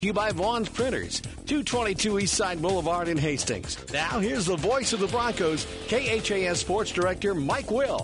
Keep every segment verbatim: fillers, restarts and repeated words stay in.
You by Vaughn's Printers, two twenty-two Eastside Boulevard in Hastings. Now here's the voice of the Broncos, K H A S Sports Director Mike Will.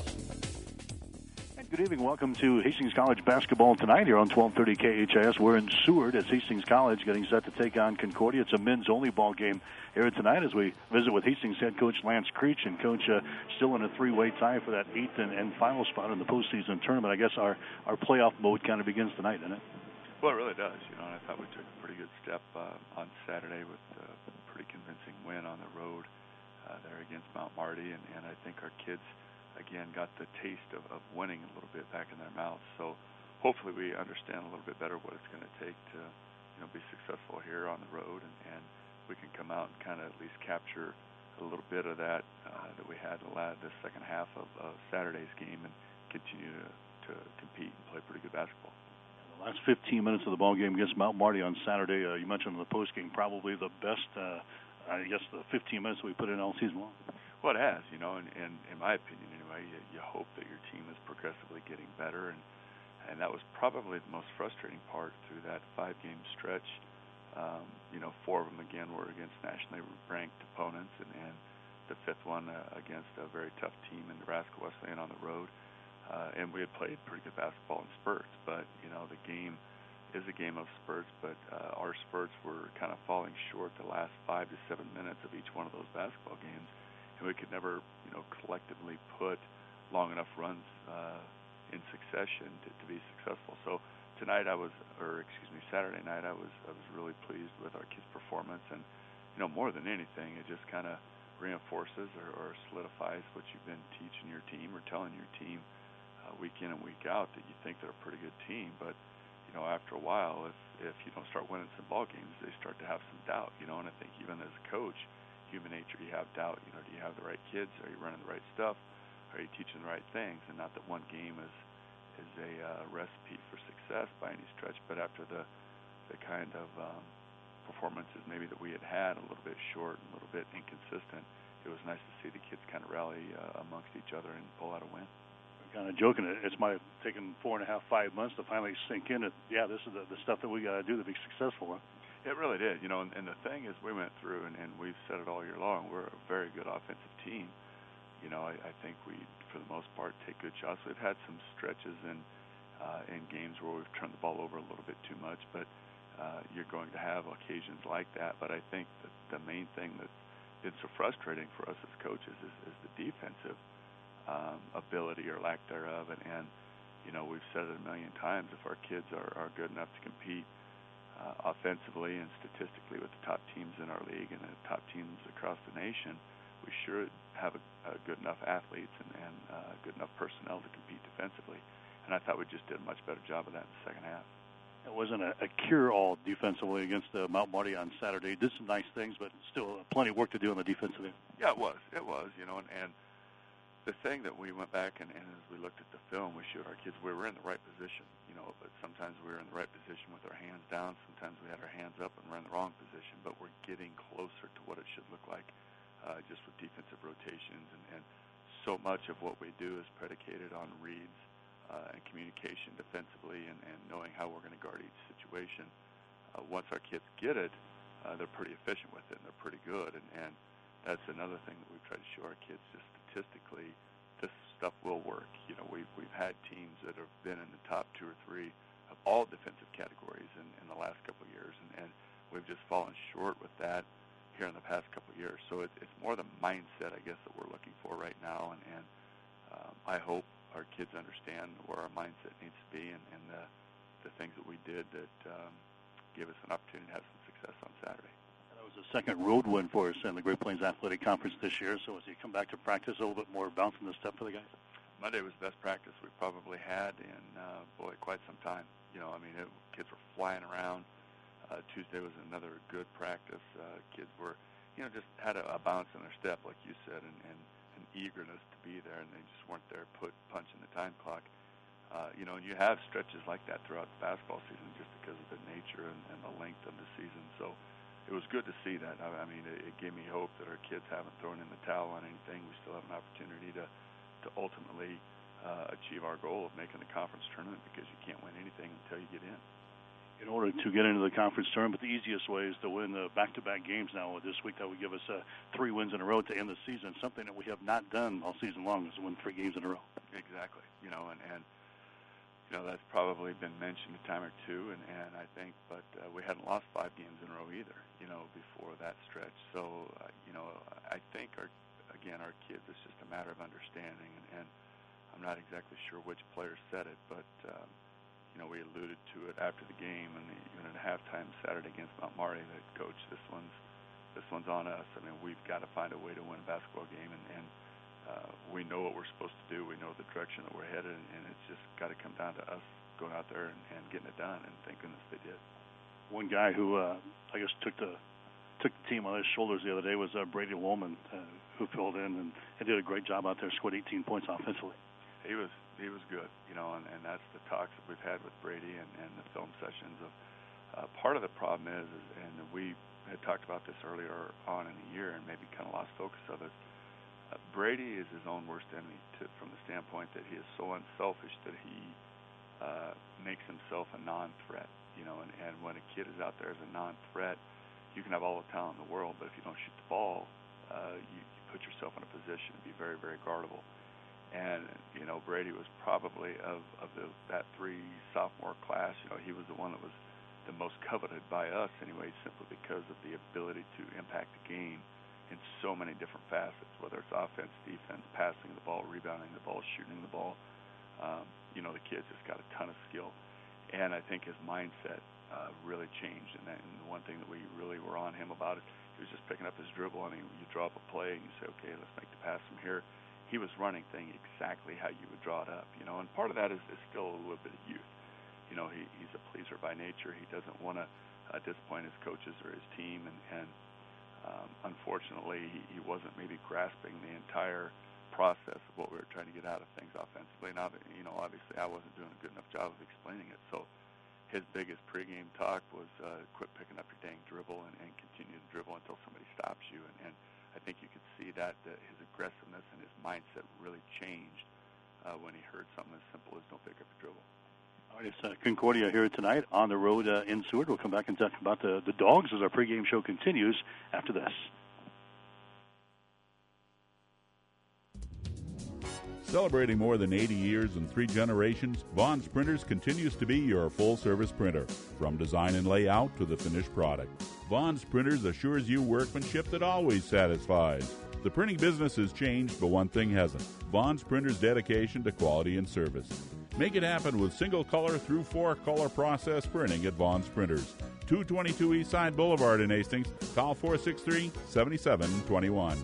Good evening. Welcome to Hastings College basketball tonight here on twelve thirty K H A S. We're in Seward as Hastings College getting set to take on Concordia. It's a men's-only ball game here tonight as we visit with Hastings head coach Lance Creech. And, Coach, uh, still in a three-way tie for that eighth and, and final spot in the postseason tournament. I guess our, our playoff mode kind of begins tonight, doesn't it? Well, it really does. You know, and I thought we took a pretty good step uh, on Saturday with a pretty convincing win on the road uh, there against Mount Marty. And, and I think our kids – again, got the taste of, of winning a little bit back in their mouths. So hopefully we understand a little bit better what it's going to take to, you know, be successful here on the road, and, and we can come out and kind of at least capture a little bit of that uh, that we had the, last, the second half of uh, Saturday's game and continue to, to compete and play pretty good basketball. The last fifteen minutes of the ball game against Mount Marty on Saturday, uh, you mentioned in the post game, probably the best, uh, I guess, the fifteen minutes we put in all season long. Well, it has, you know, and, and in my opinion anyway, you, you hope that your team is progressively getting better, and, and that was probably the most frustrating part through that five-game stretch. Um, you know, four of them, again, were against nationally ranked opponents, and, and the fifth one uh, against a very tough team in Nebraska Wesleyan on the road. Uh, and we had played pretty good basketball in spurts, but, you know, the game is a game of spurts, but uh, our spurts were kind of falling short the last five to seven minutes of each one of those basketball games. And we could never, you know, collectively put long enough runs uh, in succession to, to be successful. So tonight I was, or excuse me, Saturday night I was, I was really pleased with our kids' performance, and you know, more than anything, it just kind of reinforces or, or solidifies what you've been teaching your team or telling your team uh, week in and week out, that you think they're a pretty good team, but you know, after a while, if if you don't start winning some ball games, they start to have some doubt, you know. And I think even as a coach, human nature, you have doubt. You know, do you have the right kids? Are you running the right stuff? Are you teaching the right things? And not that one game is is a uh, recipe for success by any stretch, but after the the kind of um, performances maybe that we had had, a little bit short, and a little bit inconsistent, it was nice to see the kids kind of rally uh, amongst each other and pull out a win. We're kind of joking. It's might have taken four and a half, five months to finally sink in that, yeah, this is the, the stuff that we got to do to be successful. Huh? It really did, you know, and, and the thing is we went through, and, and we've said it all year long, we're a very good offensive team. You know, I, I think we, for the most part, take good shots. We've had some stretches in, uh, in games where we've turned the ball over a little bit too much, but uh, you're going to have occasions like that. But I think that the main thing that's been so frustrating for us as coaches is, is the defensive um, ability or lack thereof. And, and, you know, we've said it a million times, if our kids are, are good enough to compete Uh, offensively and statistically with the top teams in our league and the top teams across the nation, we should have a, a good enough athletes and, and uh, good enough personnel to compete defensively. And I thought we just did a much better job of that in the second half. It wasn't a, a cure-all defensively against uh, Mount Marty on Saturday. Did some nice things, but still plenty of work to do on the defensive end. Yeah, it was. It was, you know, and, and the thing that we went back and, and as we looked at the film, we showed our kids we were in the right position, you know, but sometimes we were in the right position with our hands down. Sometimes we had our hands up and we're in the wrong position, but we're getting closer to what it should look like uh, just with defensive rotations. And, and so much of what we do is predicated on reads uh, and communication defensively and, and knowing how we're going to guard each situation. Uh, once our kids get it, uh, they're pretty efficient with it and they're pretty good. And, and that's another thing that we've tried to show our kids, just statistically, this stuff will work. You know, we've, we've had teams that have been in the top two or three of all defensive categories in, in the last couple of years, and, and we've just fallen short with that here in the past couple of years. So it, it's more the mindset, I guess, that we're looking for right now, and, and um, I hope our kids understand where our mindset needs to be and, and the, the things that we did that um, gave us an opportunity to have some success on Saturday. That was the second road win for us in the Great Plains Athletic Conference this year, so as you come back to practice, a little bit more bounce in the step for the guys? Monday was the best practice we've probably had in, uh, boy, quite some time. You know, I mean, it, kids were flying around. Uh, Tuesday was another good practice. Uh, kids were, you know, just had a, a bounce in their step, like you said, and, and an eagerness to be there, and they just weren't there put punching the time clock. Uh, you know, and you have stretches like that throughout the basketball season just because of the nature and, and the length of the season. So it was good to see that. I, I mean, it, it gave me hope that our kids haven't thrown in the towel on anything. We still have an opportunity to, to ultimately uh, achieve our goal of making the conference tournament, because you can't win anything until you get in. In order to get into the conference tournament, the easiest way is to win uh, back-to-back games now. This week that would give us uh, three wins in a row to end the season, something that we have not done all season long, is to win three games in a row. Exactly. You know, and, and you know, that's probably been mentioned a time or two, and, and I think, but uh, we hadn't lost five games in a row either, you know, before that stretch. So, uh, you know, I think, our, again, our kids, it's just a matter of understanding, and, and I'm not exactly sure which player said it, but, um, you know, we alluded to it after the game, and even at halftime Saturday against Mount Marty, that, Coach, this one's, this one's on us. I mean, we've got to find a way to win a basketball game, and, and Uh, we know what we're supposed to do. We know the direction that we're headed, and, and it's just got to come down to us going out there and, and getting it done, and thank goodness they did. One guy who, uh, I guess, took the took the team on his shoulders the other day was uh, Brady Woolman, uh, who filled in and, and did a great job out there, scored eighteen points offensively. He was he was good, you know, and, and that's the talks that we've had with Brady and, and the film sessions. Of uh, part of the problem is, is, and we had talked about this earlier on in the year, and maybe kind of lost focus of it. Uh, Brady is his own worst enemy to, from the standpoint that he is so unselfish that he uh, makes himself a non-threat. You know, and, and when a kid is out there as a non-threat, you can have all the talent in the world, but if you don't shoot the ball, uh, you, you put yourself in a position to be very, very guardable. And you know, Brady was probably of of the, that three sophomore class. You know, he was the one that was the most coveted by us, anyway, simply because of the ability to impact the game in so many different facets, whether it's offense, defense, passing the ball, rebounding the ball, shooting the ball. Um, you know, the kid's just got a ton of skill. And I think his mindset uh, really changed. And, that, and the one thing that we really were on him about is he was just picking up his dribble, and he, you draw up a play, and you say, okay, let's make the pass from here. He was running things exactly how you would draw it up, you know. And part of that is, is still a little bit of youth. You know, he, he's a pleaser by nature. He doesn't want to uh, disappoint his coaches or his team, and, and Um, unfortunately, he, he wasn't maybe grasping the entire process of what we were trying to get out of things offensively. And, you know, obviously I wasn't doing a good enough job of explaining it. So his biggest pregame talk was uh, quit picking up your dang dribble and, and continue to dribble until somebody stops you. And, and I think you could see that, that his aggressiveness and his mindset really changed uh, when he heard something as simple as don't pick up your dribble. All right, it's uh, Concordia here tonight on the road uh, in Seward. We'll come back and talk about the, the Dogs as our pregame show continues after this. Celebrating more than eighty years and three generations, Vaughn's Printers continues to be your full-service printer, from design and layout to the finished product. Vaughn's Printers assures you workmanship that always satisfies. The printing business has changed, but one thing hasn't: Vaughn's Printers' dedication to quality and service. Make it happen with single-color through four-color process printing at Vaughn's Printers. two twenty-two East Side Boulevard in Hastings. Call four six three, seven seven two one.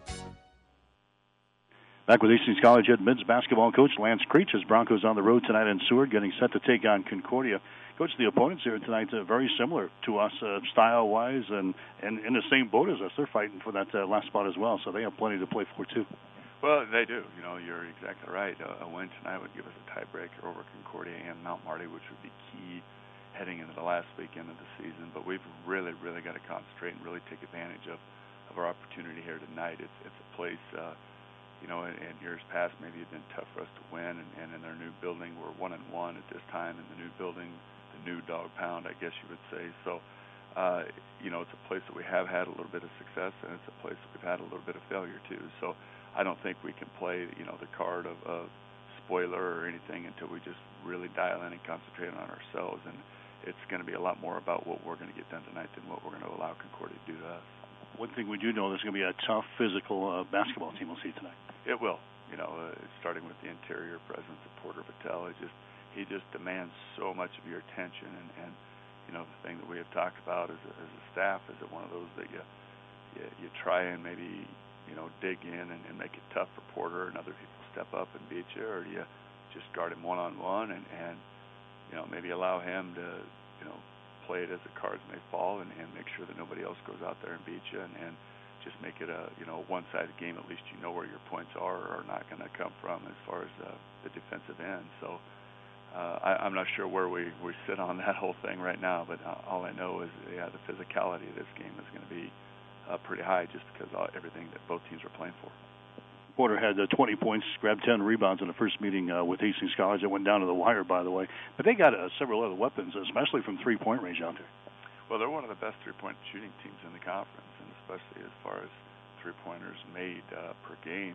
Back with Hastings College head men's basketball coach Lance Creech as Broncos on the road tonight in Seward, getting set to take on Concordia. Coach, the opponents here tonight are very similar to us uh, style-wise and, and in the same boat as us. They're fighting for that uh, last spot as well, so they have plenty to play for, too. Well, they do. You know, you're exactly right. A, a win tonight would give us a tiebreaker over Concordia and Mount Marty, which would be key heading into the last weekend of the season. But we've really, really got to concentrate and really take advantage of, of our opportunity here tonight. It's, it's a place, uh, you know, in, in years past maybe it's been tough for us to win, and, and in their new building, we're one and one at this time in the new building, the new dog pound, I guess you would say. So, uh, you know, it's a place that we have had a little bit of success, and it's a place that we've had a little bit of failure too. So I don't think we can play, you know, the card of, of spoiler or anything until we just really dial in and concentrate on ourselves. And it's going to be a lot more about what we're going to get done tonight than what we're going to allow Concordia to do to us. One thing we do know, there's going to be a tough physical uh, basketball team we'll see tonight. It will. You know, uh, starting with the interior presence of Porter Patel. It just, he just demands so much of your attention. And, and you know, the thing that we have talked about as a, as a staff is that one of those that you, you, you try and maybe, you know, dig in and, and make it tough for Porter and other people step up and beat you, or do you just guard him one-on-one and, and, you know, maybe allow him to, you know, play it as the cards may fall and, and make sure that nobody else goes out there and beats you, and, and just make it a, you know, one-sided game. At least you know where your points are or are not going to come from as far as uh, the defensive end. So uh, I, I'm not sure where we, we sit on that whole thing right now, but uh, all I know is, yeah, the physicality of this game is going to be uh, pretty high just because of everything that both teams are playing for. Porter had uh, twenty points, grabbed ten rebounds in the first meeting uh, with Hastings College. It went down to the wire, by the way. But they got uh, several other weapons, especially from three-point range out there. Well, they're one of the best three-point shooting teams in the conference, and especially as far as three-pointers made uh, per game.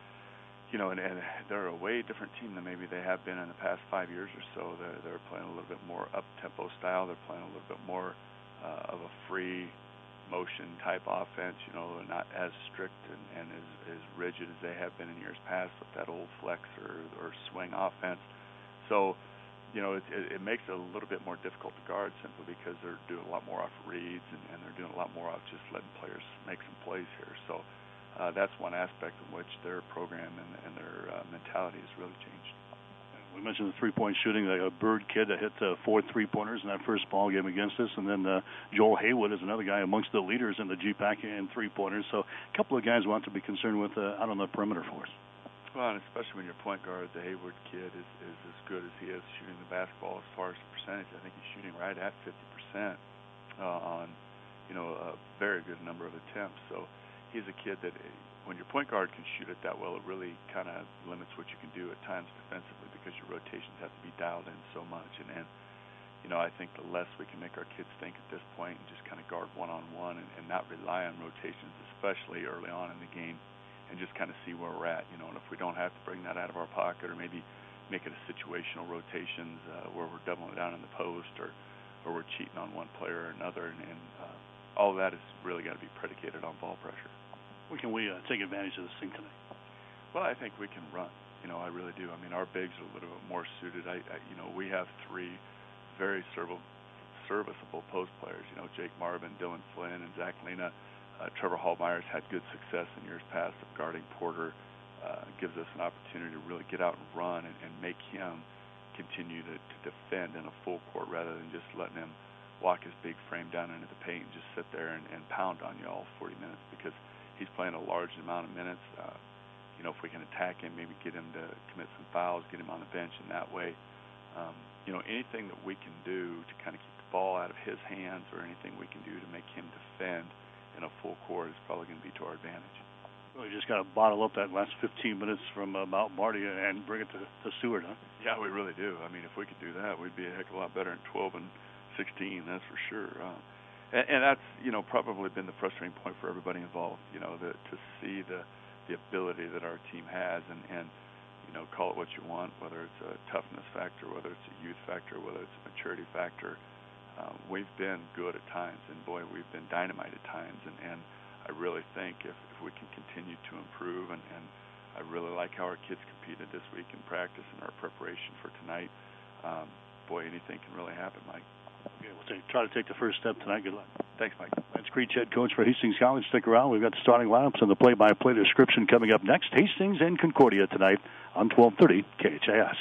You know, and, and they're a way different team than maybe they have been in the past five years or so. They're, they're playing a little bit more up-tempo style. They're playing a little bit more uh, of a free motion type offense. You know, they're not as strict and, and as, as rigid as they have been in years past with that old flex or, or swing offense. So, you know, it, it, it makes it a little bit more difficult to guard simply because they're doing a lot more off reads and, and they're doing a lot more off just letting players make some plays here. So uh, that's one aspect in which their program and, and their uh, mentality has really changed. We mentioned the three-point shooting. Like a Bird kid that hit uh, four three-pointers in that first ball game against us, and then uh, Joel Haywood is another guy amongst the leaders in the G PAC in three-pointers. So a couple of guys want to be concerned with uh, out on the perimeter for us. Well, and especially when your point guard, the Haywood kid, is, is as good as he is shooting the basketball as far as the percentage. I think he's shooting right at fifty percent uh, on, you know, a very good number of attempts. So he's a kid that when your point guard can shoot it that well, it really kind of limits what you can do at times defensively because your rotations have to be dialed in so much. And, and you know, I think the less we can make our kids think at this point and just kind of guard one-on-one and, and not rely on rotations, especially early on in the game, and just kind of see where we're at, you know, and if we don't have to bring that out of our pocket or maybe make it a situational rotations uh, where we're doubling down in the post or, or we're cheating on one player or another, and, and uh, all of that has really got to be predicated on ball pressure. Where can we uh, take advantage of this thing tonight? Well, I think we can run. You know, I really do. I mean, our bigs are a little bit more suited. I, I you know, we have three very serv- serviceable post players. You know, Jake Marvin, Dylan Flynn, and Zach Lena. Uh, Trevor Hallmeyer's had good success in years past of guarding Porter. Uh, gives us an opportunity to really get out and run and, and make him continue to, to defend in a full court rather than just letting him walk his big frame down into the paint and just sit there and, and pound on you all forty minutes because he's playing a large amount of minutes. Uh, you know, if we can attack him, maybe get him to commit some fouls, get him on the bench in that way. Um, you know, anything that we can do to kind of keep the ball out of his hands or anything we can do to make him defend in a full court is probably going to be to our advantage. Well, you just got to bottle up that last fifteen minutes from uh, Mount Marty and bring it to, to Seward, huh? Yeah, we really do. I mean, if we could do that, we'd be a heck of a lot better in twelve and sixteen, that's for sure. Uh, and, and that's, you know, probably been the frustrating point for everybody involved, you know, the, to see the the ability that our team has and, and, you know, call it what you want, whether it's a toughness factor, whether it's a youth factor, whether it's a maturity factor. Um, we've been good at times, and, boy, we've been dynamite at times, and, and I really think if, if we can continue to improve, and, and I really like how our kids competed this week in practice and our preparation for tonight, um, boy, anything can really happen, Mike. Okay, we'll take, try to take the first step tonight. Good luck. Thanks, Mike. Lance Creech, head coach for Hastings College. Stick around. We've got the starting lineups and the play-by-play description coming up next. Hastings and Concordia tonight on twelve thirty K H A S.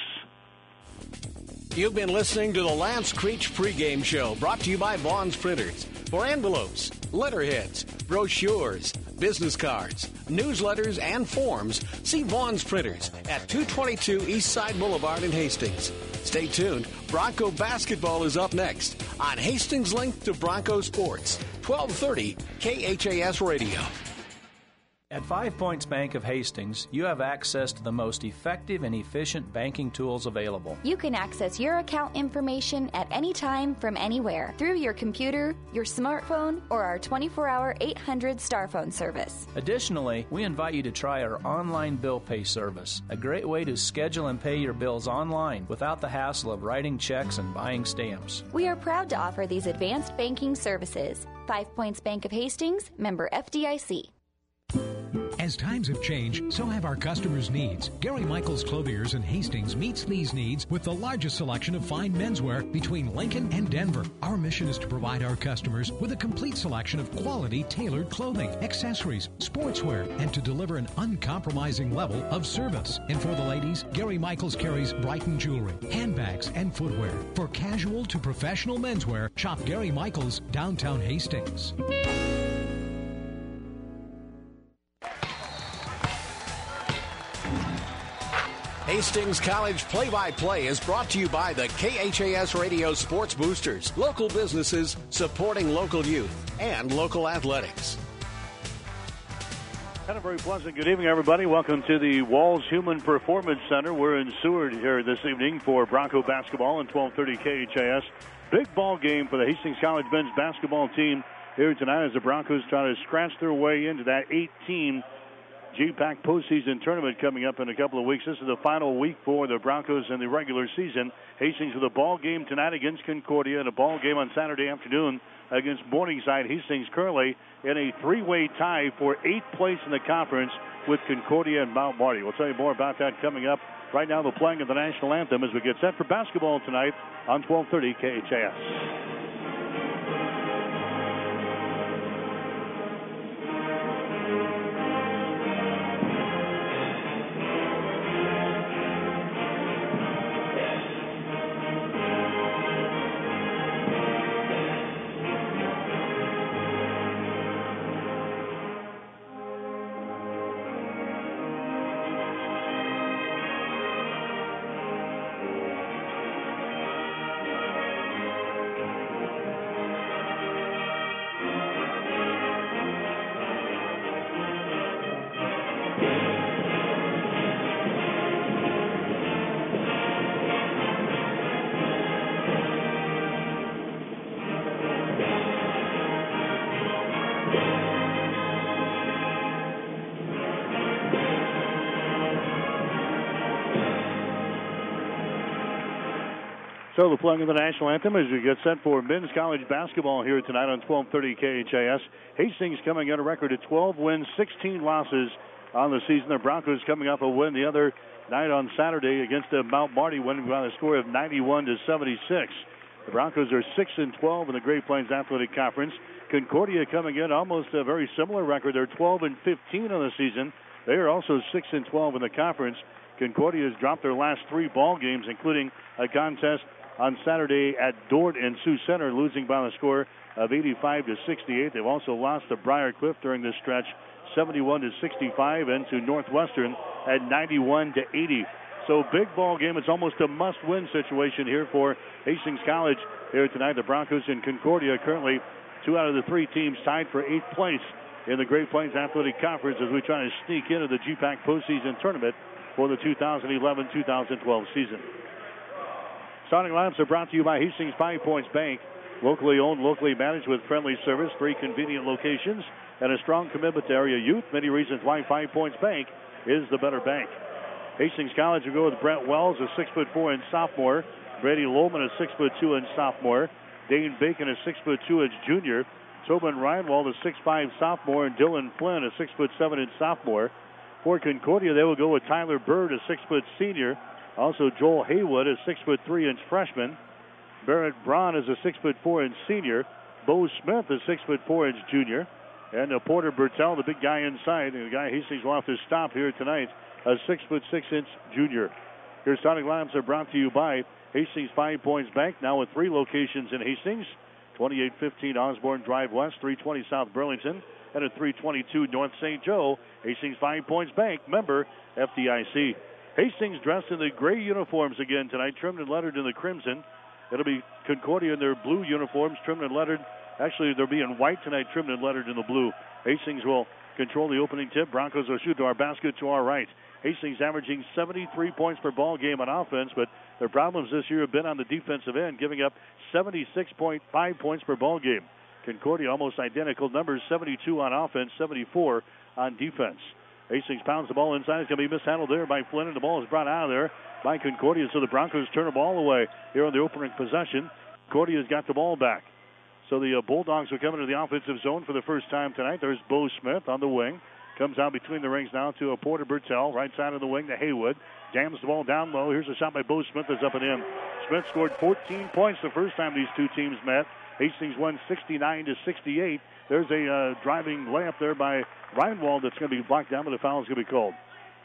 You've been listening to the Lance Creech pregame show, brought to you by Vaughn's Printers. For envelopes, letterheads, brochures, business cards, newsletters, and forms, see Vaughn's Printers at two twenty-two East Side Boulevard in Hastings. Stay tuned. Bronco basketball is up next on Hastings Link to Bronco Sports, twelve thirty K H A S Radio. At Five Points Bank of Hastings, you have access to the most effective and efficient banking tools available. You can access your account information at any time from anywhere through your computer, your smartphone, or our twenty-four hour eight hundred star phone service. Additionally, we invite you to try our online bill pay service, a great way to schedule and pay your bills online without the hassle of writing checks and buying stamps. We are proud to offer these advanced banking services. Five Points Bank of Hastings, member F D I C. As times have changed, so have our customers' needs. Gary Michaels Clothiers in Hastings meets these needs with the largest selection of fine menswear between Lincoln and Denver. Our mission is to provide our customers with a complete selection of quality tailored clothing, accessories, sportswear, and to deliver an uncompromising level of service. And for the ladies, Gary Michaels carries Brighton jewelry, handbags, and footwear. For casual to professional menswear, shop Gary Michaels, downtown Hastings. Hastings College play-by-play is brought to you by the K H A S Radio Sports Boosters, local businesses supporting local youth and local athletics. And a very pleasant good evening, everybody. Welcome to the Walls Human Performance Center. We're in Seward here this evening for Bronco basketball and twelve thirty K H A S. Big ball game for the Hastings College men's basketball team here tonight as the Broncos try to scratch their way into that eight-team G PAC postseason tournament coming up in a couple of weeks. This is the final week for the Broncos in the regular season. Hastings with a ball game tonight against Concordia and a ball game on Saturday afternoon against Morningside. Hastings currently in a three-way tie for eighth place in the conference with Concordia and Mount Marty. We'll tell you more about that coming up. Right now, the playing of the national anthem as we get set for basketball tonight on twelve thirty K H A S. So the playing of the national anthem as we get set for men's college basketball here tonight on twelve thirty K H A S. Hastings coming at a record of twelve wins, sixteen losses on the season. The Broncos coming off a win the other night on Saturday against the Mount Marty, winning by the score of ninety-one to seventy-six. The Broncos are six and twelve in the Great Plains Athletic Conference. Concordia coming in almost a very similar record. They're twelve and fifteen on the season. They are also six and twelve in the conference. Concordia has dropped their last three ball games, including a contest on Saturday at Dordt and Sioux Center, losing by the score of eighty-five to sixty-eight. They've also lost to Briar Cliff during this stretch, seventy-one to sixty-five, and to Northwestern at ninety-one to eighty. So big ball game. It's almost a must-win situation here for Hastings College here tonight. The Broncos in Concordia currently two out of the three teams tied for eighth place in the Great Plains Athletic Conference as we try to sneak into the G PAC postseason tournament for the two thousand eleven two thousand twelve season. Starting lineups are brought to you by Hastings Five Points Bank. Locally owned, locally managed with friendly service, three convenient locations, and a strong commitment to area youth. Many reasons why Five Points Bank is the better bank. Hastings College will go with Brett Wells, a six foot four inch sophomore. Brady Lohman, a six foot two inch sophomore. Dane Bacon, a six foot two inch junior. Tobin Reinwald, a six foot five sophomore. And Dylan Flynn, a six foot seven inch sophomore. For Concordia, they will go with Tyler Bird, a six foot senior. Also, Joel Haywood, a six foot three inch freshman. Barrett Braun is a six foot four inch senior. Bo Smith, a six foot four inch junior. And uh, Porter Bertel, the big guy inside, and the guy Hastings will have to stop here tonight, a six foot six inch junior. Your starting lineups are brought to you by Hastings Five Points Bank, now with three locations in Hastings, twenty-eight fifteen Osborne Drive West, three twenty South Burlington, and at three twenty-two North Saint Joe. Hastings Five Points Bank, member F D I C. Hastings dressed in the gray uniforms again tonight, trimmed and lettered in the crimson. It'll be Concordia in their blue uniforms, trimmed and lettered. Actually, they'll be in white tonight, trimmed and lettered in the blue. Hastings will control the opening tip. Broncos will shoot to our basket to our right. Hastings averaging seventy-three points per ball game on offense, but their problems this year have been on the defensive end, giving up seventy-six point five points per ball game. Concordia almost identical numbers, seventy-two on offense, seventy-four on defense. Hastings pounds the ball inside. It's going to be mishandled there by Flynn, and the ball is brought out of there by Concordia. So the Broncos turn the ball away here on the opening possession. Concordia's got the ball back. So the uh, Bulldogs are coming to the offensive zone for the first time tonight. There's Bo Smith on the wing. Comes out between the rings now to a Porter Bertel. Right side of the wing to Haywood. Jams the ball down low. Here's a shot by Bo Smith that's up and in. Smith scored fourteen points the first time these two teams met. Hastings won sixty-nine to sixty-eight. There's a uh, driving layup there by Reinwald that's going to be blocked down, but the foul is going to be called.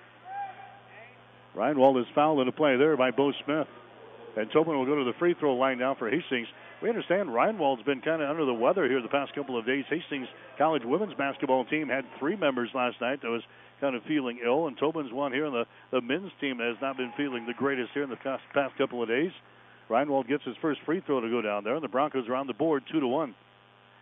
Reinwald is fouled in the play there by Bo Smith. And Tobin will go to the free throw line now for Hastings. We understand Reinwald's been kind of under the weather here the past couple of days. Hastings College women's basketball team had three members last night that was kind of feeling ill, and Tobin's one here on the, the men's team that has not been feeling the greatest here in the past, past couple of days. Reinwald gets his first free throw to go down there, and the Broncos are on the board two to one.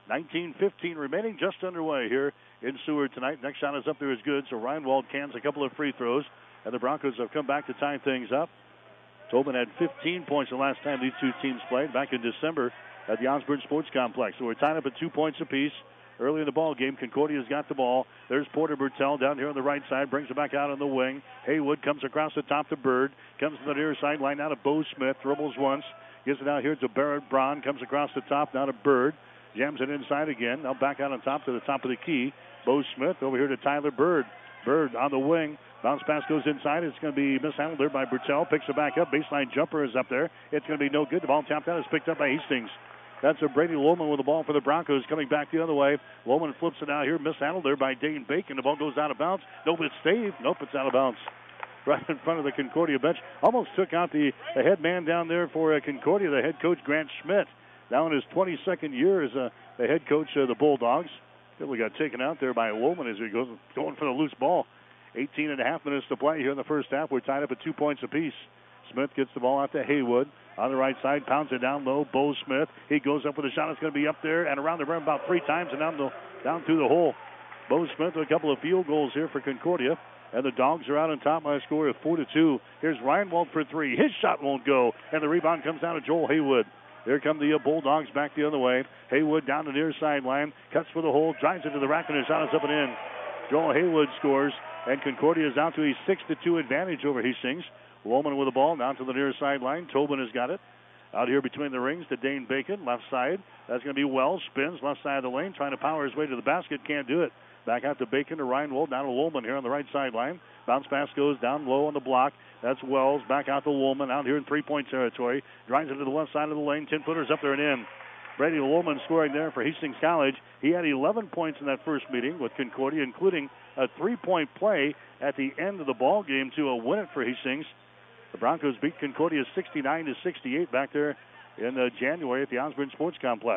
nineteen fifteen remaining, just underway here in Seward tonight. Next shot is up there is good, so Reinwald cans a couple of free throws, and the Broncos have come back to tie things up. Tobin had fifteen points the last time these two teams played, back in December at the Osborne Sports Complex. So we're tied up at two points apiece. Early in the ball game, Concordia's got the ball. There's Porter Bertel down here on the right side, brings it back out on the wing. Haywood comes across the top to Bird, comes to the near sideline, now to Bo Smith, dribbles once, gives it out here to Barrett Braun, comes across the top, now to Bird, jams it inside again, now back out on top to the top of the key. Bo Smith over here to Tyler Bird. Bird on the wing, bounce pass goes inside, it's going to be mishandled there by Bertel, picks it back up, baseline jumper is up there, it's going to be no good, the ball tapped out, is picked up by Hastings. That's a Brady Lohman with the ball for the Broncos coming back the other way. Lohman flips it out here, mishandled there by Dane Bacon. The ball goes out of bounds. Nope, it's saved. Nope, it's out of bounds. Right in front of the Concordia bench. Almost took out the, the head man down there for uh, Concordia, the head coach, Grant Schmidt. Now in his twenty-second year as uh, the head coach of the Bulldogs. Still got taken out there by Lohman as he goes going for the loose ball. eighteen and a half minutes to play here in the first half. We're tied up at two points apiece. Smith gets the ball out to Haywood. On the right side, pounds it down low. Bo Smith, he goes up with a shot. It's going to be up there and around the rim about three times and down, the, down through the hole. Bo Smith with a couple of field goals here for Concordia. And the Dogs are out on top by a score of four to two. Here's Reinwald for three. His shot won't go. And the rebound comes down to Joel Haywood. Here come the uh, Bulldogs back the other way. Haywood down the near sideline. Cuts for the hole. Drives it to the rack and his shot is up and in. Joel Haywood scores. And Concordia is out to a six to two advantage over Hastings. Lohman with the ball down to the near sideline. Tobin has got it. Out here between the rings to Dane Bacon, left side. That's going to be Wells. Spins left side of the lane, trying to power his way to the basket. Can't do it. Back out to Bacon to Reinwald. Down to Lohman here on the right sideline. Bounce pass goes down low on the block. That's Wells. Back out to Lohman out here in three-point territory. Drives it to the left side of the lane. Ten-footers up there and in. Brady Lohman scoring there for Hastings College. He had eleven points in that first meeting with Concordia, including a three-point play at the end of the ball game to uh, win it for Hastings. The Broncos beat Concordia sixty-nine to sixty-eight back there in uh, January at the Osborne Sports Complex.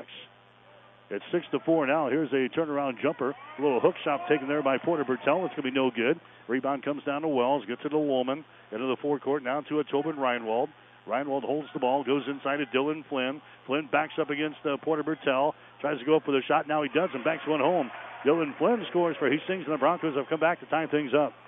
It's six to four now. Here's a turnaround jumper. A little hook shot taken there by Porter Bertel. It's going to be no good. Rebound comes down to Wells. Gets it to Lohman. Into the forecourt now to a Tobin Reinwald. Reinwald holds the ball. Goes inside to Dylan Flynn. Flynn backs up against uh, Porter Bertel. Tries to go up with a shot. Now he does and backs one home. Dylan Flynn scores for Hastings, and the Broncos have come back to tie things up.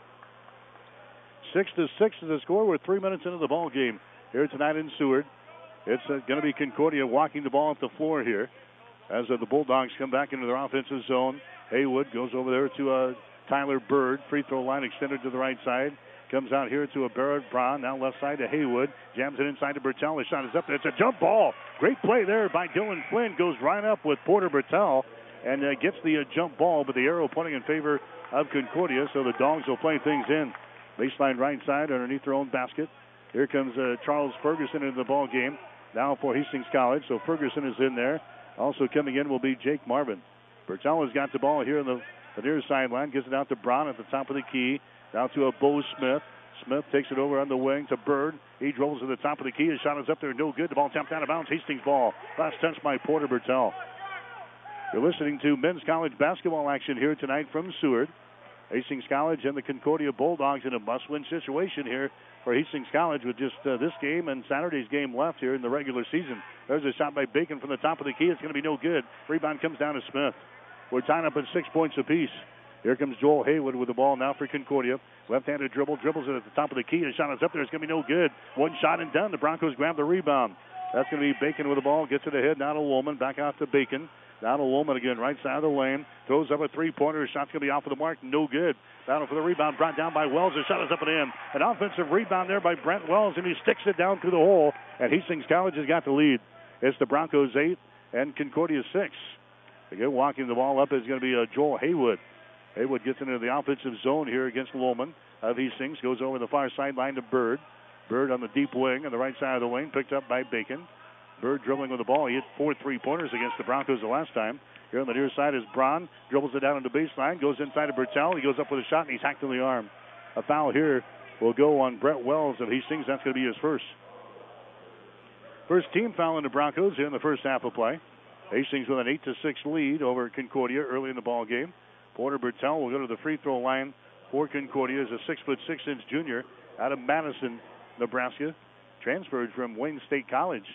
Six to six is the score. We're three minutes into the ball game here tonight in Seward. It's uh, going to be Concordia walking the ball up the floor here as uh, the Bulldogs come back into their offensive zone. Haywood goes over there to uh, Tyler Bird. Free throw line extended to the right side. Comes out here to a Barrett Braun. Now left side to Haywood. Jams it inside to Bertel. The shot is up there. It's a jump ball. Great play there by Dylan Flynn. Goes right up with Porter Bertel and uh, gets the uh, jump ball, but the arrow pointing in favor of Concordia, so the Dogs will play things in. Baseline right side underneath their own basket. Here comes uh, Charles Ferguson into the ball game. Now for Hastings College. So Ferguson is in there. Also coming in will be Jake Marvin. Bertel has got the ball here on the, the near sideline. Gives it out to Braun at the top of the key. Down to a Bo Smith. Smith takes it over on the wing to Bird. He dribbles to the top of the key. His shot is up there. No good. The ball tapped out of bounds. Hastings ball. Last touch by Porter Bertel. You're listening to men's college basketball action here tonight from Seward. Hastings College and the Concordia Bulldogs in a must-win situation here for Hastings College with just uh, this game and Saturday's game left here in the regular season. There's a shot by Bacon from the top of the key. It's going to be no good. Rebound comes down to Smith. We're tying up at six points apiece. Here comes Joel Haywood with the ball now for Concordia. Left-handed dribble, dribbles it at the top of the key. The shot is up there. It's going to be no good. One shot and done. The Broncos grab the rebound. That's going to be Bacon with the ball. Gets it ahead now to Lohman. Back out to Bacon. Now to Lohman again, right side of the lane. Throws up a three-pointer. His shot's going to be off of the mark. No good. Battle for the rebound. Brought down by Wells. His shot is up and in. An offensive rebound there by Brent Wells, and he sticks it down through the hole. And Hastings College has got the lead. It's the Broncos eight and Concordia six. Again, walking the ball up is going to be uh, Joel Haywood. Haywood gets into the offensive zone here against Lohman of Hastings. Goes over the far sideline to Bird. Bird on the deep wing on the right side of the lane. Picked up by Bacon. Bird dribbling with the ball. He hit four three-pointers against the Broncos the last time. Here on the near side is Braun. Dribbles it down on the baseline. Goes inside to Bertel. He goes up with a shot, and he's hacked in the arm. A foul here will go on Brett Wells of Hastings. That's going to be his first. First team foul in the Broncos here in the first half of play. Hastings with an eight to six lead over Concordia early in the ball game. Porter Bertel will go to the free throw line for Concordia as a six foot six inch junior out of Madison, Nebraska. Transferred from Wayne State College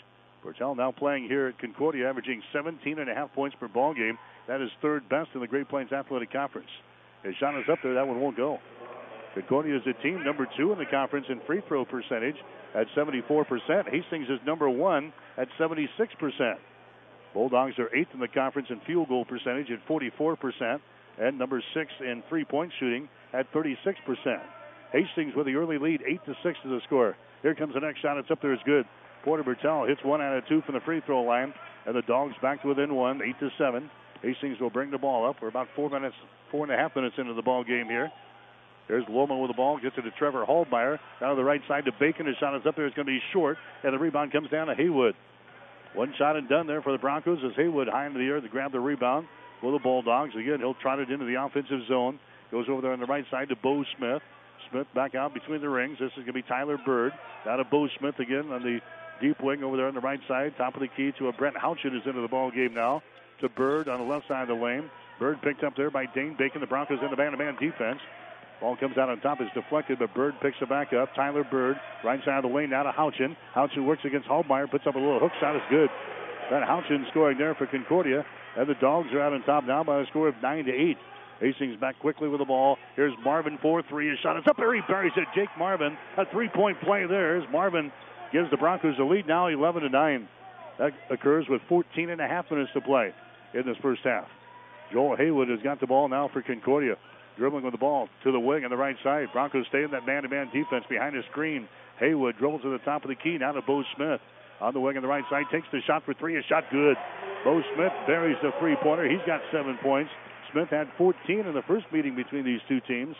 Bertel now playing here at Concordia, averaging seventeen and a half points per ball game. That is third best in the Great Plains Athletic Conference. His shot is up there. That one won't go. Concordia is a team number two in the conference in free throw percentage at seventy-four percent. Hastings is number one at seventy-six percent. Bulldogs are eighth in the conference in field goal percentage at forty-four percent and number six in three-point shooting at thirty-six percent. Hastings with the early lead, eight to six to the score. Here comes the next shot. It's up there. It's good. Porter Bertel hits one out of two from the free throw line, and the Dogs back to within one, eight to seven. Hastings will bring the ball up. We're about four minutes, four and a half minutes into the ball game here. There's Loma with the ball, gets it to Trevor Hallmeyer. Down to the right side to Bacon. His shot is up there. It's going to be short, and the rebound comes down to Haywood. One shot and done there for the Broncos as Haywood high into the air to grab the rebound for the Bulldogs. Again, he'll trot it into the offensive zone. Goes over there on the right side to Bo Smith. Smith back out between the rings. This is going to be Tyler Bird. Down to Bo Smith again on the deep wing over there on the right side. Top of the key to a Brent Houchin is into the ball game now. To Bird on the left side of the lane. Bird picked up there by Dane Bacon. The Broncos in the man-to-man defense. Ball comes out on top. It's deflected, but Bird picks it back up. Tyler Bird, right side of the lane, now to Houchin. Houchin works against Hallmeyer, puts up a little hook shot. It's good. That Houchin scoring there for Concordia. And the Dogs are out on top now by a score of nine to eight. Hastings back quickly with the ball. Here's Marvin, four three. His shot is up there. He buries it. Jake Marvin, a three-point play there. As Marvin gives the Broncos the lead now, eleven to nine. That occurs with fourteen and a half minutes to play in this first half. Joel Haywood has got the ball now for Concordia. Dribbling with the ball to the wing on the right side. Broncos stay in that man-to-man defense behind the screen. Haywood dribbles to the top of the key. Now to Bo Smith. On the wing on the right side. Takes the shot for three. A shot good. Bo Smith buries the three-pointer. He's got seven points. Smith had fourteen in the first meeting between these two teams.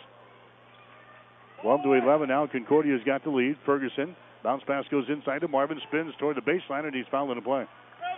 twelve to eleven now. Concordia's got the lead. Ferguson. Bounce pass goes inside to Marvin. Spins toward the baseline, and he's fouled in the play.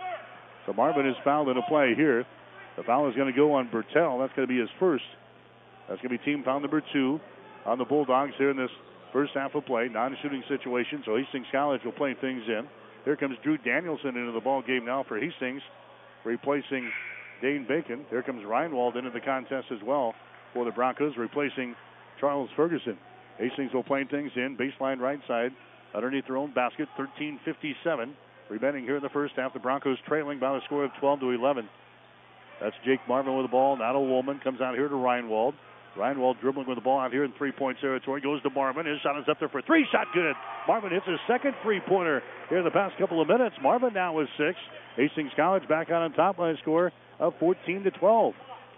So Marvin is fouled in a play here. The foul is going to go on Bertel. That's going to be his first. That's going to be team foul number two on the Bulldogs here in this first half of play. Non-shooting situation, so Hastings College will play things in. Here comes Drew Danielson into the ball game now for Hastings, replacing Dane Bacon. Here comes Reinwald into the contest as well for the Broncos, replacing Charles Ferguson. Hastings will play things in. Baseline right side underneath their own basket, thirteen fifty-seven. Remaining here in the first half, the Broncos trailing by a score of twelve to eleven. That's Jake Marvin with the ball. Now to Woolman. Comes out here to Reinwald. Reinwald dribbling with the ball out here in three-point territory. Goes to Marvin. His shot is up there for three. Shot good. Marvin hits his second three-pointer here in the past couple of minutes. Marvin now with six. Hastings College back out on top by a score of fourteen to twelve.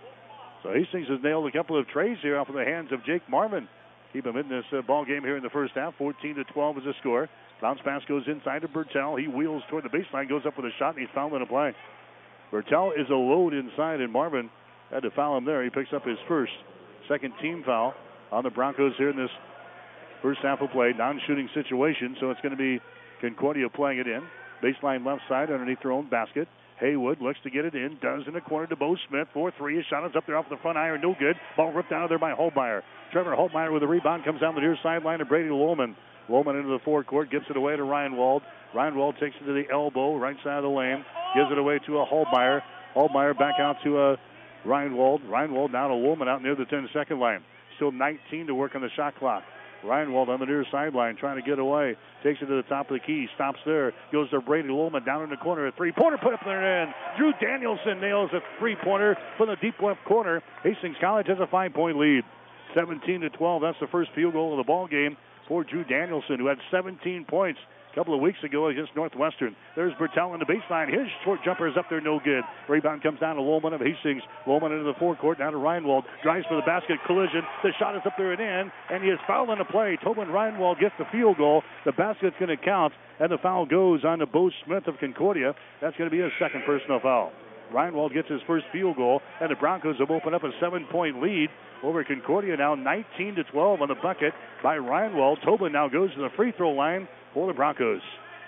So Hastings has nailed a couple of trays here off of the hands of Jake Marvin. Keep him in this uh, ball game here in the first half. fourteen to twelve is the score. Bounce pass goes inside to Bertel. He wheels toward the baseline, goes up with a shot, and he's fouled in a play. Bertel is a load inside, and Marvin had to foul him there. He picks up his first. Second team foul on the Broncos here in this first half of play. Non-shooting situation, so it's going to be Concordia playing it in. Baseline left side underneath their own basket. Haywood looks to get it in. Does in the corner to Bo Smith. four three. His shot is up there off the front iron. No good. Ball ripped out of there by Hallmeyer. Trevor Hallmeyer with the rebound. Comes down the near sideline to Brady Lohman. Lohman into the forecourt. Gives it away to Reinwald. Reinwald takes it to the elbow. Right side of the lane. Gives it away to a Hallmeyer. Hallmeyer back out to a Reinwald. Reinwald now to Lohman out near the ten-second line. Still nineteen to work on the shot clock. Reinwald on the near sideline trying to get away. Takes it to the top of the key. Stops there. Goes to Brady Lohman down in the corner. A three-pointer put up there and in. Drew Danielson nails a three-pointer from the deep left corner. Hastings College has a five-point lead. seventeen to twelve. That's the first field goal of the ball game for Drew Danielson, who had seventeen points a couple of weeks ago against Northwestern. There's Bertel on the baseline. His short jumper is up there, no good. Rebound comes down to Lohman of Hastings. Lohman into the forecourt, down to Reinwald. Drives for the basket, collision. The shot is up there and in, and he is fouled on the play. Tobin Reinwald gets the field goal. The basket's going to count, and the foul goes on to Bo Smith of Concordia. That's going to be his second personal foul. Reinwald gets his first field goal, and the Broncos have opened up a seven-point lead over Concordia now nineteen to twelve on the bucket by Reinwald. Tobin now goes to the free throw line for the Broncos.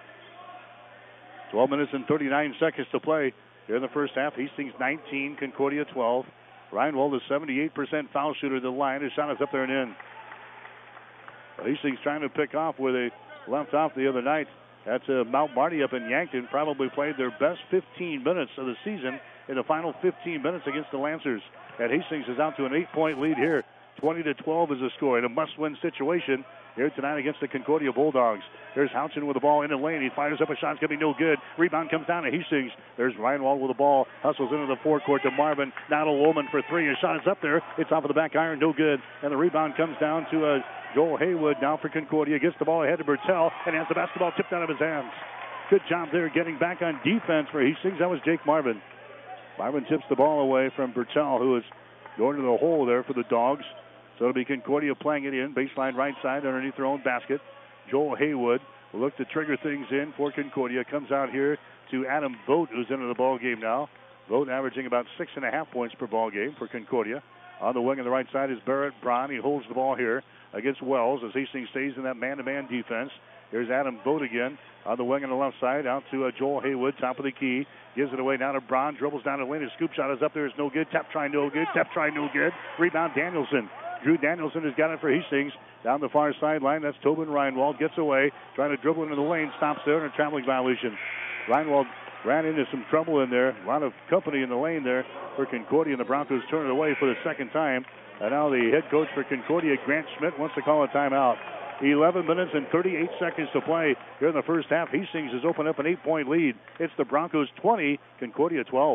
twelve minutes and thirty-nine seconds to play here in the first half. Hastings nineteen, Concordia twelve. Reinwald is seventy-eight percent foul shooter at the line. His shot is up there and in. Hastings trying to pick off where they left off the other night. That's uh, Mount Marty up in Yankton. Probably played their best fifteen minutes of the season in the final fifteen minutes against the Lancers. And Hastings is out to an eight-point lead here. twenty to twelve is the score in a must-win situation here tonight against the Concordia Bulldogs. There's Houchin with the ball in the lane. He fires up a shot. It's going to be no good. Rebound comes down to Hastings. There's Reinwald with the ball. Hustles into the forecourt to Marvin. Now to Lohman for three. His shot is up there. It's off of the back iron. No good. And the rebound comes down to uh, Joel Haywood now for Concordia. Gets the ball ahead to Bertel and has the basketball tipped out of his hands. Good job there getting back on defense for Hastings. That was Jake Marvin. Marvin tips the ball away from Bertel, who is going to the hole there for the Dogs. So it'll be Concordia playing it in. Baseline right side underneath their own basket. Joel Haywood will look to trigger things in for Concordia. Comes out here to Adam Vogt, who's into the ball game now. Vogt averaging about six and a half points per ball game for Concordia. On the wing on the right side is Barrett Braun. He holds the ball here against Wells as Hastings stays in that man-to-man defense. Here's Adam Vogt again on the wing on the left side, out to uh, Joel Haywood, top of the key. Gives it away now to Braun, dribbles down the lane. His scoop shot is up there. It's no good. Tap try, no good. Tap try, no good. Rebound, Danielson. Drew Danielson has got it for Hastings. Down the far sideline, that's Tobin Reinwald. Gets away, trying to dribble into the lane. Stops there in a traveling violation. Reinwald ran into some trouble in there. A lot of company in the lane there for Concordia, and the Broncos turn it away for the second time. And now the head coach for Concordia, Grant Schmidt, wants to call a timeout. eleven minutes and thirty-eight seconds to play here in the first half. Hastings has opened up an eight-point lead. It's the Broncos twenty, Concordia twelve.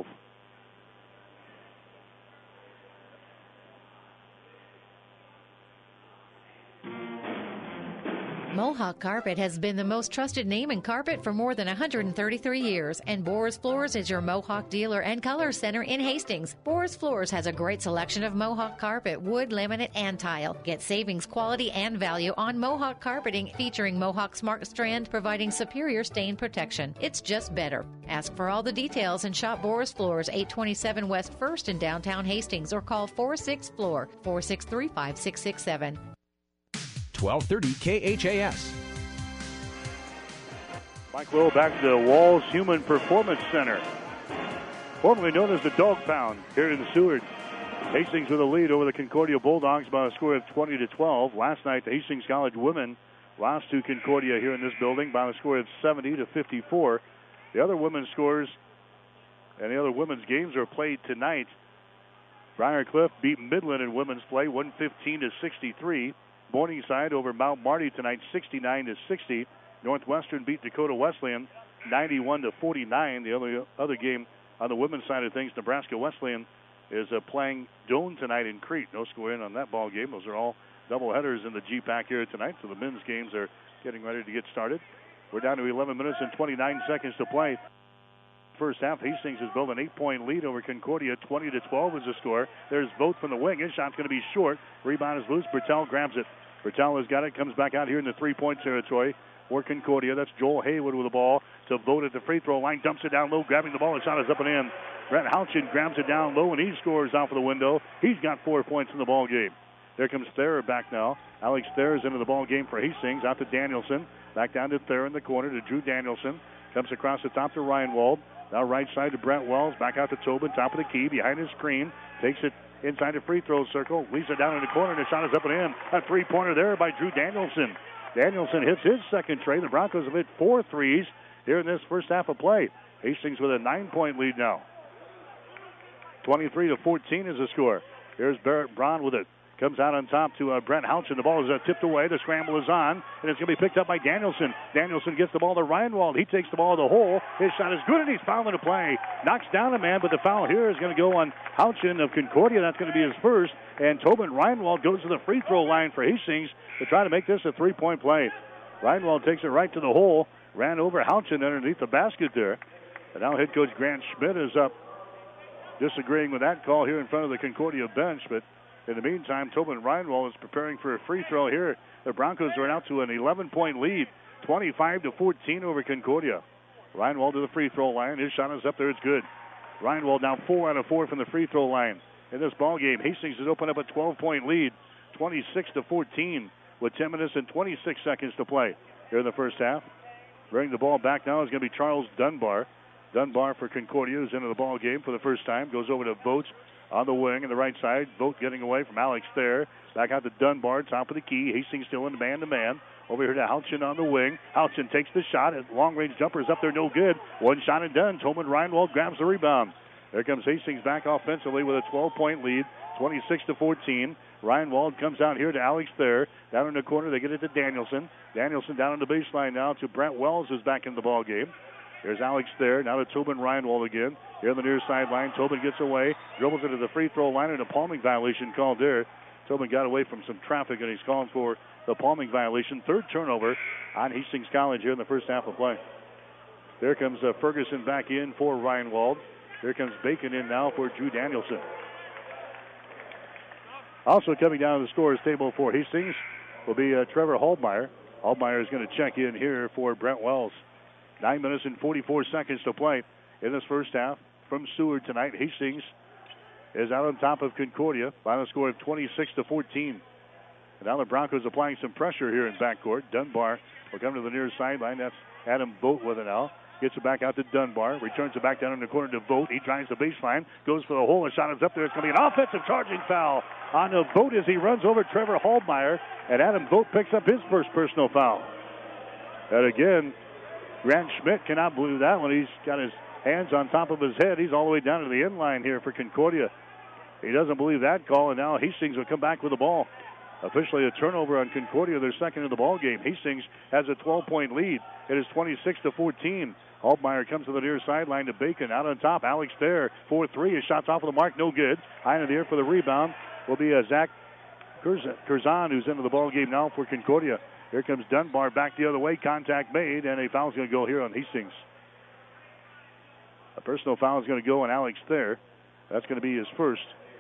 Mohawk Carpet has been the most trusted name in carpet for more than one hundred thirty-three years, and Boris Floors is your Mohawk dealer and color center in Hastings. Boris Floors has a great selection of Mohawk carpet, wood, laminate, and tile. Get savings, quality, and value on Mohawk carpeting featuring Mohawk Smart Strand, providing superior stain protection. It's just better. Ask for all the details and shop Boris Floors, eight twenty-seven West First in downtown Hastings, or call four six floor, four six three, five six six seven. twelve thirty K H A S. Mike Will back to the Walls Human Performance Center, formerly known as the Dog Pound, here in Seward. Hastings with a lead over the Concordia Bulldogs by a score of twenty to twelve. Last night, the Hastings College women lost to Concordia here in this building by a score of seventy to fifty-four. The other women's scores and the other women's games are played tonight. Briarcliff beat Midland in women's play, one fifteen to sixty-three. Morningside over Mount Marty tonight, sixty-nine to sixty. Northwestern beat Dakota Wesleyan, ninety-one to forty-nine. The other other game on the women's side of things, Nebraska Wesleyan is uh, playing Doane tonight in Crete. No score in on that ball game. Those are all doubleheaders in the G PAC here tonight. So the men's games are getting ready to get started. We're down to eleven minutes and twenty-nine seconds to play. First half, Hastings has built an eight-point lead over Concordia. twenty to twelve is the score. There's Vogt from the wing. His shot's going to be short. Rebound is loose. Bertel grabs it. Bertel has got it. Comes back out here in the three-point territory for Concordia. That's Joel Haywood with the ball to Vogt at the free throw line. Dumps it down low, grabbing the ball. His shot is up and in. Brett Houchin grabs it down low, and he scores off of the window. He's got four points in the ball game. There comes Thayer back now. Alex Thayer is into the ball game for Hastings. Out to Danielson. Back down to Thayer in the corner to Drew Danielson. Comes across the top to Reinwald. Now right side to Brent Wells. Back out to Tobin. Top of the key. Behind his screen. Takes it inside the free throw circle. Leaves it down in the corner. And the shot is up and in. A three-pointer there by Drew Danielson. Danielson hits his second tray. The Broncos have hit four threes here in this first half of play. Hastings with a nine-point lead now. twenty-three to fourteen is the score. Here's Barrett Braun with it. Comes out on top to uh, Brent Houchin. The ball is uh, tipped away. The scramble is on, and it's going to be picked up by Danielson. Danielson gets the ball to Reinwald. He takes the ball to the hole. His shot is good, and he's fouling to play. Knocks down a man, but the foul here is going to go on Houchin of Concordia. That's going to be his first. And Tobin Reinwald goes to the free throw line for Hastings to try to make this a three-point play. Reinwald takes it right to the hole. Ran over Houchin underneath the basket there. And now head coach Grant Schmidt is up disagreeing with that call here in front of the Concordia bench, but in the meantime, Tobin Reinwald is preparing for a free throw here. The Broncos are out to an eleven-point lead, twenty-five to fourteen over Concordia. Reinwald to the free throw line. His shot is up there. It's good. Reinwald now four out of four from the free throw line in this ball game. Hastings has opened up a twelve-point lead, twenty-six to fourteen, with ten minutes and twenty-six seconds to play here in the first half. Bringing the ball back now is going to be Charles Dunbar. Dunbar for Concordia is into the ball game for the first time. Goes over to Vogt on the wing on the right side. Vogt getting away from Alex Thayer. Back out to Dunbar, top of the key. Hastings still in man-to-man. Over here to Houchin on the wing. Houchin takes the shot. Long-range jumper is up there, no good. One shot and done. Tobin Reinwald grabs the rebound. There comes Hastings back offensively with a twelve-point lead, twenty-six to fourteen. Ryan Wald comes out here to Alex Thayer. Down in the corner, they get it to Danielson. Danielson down on the baseline now to Brent Wells, who's back in the ball game. There's Alex Thayer. Now to Tobin Reinwald again. Here on the near sideline, Tobin gets away, dribbles into the free throw line, and a palming violation called there. Tobin got away from some traffic, and he's calling for the palming violation. Third turnover on Hastings College here in the first half of play. There comes uh, Ferguson back in for Reinwald. Here comes Bacon in now for Drew Danielson. Also coming down the scorer's table for Hastings will be uh, Trevor Haldmeyer. Haldmeyer is going to check in here for Brent Wells. Nine minutes and forty-four seconds to play in this first half. From Seward tonight, Hastings is out on top of Concordia by the score of twenty-six to fourteen. And now the Broncos applying some pressure here in backcourt. Dunbar will come to the near sideline. That's Adam Vogt with it now. Gets it back out to Dunbar. Returns it back down in the corner to Vogt. He drives the baseline. Goes for the hole. The shot is up there. It's going to be an offensive charging foul on the Vogt as he runs over Trevor Haldmeyer. And Adam Vogt picks up his first personal foul. And again, Grant Schmidt cannot believe that when he's got his hands on top of his head. He's all the way down to the end line here for Concordia. He doesn't believe that call, and now Hastings will come back with the ball. Officially a turnover on Concordia, their second in the ball game. Hastings has a twelve-point lead. It is twenty-six to fourteen. Altmeyer comes to the near sideline to Bacon. Out on top, Alex Thayer. four three. His shot's off of the mark. No good. High in the air for the rebound will be uh, Zach Curzon, who's into the ball game now for Concordia. Here comes Dunbar back the other way. Contact made, and a foul's going to go here on Hastings. A personal foul is going to go on Alex Thayer. That's going to be his first.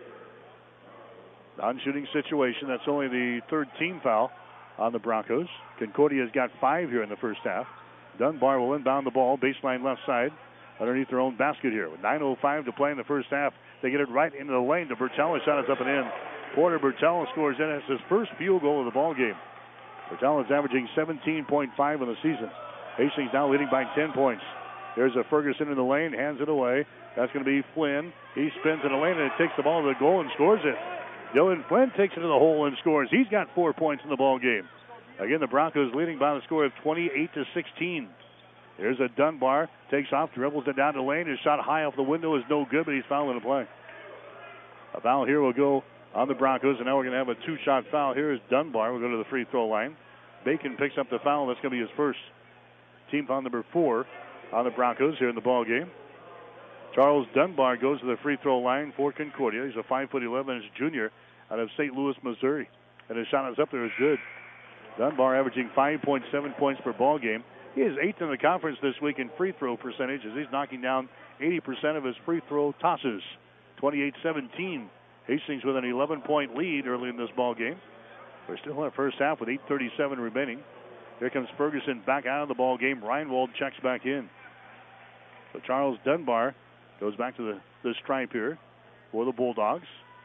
Non-shooting situation. That's only the third team foul on the Broncos. Concordia's got five here in the first half. Dunbar will inbound the ball, baseline left side, underneath their own basket here. With nine oh five to play in the first half, they get it right into the lane to Bertella. Shot is up and in. Porter Bertella scores in. It's his first field goal of the ball game. Bertella is averaging seventeen point five in the season. Hastings now leading by ten points. There's a Ferguson in the lane, hands it away. That's going to be Flynn. He spins in the lane and takes the ball to the goal and scores it. Dylan Flynn takes it to the hole and scores. He's got four points in the ball game. Again, the Broncos leading by the score of twenty-eight to sixteen. There's a Dunbar, takes off, dribbles it down the lane. His shot high off the window is no good, but he's fouling the play. A foul here will go on the Broncos, and now we're going to have a two-shot foul. Here is Dunbar. We'll go to the free throw line. Bacon picks up the foul. That's going to be his first. Team foul number four on the Broncos here in the ball game. Charles Dunbar goes to the free throw line for Concordia. He's a five foot eleven inch junior out of Saint Louis, Missouri. And his shot is up there is good. Dunbar averaging five point seven points per ball game. He is eighth in the conference this week in free throw percentage as he's knocking down eighty percent of his free throw tosses. twenty-eight seventeen. Hastings with an eleven point lead early in this ball game. We're still in the first half with eight thirty-seven remaining. Here comes Ferguson back out of the ball game. Reinwald checks back in. So Charles Dunbar goes back to the, the stripe here for the Bulldogs.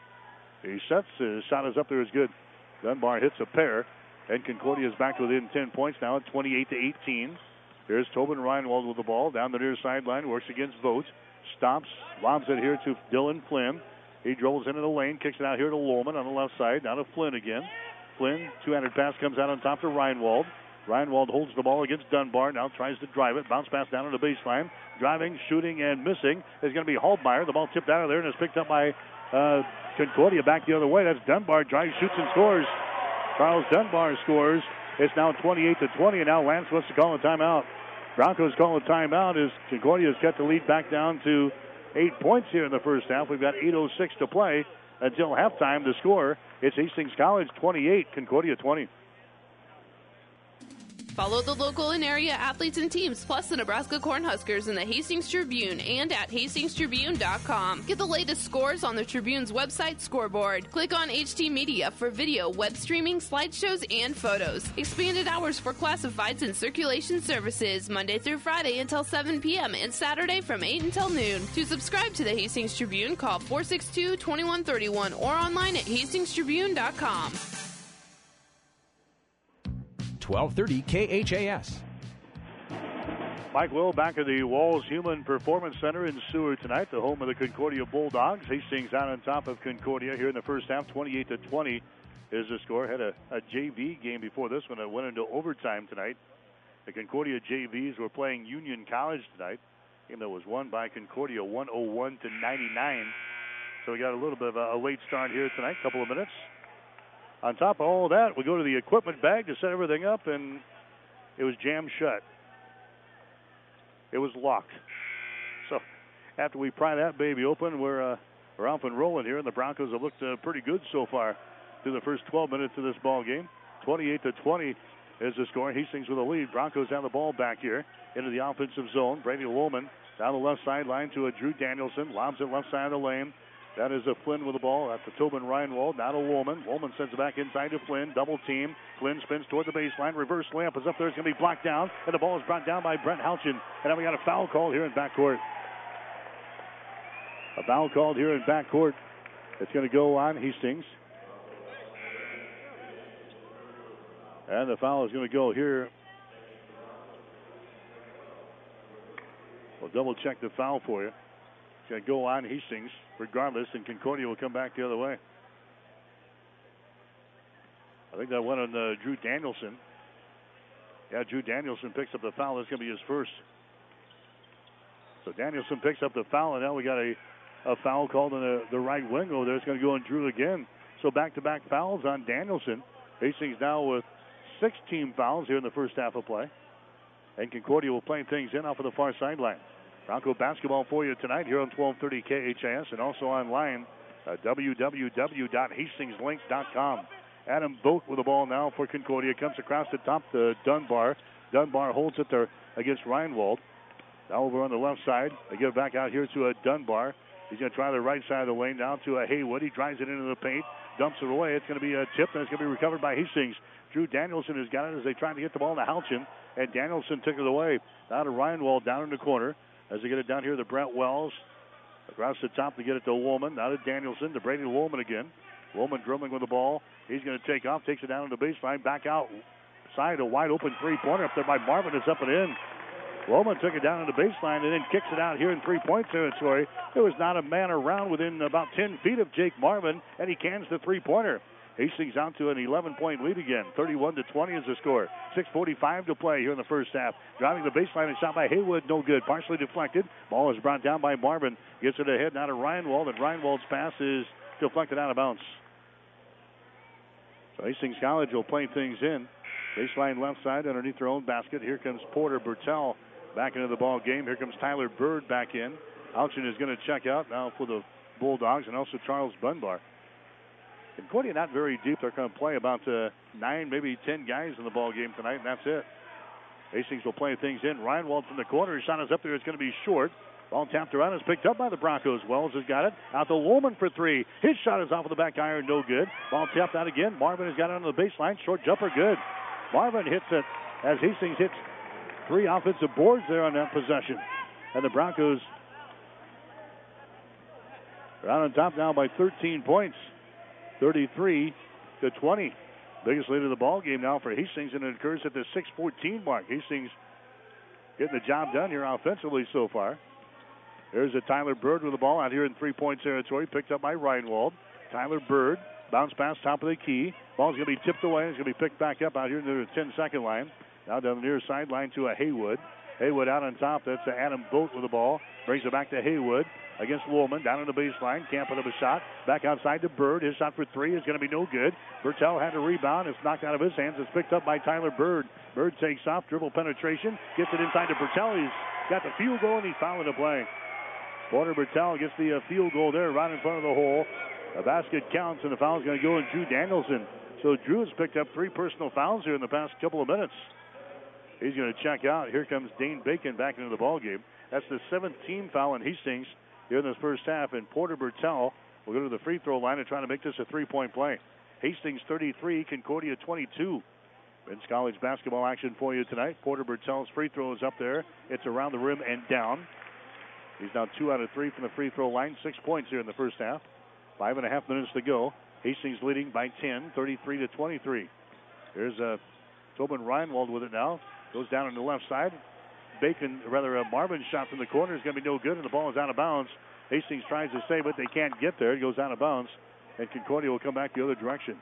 He sets. His shot is up there is good. Dunbar hits a pair. And Concordia is back within ten points now at twenty-eight to eighteen. Here's Tobin Reinwald with the ball down the near sideline. Works against Vogt. Stops. Lobs it here to Dylan Flynn. He dribbles into the lane. Kicks it out here to Lowman on the left side. Now to Flynn again. Flynn, two-handed pass comes out on top to Reinwald. Reinwald holds the ball against Dunbar. Now tries to drive it. Bounce pass down on the baseline. Driving, shooting, and missing is going to be Haldmeyer. The ball tipped out of there and is picked up by uh, Concordia back the other way. That's Dunbar. Drives, shoots, and scores. Charles Dunbar scores. It's now twenty-eight to twenty, and now Lance wants to call a timeout. Broncos call a timeout as Concordia has got the lead back down to eight points here in the first half. We've got eight oh six to play until halftime. The score, it's Hastings College twenty-eight, Concordia twenty. Follow the local and area athletes and teams, plus the Nebraska Cornhuskers in the Hastings Tribune and at hastings tribune dot com. Get the latest scores on the Tribune's website scoreboard. Click on H T Media for video, web streaming, slideshows, and photos. Expanded hours for classifieds and circulation services, Monday through Friday until seven p.m. and Saturday from eight until noon. To subscribe to the Hastings Tribune, call four six two, two one three one or online at hastings tribune dot com. twelve thirty K H A S. Mike Will back at the Walls Human Performance Center in Seward tonight, the home of the Concordia Bulldogs. Hastings out on top of Concordia here in the first half, twenty-eight to twenty is the score. Had a, a J V game before this one that went into overtime tonight. The Concordia J Vs were playing Union College tonight. Game that was won by Concordia one oh one to ninety-nine. So we got a little bit of a, a late start here tonight, couple of minutes. On top of all that, we go to the equipment bag to set everything up, and it was jammed shut. It was locked. So after we pry that baby open, we're, uh, we're off and rolling here, and the Broncos have looked uh, pretty good so far through the first twelve minutes of this ball game. twenty-eight to twenty is the score. Hastings with a lead. Broncos have the ball back here into the offensive zone. Brady Woolman down the left sideline to a Drew Danielson. Lobs it left side of the lane. That is a Flynn with the ball at the Tobin Reinwald. Now to Woolman. Woolman sends it back inside to Flynn. Double team. Flynn spins toward the baseline. Reverse layup is up there. It's going to be blocked down. And the ball is brought down by Brent Houchin. And now we got a foul call here in backcourt. A foul called here in backcourt. It's going to go on Hastings. And the foul is going to go here. We'll double check the foul for you. It's going to go on Hastings regardless, and Concordia will come back the other way. I think that went on uh, Drew Danielson. Yeah, Drew Danielson picks up the foul. That's going to be his first. So Danielson picks up the foul, and now we got a, a foul called on the, the right wing over there. It's going to go on Drew again. So back-to-back fouls on Danielson. Hastings now with six team fouls here in the first half of play. And Concordia will play things in off of the far sideline. Bronco basketball for you tonight here on twelve thirty K H A S and also online at w w w dot hastings link dot com. Adam Boat with the ball now for Concordia. Comes across the top to Dunbar. Dunbar holds it there against Reinwald. Now over on the left side. They get it back out here to a Dunbar. He's going to try the right side of the lane down to a Haywood. He drives it into the paint. Dumps it away. It's going to be a tip, and it's going to be recovered by Hastings. Drew Danielson has got it as they try to get the ball to Houchin, and Danielson took it away. Now to Reinwald down in the corner as they get it down here to Brent Wells. Across the top to get it to Woolman. Now to Danielson, to Brady Woolman again. Woolman dribbling with the ball. He's going to take off, takes it down to the baseline, back out side, a wide open three-pointer up there by Marvin. It's up and in. Woolman took it down to the baseline and then kicks it out here in three-point territory. There was not a man around within about ten feet of Jake Marvin, and he cans the three-pointer. Hastings out to an eleven-point lead again. thirty-one to twenty is the score. six forty-five to play here in the first half. Driving the baseline and shot by Haywood, no good. Partially deflected. Ball is brought down by Marvin. Gets it ahead now to Reinwald, and Reinwald's pass is deflected out of bounds. So Hastings College will play things in. Baseline left side underneath their own basket. Here comes Porter Bertel back into the ball game. Here comes Tyler Bird back in. Houchin is going to check out now for the Bulldogs, and also Charles Dunbar. Concordia not very deep. They're going to play about uh, nine, maybe ten guys in the ball game tonight, and that's it. Hastings will play things in. Reinwald from the corner. His shot is up there. It's going to be short. Ball tapped around. Is picked up by the Broncos. Wells has got it. Out to Woolman for three. His shot is off of the back iron. No good. Ball tapped out again. Marvin has got it on the baseline. Short jumper. Good. Marvin hits it as Hastings hits three offensive boards there on that possession. And the Broncos are out on top now by thirteen points. thirty-three to twenty. Biggest lead of the ball game now for Hastings, and it occurs at the six fourteen mark. Hastings getting the job done here offensively so far. There's a Tyler Bird with the ball out here in three-point territory, picked up by Reinwald. Tyler Bird, bounce pass, top of the key. Ball's going to be tipped away. It's going to be picked back up out here near the ten-second line. Now down the near sideline to a Haywood. Haywood out on top. That's a Adam Boat with the ball. Brings it back to Haywood against Woolman. Down on the baseline. Can't put up a shot. Back outside to Bird. His shot for three is going to be no good. Bertel had a rebound. It's knocked out of his hands. It's picked up by Tyler Bird. Bird takes off. Dribble penetration. Gets it inside to Bertel. He's got the field goal, and he's fouling the play. Porter Bertel gets the uh, field goal there right in front of the hole. The basket counts, and the foul is going to go in Drew Danielson. So Drew has picked up three personal fouls here in the past couple of minutes. He's going to check out. Here comes Dane Bacon back into the ball game. That's the seventh team foul in Hastings here in this first half. And Porter Bertel will go to the free throw line and try to make this a three-point play. Hastings thirty-three, Concordia twenty-two. Men's college basketball action for you tonight. Porter Bertel's free throw is up there. It's around the rim and down. He's now two out of three from the free throw line. Six points here in the first half. Five and a half minutes to go. Hastings leading by ten, thirty-three to twenty-three. Here's uh, Tobin Reinwald with it now. Goes down on the left side. Bacon, rather a Marvin shot from the corner is going to be no good, and the ball is out of bounds. Hastings tries to save it. They can't get there. It goes out of bounds, and Concordia will come back the other direction.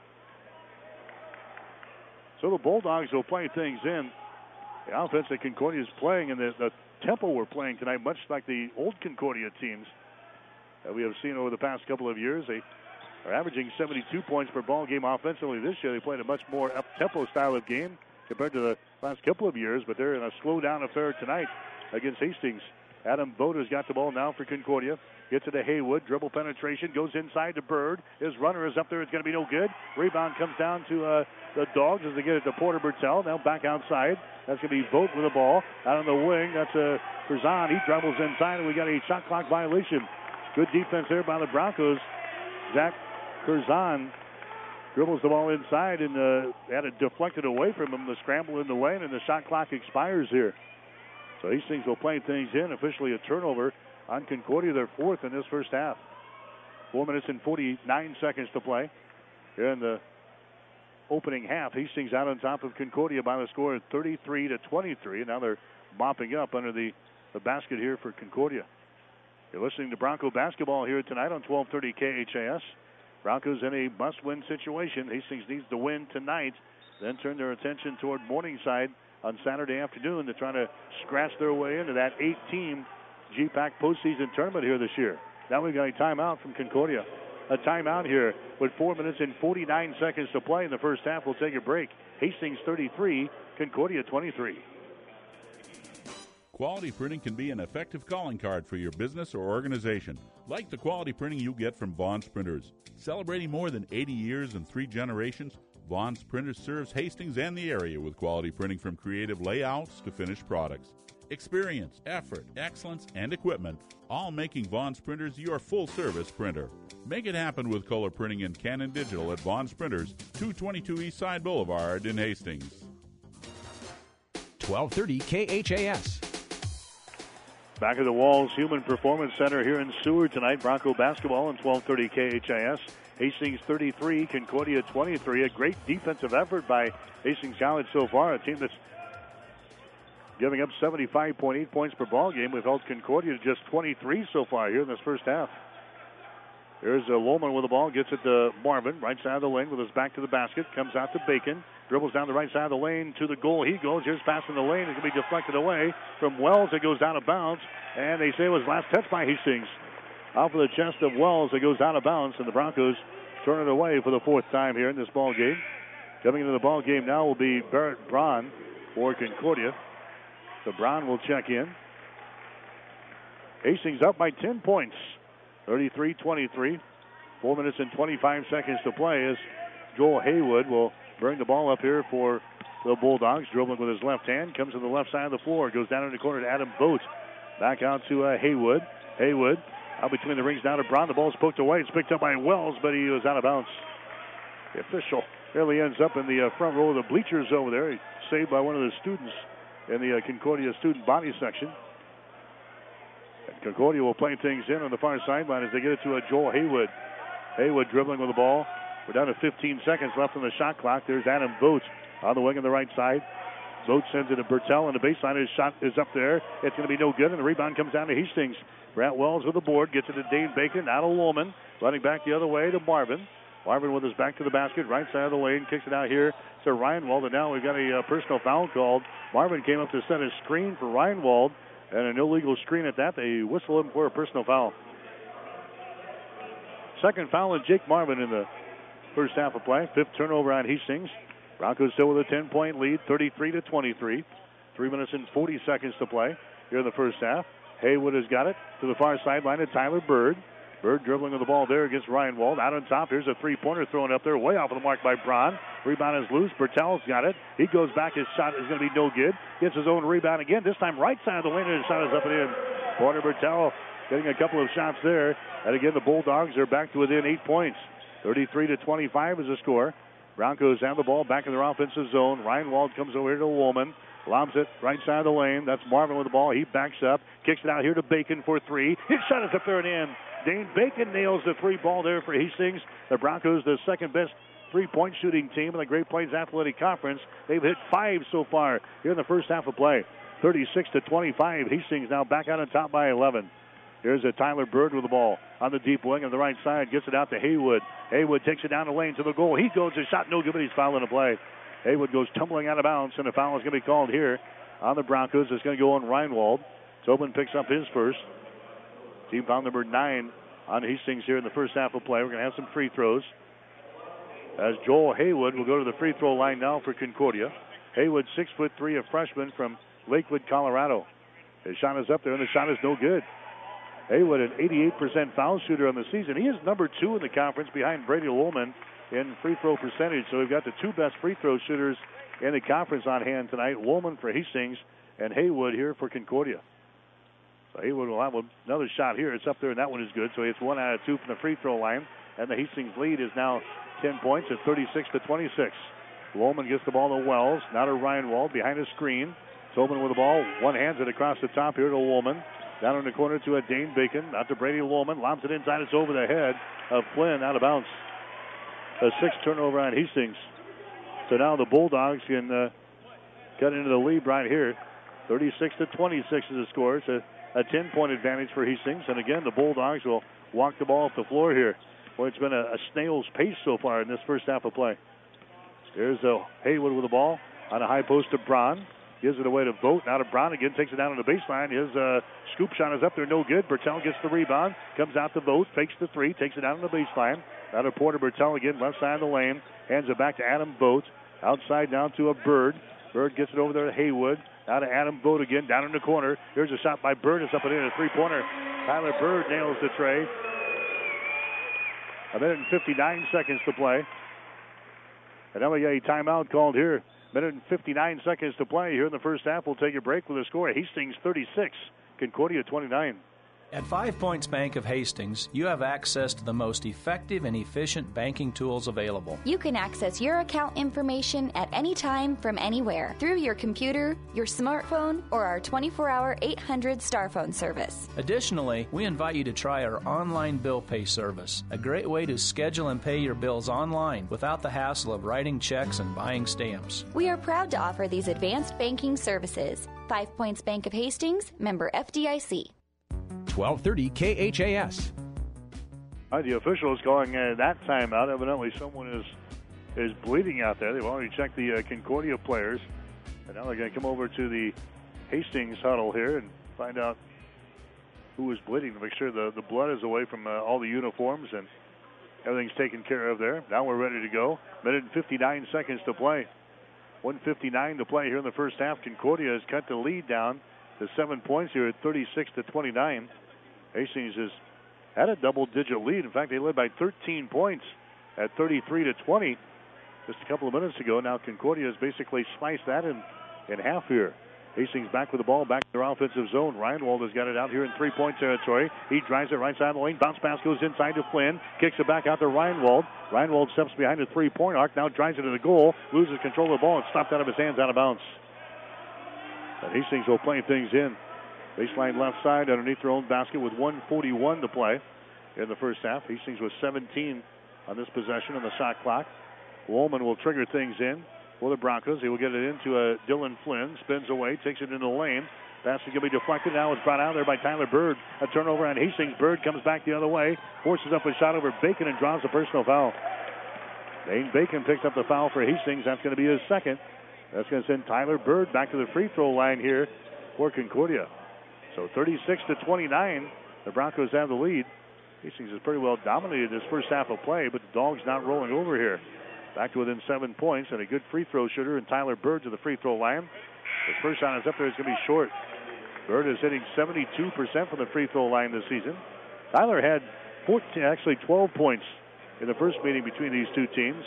So the Bulldogs will play things in. The offense that Concordia is playing, and the, the up-tempo we're playing tonight, much like the old Concordia teams that we have seen over the past couple of years. They are averaging seventy-two points per ball game offensively this year. They played a much more up-tempo style of game compared to the last couple of years, but they're in a slow-down affair tonight against Hastings. Adam Vogt has got the ball now for Concordia. Gets it to Haywood. Dribble penetration. Goes inside to Bird. His runner is up there. It's going to be no good. Rebound comes down to uh, the Dogs as they get it to Porter Bertel. Now back outside. That's going to be Vogt with the ball. Out on the wing. That's uh, Curzon. He dribbles inside, and we got a shot clock violation. Good defense there by the Broncos. Zach Curzon dribbles the ball inside and uh, had it deflected away from him. The scramble in the lane, and the shot clock expires here. So Hastings will play things in. Officially a turnover on Concordia. They're fourth in this first half. Four minutes and forty-nine seconds to play here in the opening half. Hastings out on top of Concordia by the score of thirty-three to twenty-three. And now they're mopping up under the, the basket here for Concordia. You're listening to Bronco basketball here tonight on twelve thirty K H A S. Broncos in a must-win situation. Hastings needs to win tonight, then turn their attention toward Morningside on Saturday afternoon to try to scratch their way into that eight-team G PAC postseason tournament here this year. Now we've got a timeout from Concordia. A timeout here with four minutes and forty-nine seconds to play in the first half. We'll take a break. Hastings thirty-three, Concordia twenty-three. Quality printing can be an effective calling card for your business or organization, like the quality printing you get from Vaughn's Printers. Celebrating more than eighty years and three generations, Vaughn's Printers serves Hastings and the area with quality printing from creative layouts to finished products. Experience, effort, excellence, and equipment, all making Vaughn's Printers your full-service printer. Make it happen with color printing and Canon Digital at Vaughn's Printers, two twenty-two East Side Boulevard in Hastings. twelve thirty K H A S. Back at the Walls Human Performance Center here in Seward tonight. Bronco basketball on twelve thirty K H A S. Hastings thirty-three, Concordia twenty-three. A great defensive effort by Hastings College so far. A team that's giving up seventy-five point eight points per ball game. We've held Concordia to just twenty-three so far here in this first half. There's a Lohman with the ball. Gets it to Marvin. Right side of the lane with his back to the basket. Comes out to Bacon. Dribbles down the right side of the lane to the goal. He goes. Here's pass in the lane. It's going to be deflected away from Wells. It goes out of bounds. And they say it was last touch by Hastings. Off of the chest of Wells. It goes out of bounds. And the Broncos turn it away for the fourth time here in this ball game. Coming into the ball game now will be Barrett Braun for Concordia. So Braun will check in. Hastings up by ten points. thirty-three twenty-three. Four minutes and twenty-five seconds to play as Joel Haywood will bring the ball up here for the Bulldogs. Dribbling with his left hand. Comes to the left side of the floor. Goes down in the corner to Adam Vogt. Back out to uh, Haywood. Haywood out between the rings down to Braun. The ball's poked away. It's picked up by Wells, but he was out of bounds. The official really ends up in the uh, front row of the bleachers over there. He's saved by one of the students in the uh, Concordia student body section. And Concordia will play things in on the far sideline as they get it to uh, Joel Haywood. Haywood dribbling with the ball. We're down to fifteen seconds left on the shot clock. There's Adam Vogt on the wing on the right side. Vogt sends it to Bertel, and the baseline. His shot is up there. It's going to be no good, and the rebound comes down to Hastings. Brant Wells with the board. Gets it to Dane Bacon. Out of Lohman. Running back the other way to Marvin. Marvin with his back to the basket. Right side of the lane. Kicks it out here to Reinwald. And now we've got a uh, personal foul called. Marvin came up to set a screen for Reinwald. And an illegal screen at that. They whistle him for a personal foul. Second foul on Jake Marvin in the first half of play. Fifth turnover on Hastings. Broncos still with a ten-point lead, thirty-three to twenty-three. Three minutes and forty seconds to play here in the first half. Haywood has got it to the far sideline to Tyler Bird. Bird dribbling with the ball there against Reinwald. Out on top, here's a three-pointer thrown up there, way off of the mark by Braun. Rebound is loose. Bertel's got it. He goes back. His shot is going to be no good. Gets his own rebound again. This time right side of the lane, and his shot is up and in. Porter Bertel getting a couple of shots there. And again, the Bulldogs are back to within eight points. thirty-three to twenty-five is the score. Broncos have the ball back in their offensive zone. Reinwald comes over here to Woolman. Lobs it right side of the lane. That's Marvin with the ball. He backs up. Kicks it out here to Bacon for three. His shot is up there and in. Dane Bacon nails the three ball there for Hastings. The Broncos, the second best three-point shooting team in the Great Plains Athletic Conference. They've hit five so far here in the first half of play. thirty-six to twenty-five. Hastings now back out on top by eleven. Here's a Tyler Bird with the ball on the deep wing on the right side. Gets it out to Haywood. Haywood takes it down the lane to the goal. He goes, his shot no good, but he's fouling the play. Haywood goes tumbling out of bounds, and a foul is going to be called here on the Broncos. It's going to go on Reinwald. Tobin picks up his first. Team foul number nine on Hastings here in the first half of play. We're going to have some free throws. As Joel Haywood will go to the free throw line now for Concordia. Haywood, six foot three, a freshman from Lakewood, Colorado. His shot is up there, and the shot is no good. Haywood, an eighty-eight percent foul shooter on the season. He is number two in the conference behind Brady Woolman in free throw percentage. So we've got the two best free throw shooters in the conference on hand tonight. Woolman for Hastings and Haywood here for Concordia. So Haywood will have another shot here. It's up there, and that one is good. So it's one out of two from the free throw line. And the Hastings lead is now ten points at thirty-six to twenty-six. Woolman gets the ball to Wells. Now to Reinwald behind a screen. Tobin with the ball. One hands it across the top here to Woolman. Down in the corner to a Dane Bacon. Out to Brady Woolman. Lobs it inside. It's over the head of Flynn. Out of bounds. A sixth turnover on Hastings. So now the Bulldogs can uh, cut into the lead right here. thirty-six to twenty-six is the score. It's a, a ten-point advantage for Hastings. And again, the Bulldogs will walk the ball off the floor here. Boy, it's been a, a snail's pace so far in this first half of play. Here's uh, Haywood with the ball on a high post to Braun. Gives it away to Vogt. Now to Braun again. Takes it down on the baseline. His uh, scoop shot is up there. No good. Bertel gets the rebound. Comes out to Vogt. Fakes the three. Takes it down on the baseline. Now to Porter Bertel again. Left side of the lane. Hands it back to Adam Vogt. Outside down to a Bird. Bird gets it over there to Haywood. Now to Adam Vogt again. Down in the corner. Here's a shot by Bird. It's up and in. A three-pointer. Tyler Bird nails the tray. A minute and fifty-nine seconds to play. And now we got a timeout called here. Minute and fifty-nine seconds to play here in the first half. We'll take a break with a score. Hastings thirty-six, Concordia twenty-nine. At Five Points Bank of Hastings, you have access to the most effective and efficient banking tools available. You can access your account information at any time from anywhere through your computer, your smartphone, or our twenty-four hour eight hundred star phone service. Additionally, we invite you to try our online bill pay service, a great way to schedule and pay your bills online without the hassle of writing checks and buying stamps. We are proud to offer these advanced banking services. Five Points Bank of Hastings, member F D I C. twelve thirty K H A S. All right, the officials calling uh, that timeout. Evidently, someone is is bleeding out there. They've already checked the uh, Concordia players, and now they're going to come over to the Hastings huddle here and find out who is bleeding to make sure the, the blood is away from uh, all the uniforms and everything's taken care of there. Now we're ready to go. Minute and fifty-nine seconds to play. one fifty-nine to play here in the first half. Concordia has cut the lead down to seven points here at thirty-six to twenty-nine. Hastings has had a double-digit lead. In fact, they led by thirteen points at thirty-three to twenty just a couple of minutes ago. Now Concordia has basically sliced that in, in half here. Hastings back with the ball, back to their offensive zone. Reinwald has got it out here in three-point territory. He drives it right side of the lane. Bounce pass goes inside to Flynn. Kicks it back out to Reinwald. Reinwald steps behind the three-point arc. Now drives it to the goal. Loses control of the ball and stopped out of his hands, out of bounds. And Hastings will play things in. Baseline left side underneath their own basket with one forty-one to play in the first half. Hastings was seventeen on this possession on the shot clock. Woolman will trigger things in for the Broncos. He will get it into uh, Dylan Flynn. Spins away, takes it into the lane. Pass is going to be deflected. Now it's brought out there by Tyler Bird. A turnover on Hastings. Bird comes back the other way. Forces up a shot over Bacon and draws a personal foul. Dane Bacon picks up the foul for Hastings. That's going to be his second. That's going to send Tyler Bird back to the free throw line here for Concordia. So thirty-six to twenty-nine, the Broncos have the lead. Hastings has pretty well dominated this first half of play, but the Dogs not rolling over here. Back to within seven points, and a good free throw shooter, and Tyler Bird to the free throw line. His first shot is up there. It's going to be short. Bird is hitting seventy-two percent from the free throw line this season. Tyler had fourteen, actually twelve points in the first meeting between these two teams.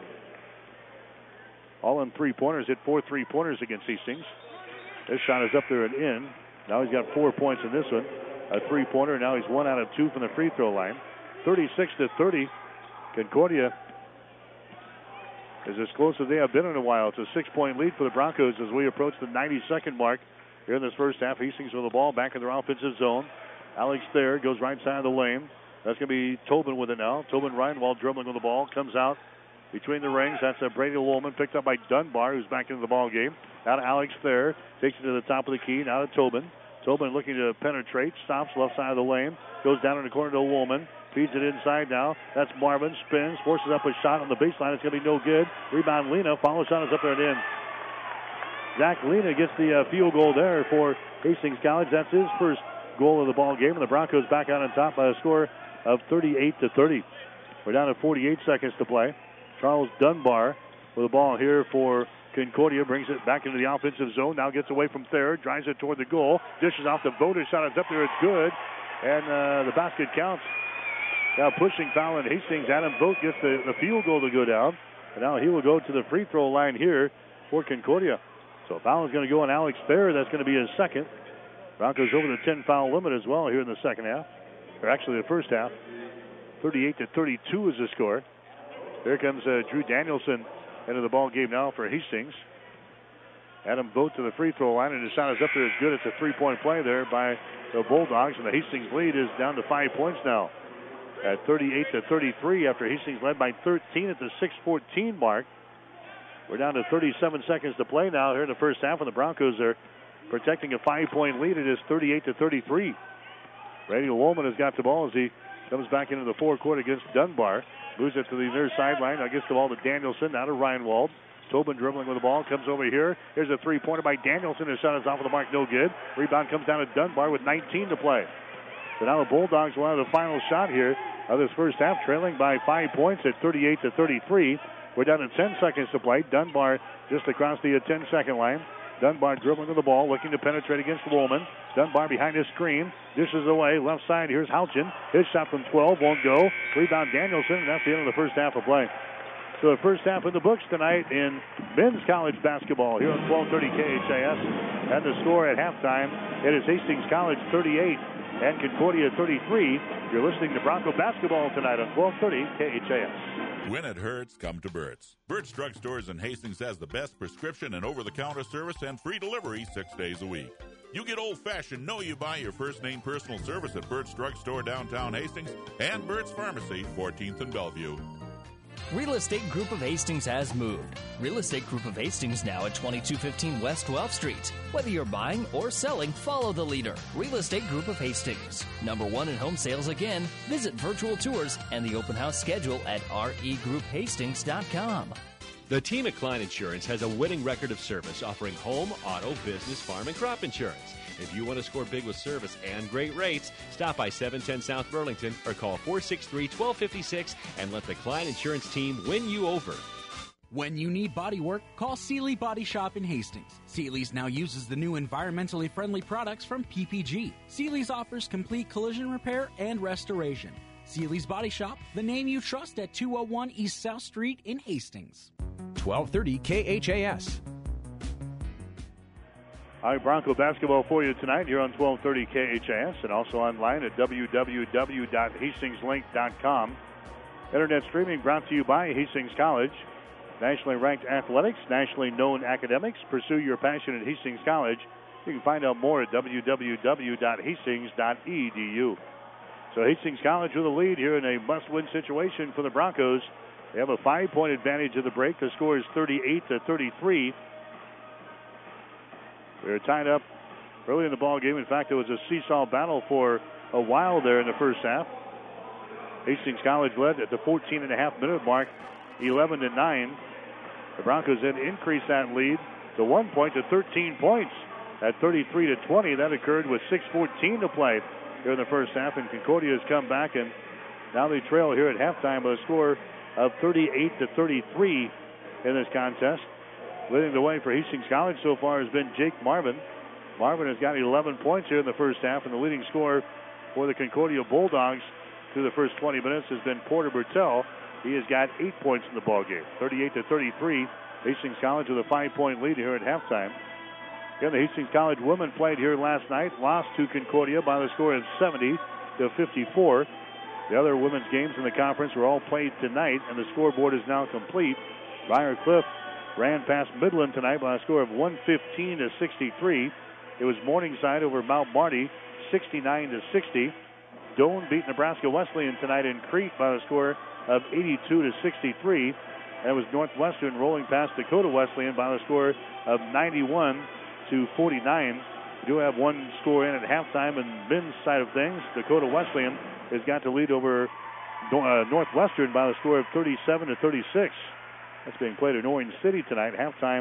All in three-pointers, hit four three-pointers against Hastings. This shot is up there and in. Now he's got four points in this one. A three-pointer. Now he's one out of two from the free throw line. thirty-six to thirty. Concordia is as close as they have been in a while. It's a six-point lead for the Broncos as we approach the ninety-second mark here in this first half. Hastings with the ball back in their offensive zone. Alex Thayer goes right side of the lane. That's going to be Tobin with it now. Tobin Reinwald dribbling with the ball. Comes out between the rings. That's a Brady Woolman picked up by Dunbar, who's back into the ball game. Now to Alex Thayer. Takes it to the top of the key. Now to Tobin. Tobin looking to penetrate. Stops left side of the lane. Goes down in the corner to Woolman. Feeds it inside now. That's Marvin. Spins. Forces up a shot on the baseline. It's going to be no good. Rebound Lena. Follow shot is up there and in. Zach Lena gets the uh, field goal there for Hastings College. That's his first goal of the ball game, and the Broncos back out on top by a score of thirty-eight to thirty. We're down to forty-eight seconds to play. Charles Dunbar with the ball here for Concordia, brings it back into the offensive zone. Now gets away from Thayer, drives it toward the goal, dishes off the Voda, shot is up there, it's good, and uh, the basket counts. Now pushing foul in Hastings. Adam Vogt gets the, the field goal to go down, and now he will go to the free throw line here for Concordia. So foul is going to go on Alex Thayer. That's going to be his second. Broncos over the ten foul limit as well here in the second half, or actually the first half. thirty-eight to thirty-two is the score. Here comes uh, Drew Danielson into the ball game now for Hastings. Adam Vogt to the free throw line, and his shot is up there. It's good. It's a three-point play there by the Bulldogs, and the Hastings lead is down to five points now at thirty-eight to thirty-three after Hastings led by thirteen at the six fourteen mark. We're down to thirty-seven seconds to play now here in the first half, and the Broncos are protecting a five-point lead. It is thirty-eight to thirty-three. Brady Woolman has got the ball as he comes back into the forecourt against Dunbar. Moves it to the near sideline. Now gets the ball to Danielson. Now to Reinwald. Tobin dribbling with the ball. Comes over here. Here's a three-pointer by Danielson. His shot is off of the mark. No good. Rebound comes down to Dunbar with nineteen to play. So now the Bulldogs will have the final shot here of this first half, trailing by five points at thirty-eight to thirty-three. We're down to ten seconds to play. Dunbar just across the ten-second line. Dunbar dribbling with the ball, looking to penetrate against Woolman. Dunbar behind his screen. Dishes away. Left side, here's Houchin. His shot from twelve won't go. Rebound Danielson, and that's the end of the first half of play. So the first half in the books tonight in men's college basketball here on twelve thirty K H A S. And the score at halftime, it is Hastings College thirty-eight and Concordia thirty-three. You're listening to Bronco basketball tonight on twelve thirty K H A S. When it hurts, come to Burt's. Burt's Drug Stores in Hastings has the best prescription and over-the-counter service and free delivery six days a week. You get old-fashioned, know you buy your first name personal service at Burt's Drug Store downtown Hastings and Burt's Pharmacy, fourteenth and Bellevue. Real Estate Group of Hastings has moved. Real Estate Group of Hastings now at twenty-two fifteen West twelfth Street. Whether you're buying or selling, follow the leader. Real Estate Group of Hastings. Number one in home sales again. Visit virtual tours and the open house schedule at r e group hastings dot com. The team at Klein Insurance has a winning record of service, offering home, auto, business, farm, and crop insurance. If you want to score big with service and great rates, stop by seven ten South Burlington or call four six three, one two five six and let the Klein Insurance team win you over. When you need body work, call Seeley Body Shop in Hastings. Seeley's now uses the new environmentally friendly products from P P G. Seeley's offers complete collision repair and restoration. Seeley's Body Shop, the name you trust at two oh one East South Street in Hastings. twelve thirty K H A S. All right, Bronco basketball for you tonight here on twelve thirty K H A S and also online at w w w dot hastings link dot com. Internet streaming brought to you by Hastings College. Nationally ranked athletics, nationally known academics. Pursue your passion at Hastings College. You can find out more at w w w dot hastings dot e d u. So Hastings College with a lead here in a must-win situation for the Broncos. They have a five-point advantage of the break. The score is thirty-eight to thirty-three. They're tied up early in the ball game. In fact, it was a seesaw battle for a while there in the first half. Hastings College led at the fourteen and a half minute mark, eleven to nine. The Broncos then increased that lead to one point to thirteen points at thirty-three to twenty. That occurred with six fourteen to play here in the first half, and Concordia has come back, and now they trail here at halftime with a score of thirty-eight to thirty-three in this contest. Leading the way for Hastings College so far has been Jake Marvin. Marvin has got eleven points here in the first half, and the leading scorer for the Concordia Bulldogs through the first twenty minutes has been Porter Bertel. He has got eight points in the ballgame. thirty-eight to thirty-three. Hastings College with a five-point lead here at halftime. Again, the Hastings College women played here last night, lost to Concordia by the score of seventy to fifty-four. The other women's games in the conference were all played tonight, and the scoreboard is now complete. Briar Cliff ran past Midland tonight by a score of one fifteen to sixty-three. It was Morningside over Mount Marty, sixty-nine to sixty. Doane beat Nebraska Wesleyan tonight in Crete by a score of eighty-two to sixty-three. And it was Northwestern rolling past Dakota Wesleyan by a score of ninety-one to forty-nine. We do have one score in at halftime in men's side of things. Dakota Wesleyan has got to lead over uh, Northwestern by a score of thirty-seven to thirty-six. That's being played in Orange City tonight. Halftime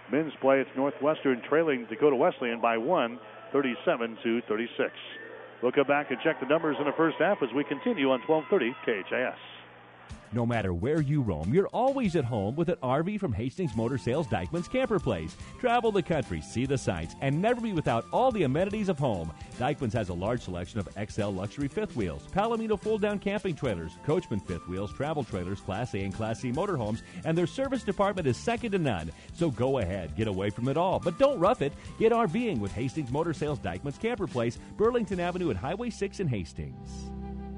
men's play, it's Northwestern trailing Dakota Wesleyan by one, thirty-seven to thirty-six. We'll come back and check the numbers in the first half as we continue on twelve thirty K H A S. No matter where you roam, you're always at home with an R V from Hastings Motor Sales Dykeman's Camper Place. Travel the country, see the sights, and never be without all the amenities of home. Dykeman's has a large selection of X L luxury fifth wheels, Palomino fold-down camping trailers, Coachman fifth wheels, travel trailers, Class A and Class C motorhomes, and their service department is second to none. So go ahead, get away from it all, but don't rough it. Get RVing with Hastings Motor Sales Dykeman's Camper Place, Burlington Avenue and Highway six in Hastings.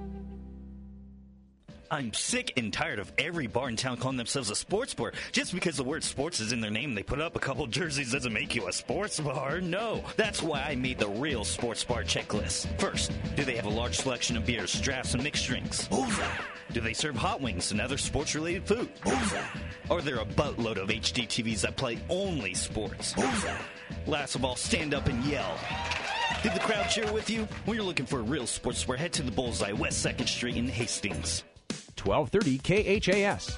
I'm sick and tired of every bar in town calling themselves a sports bar. Just because the word sports is in their name, they put up a couple jerseys doesn't make you a sports bar. No. That's why I made the real sports bar checklist. First, do they have a large selection of beers, drafts, and mixed drinks? Bullseye. Do they serve hot wings and other sports-related food? Bullseye. Are there a buttload of H D T Vs that play only sports? Bullseye. Last of all, stand up and yell. Did the crowd cheer with you? When you're looking for a real sports bar, head to the Bullseye, West second Street in Hastings. twelve thirty K H A S.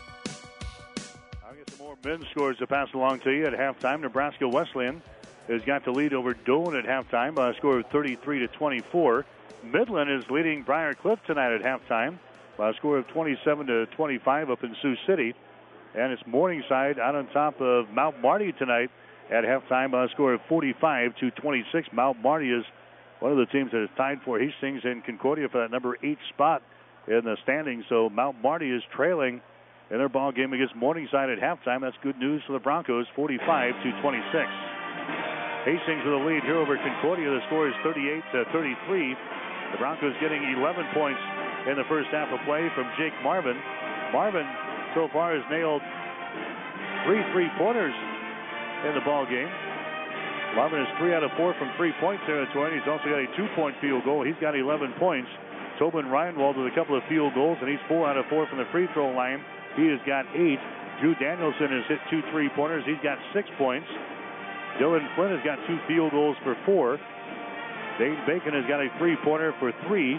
I'll get some more men's scores to pass along to you at halftime. Nebraska Wesleyan has got the lead over Doane at halftime by a score of thirty-three to twenty-four. Midland is leading Briar Cliff tonight at halftime by a score of twenty-seven to twenty-five up in Sioux City. And it's Morningside out on top of Mount Marty tonight at halftime by a score of forty-five to twenty-six. Mount Marty is one of the teams that is tied for Hastings and Concordia for that number eight spot in the standings. So Mount Marty is trailing in their ball game against Morningside at halftime. That's good news for the Broncos, forty-five to twenty-six. Hastings with a lead here over Concordia. The score is thirty-eight to thirty-three. The Broncos getting eleven points in the first half of play from Jake Marvin. Marvin so far has nailed three three-pointers in the ball game. Marvin is three out of four from three-point territory. He's also got a two-point field goal. He's got eleven points. Tobin Reinwald with a couple of field goals, and he's four out of four from the free throw line. He has got eight. Drew Danielson has hit two three-pointers. He's got six points. Dylan Flynn has got two field goals for four. Dane Bacon has got a three-pointer for three.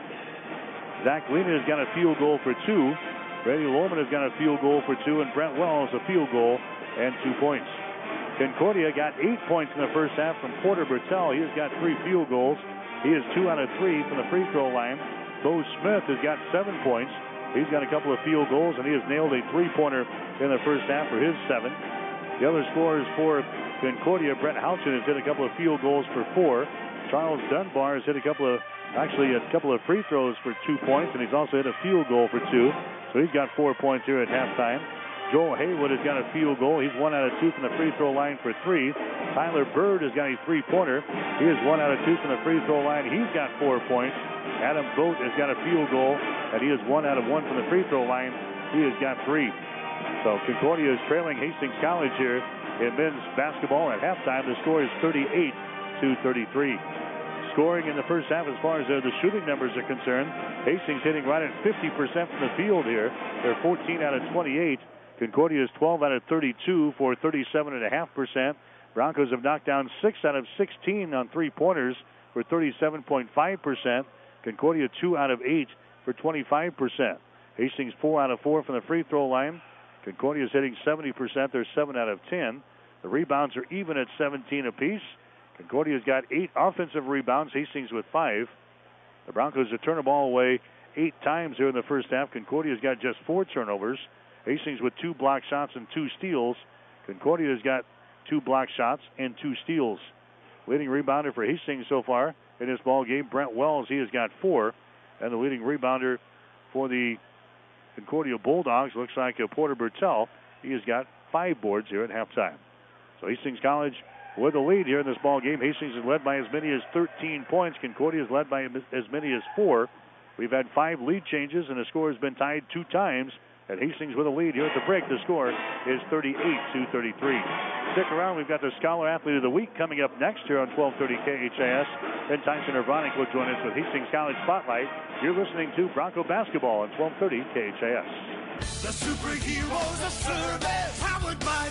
Zach Lena has got a field goal for two. Brady Lorman has got a field goal for two, and Brent Wells a field goal and two points. Concordia got eight points in the first half from Porter Bertel. He has got three field goals. He is two out of three from the free throw line. Bo Smith has got seven points. He's got a couple of field goals, and he has nailed a three-pointer in the first half for his seven. The other scorers for Concordia, Brett Houchin has hit a couple of field goals for four. Charles Dunbar has hit a couple of, actually a couple of free throws for two points, and he's also hit a field goal for two. So he's got four points here at halftime. Joel Haywood has got a field goal. He's one out of two from the free throw line for three. Tyler Bird has got a three-pointer. He is one out of two from the free throw line. He's got four points. Adam Vogt has got a field goal, and he is one out of one from the free throw line. He has got three. So Concordia is trailing Hastings College here in men's basketball at halftime. The score is thirty-eight to thirty-three. Scoring in the first half as far as uh, the shooting numbers are concerned. Hastings hitting right at fifty percent from the field here. They're fourteen out of twenty-eight. Concordia is twelve out of thirty-two for thirty-seven point five percent. Broncos have knocked down six out of sixteen on three-pointers for thirty-seven point five percent. Concordia two out of eight for twenty-five percent. Hastings four out of four from the free throw line. Concordia is hitting seventy percent. They're seven out of ten. The rebounds are even at seventeen apiece. Concordia's got eight offensive rebounds. Hastings with five. The Broncos have turned the ball away eight times here in the first half. Concordia's got just four turnovers. Hastings with two block shots and two steals. Concordia's got two block shots and two steals. Leading rebounder for Hastings so far in this ball game, Brent Wells, he has got four. And the leading rebounder for the Concordia Bulldogs looks like a Porter Bertel. He has got five boards here at halftime. So Hastings College with the lead here in this ball game. Hastings is led by as many as thirteen points. Concordia is led by as many as four. We've had five lead changes, and the score has been tied two times. And Hastings with a lead here at the break. The score is thirty-eight to thirty-three. Stick around. We've got the Scholar Athlete of the Week coming up next here on twelve thirty K H A S. Then Tyson Urbanic will join us with Hastings College Spotlight. You're listening to Bronco Basketball on twelve thirty K H A S. The superheroes of service, powered by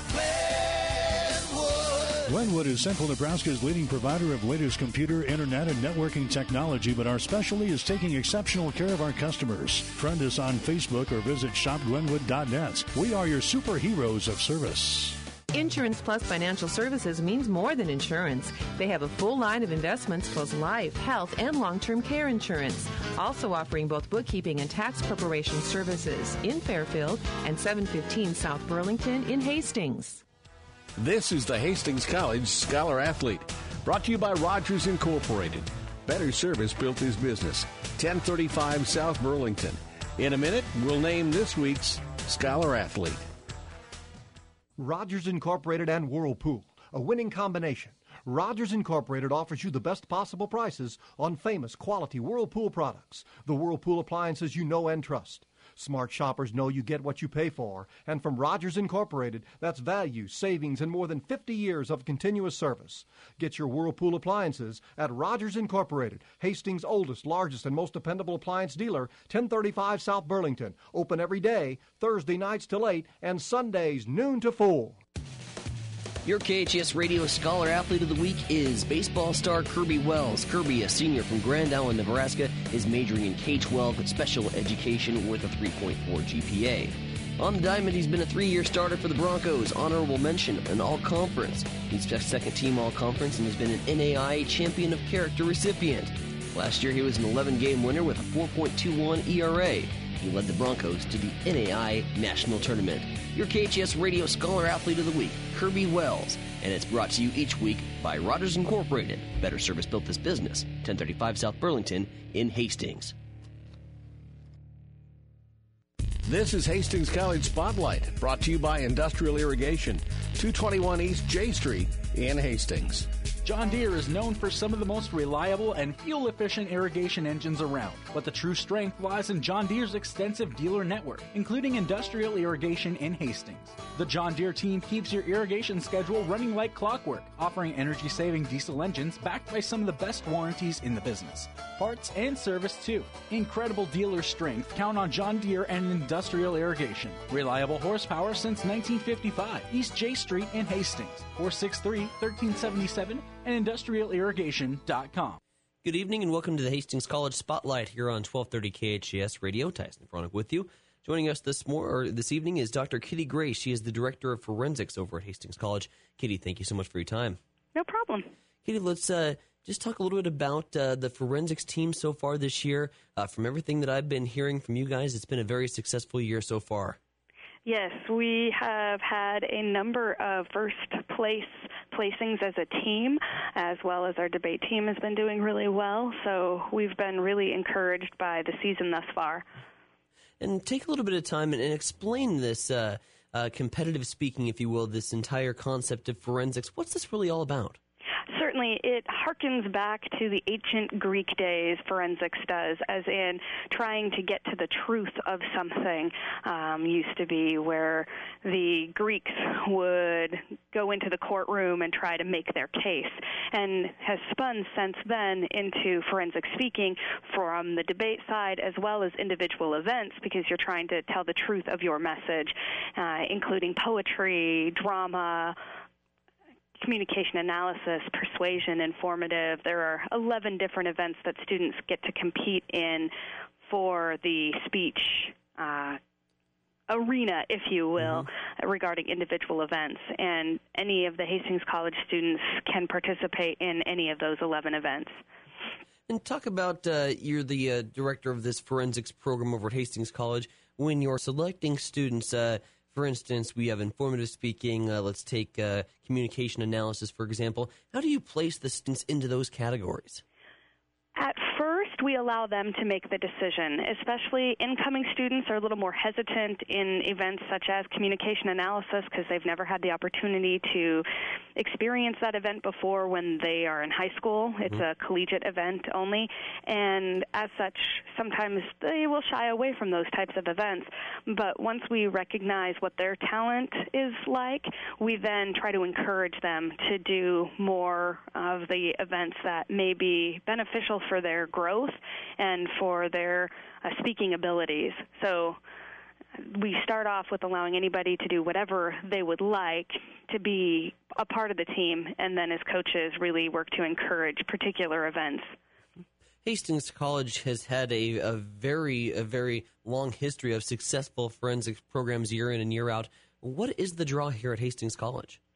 Glenwood. Glenwood is Central Nebraska's leading provider of latest computer, internet, and networking technology, but our specialty is taking exceptional care of our customers. Friend us on Facebook or visit shop glenwood dot net. We are your superheroes of service. Insurance Plus Financial Services means more than insurance. They have a full line of investments plus life, health, and long-term care insurance. Also offering both bookkeeping and tax preparation services in Fairfield and seven fifteen South Burlington in Hastings. This is the Hastings College Scholar Athlete, brought to you by Rogers Incorporated. Better service built his business. ten thirty-five South Burlington. In a minute, we'll name this week's Scholar Athlete. Rogers Incorporated and Whirlpool, a winning combination. Rogers Incorporated offers you the best possible prices on famous quality Whirlpool products. The Whirlpool appliances you know and trust. Smart shoppers know you get what you pay for. And from Rogers Incorporated, that's value, savings, and more than fifty years of continuous service. Get your Whirlpool appliances at Rogers Incorporated, Hastings' oldest, largest, and most dependable appliance dealer, ten thirty-five South Burlington. Open every day, Thursday nights till eight, and Sundays noon to four. Your K H S Radio Scholar Athlete of the Week is baseball star Kirby Wells. Kirby, a senior from Grand Island, Nebraska, is majoring in K twelve special education with a three point four G P A. On the diamond, he's been a three-year starter for the Broncos, honorable mention, an all-conference. He's a second-team all-conference and has been an N A I A Champion of Character recipient. Last year, he was an eleven-game winner with a four point two one E R A. He led the Broncos to the N A I National Tournament. Your K H S Radio Scholar Athlete of the Week, Kirby Wells. And it's brought to you each week by Rogers Incorporated. Better service built this business. ten thirty-five South Burlington in Hastings. This is Hastings College Spotlight, brought to you by Industrial Irrigation, two twenty-one East J Street in Hastings. John Deere is known for some of the most reliable and fuel-efficient irrigation engines around, but the true strength lies in John Deere's extensive dealer network, including Industrial Irrigation in Hastings. The John Deere team keeps your irrigation schedule running like clockwork, offering energy-saving diesel engines backed by some of the best warranties in the business. Parts and service, too. Incredible dealer strength. Count on John Deere and Industrial Irrigation. Reliable horsepower since nineteen fifty-five. East J Street in Hastings. four six three, one three seven seven and industrial irrigation dot com. Good evening and welcome to the Hastings College Spotlight here on twelve thirty K H A S Radio. Tyson Fronick with you. Joining us this mor- or this evening is Doctor Kitty Gray. She is the Director of Forensics over at Hastings College. Kitty, thank you so much for your time. No problem. Kitty, let's uh, just talk a little bit about uh, the forensics team so far this year. Uh, from everything that I've been hearing from you guys, it's been a very successful year so far. Yes, we have had a number of first place placings as a team, as well as our debate team has been doing really well. So we've been really encouraged by the season thus far. And take a little bit of time and, and explain this uh, uh, competitive speaking, if you will, this entire concept of forensics. What's this really all about? Certainly, it harkens back to the ancient Greek days, forensics does, as in trying to get to the truth of something. Um, used to be where the Greeks would go into the courtroom and try to make their case, and has spun since then into forensic speaking from the debate side as well as individual events, because you're trying to tell the truth of your message, uh, including poetry, drama, communication analysis, persuasion, informative. There are eleven different events that students get to compete in for the speech uh, arena, if you will, mm-hmm. regarding individual events. And any of the Hastings College students can participate in any of those eleven events. And talk about, uh, you're the uh, director of this forensics program over at Hastings College. When you're selecting students, uh, for instance, we have informative speaking. Uh, let's take uh, communication analysis, for example. How do you place the students into those categories? At first, we allow them to make the decision, especially incoming students are a little more hesitant in events such as communication analysis because they've never had the opportunity to experience that event before when they are in high school. It's mm-hmm. a collegiate event only, and as such, sometimes they will shy away from those types of events. But once we recognize what their talent is like, we then try to encourage them to do more of the events that may be beneficial for their growth and for their uh, speaking abilities. So we start off with allowing anybody to do whatever they would like to be a part of the team, and then as coaches really work to encourage particular events. Hastings College has had a, a very a very long history of successful forensics programs year in and year out. What is the draw here at Hastings College?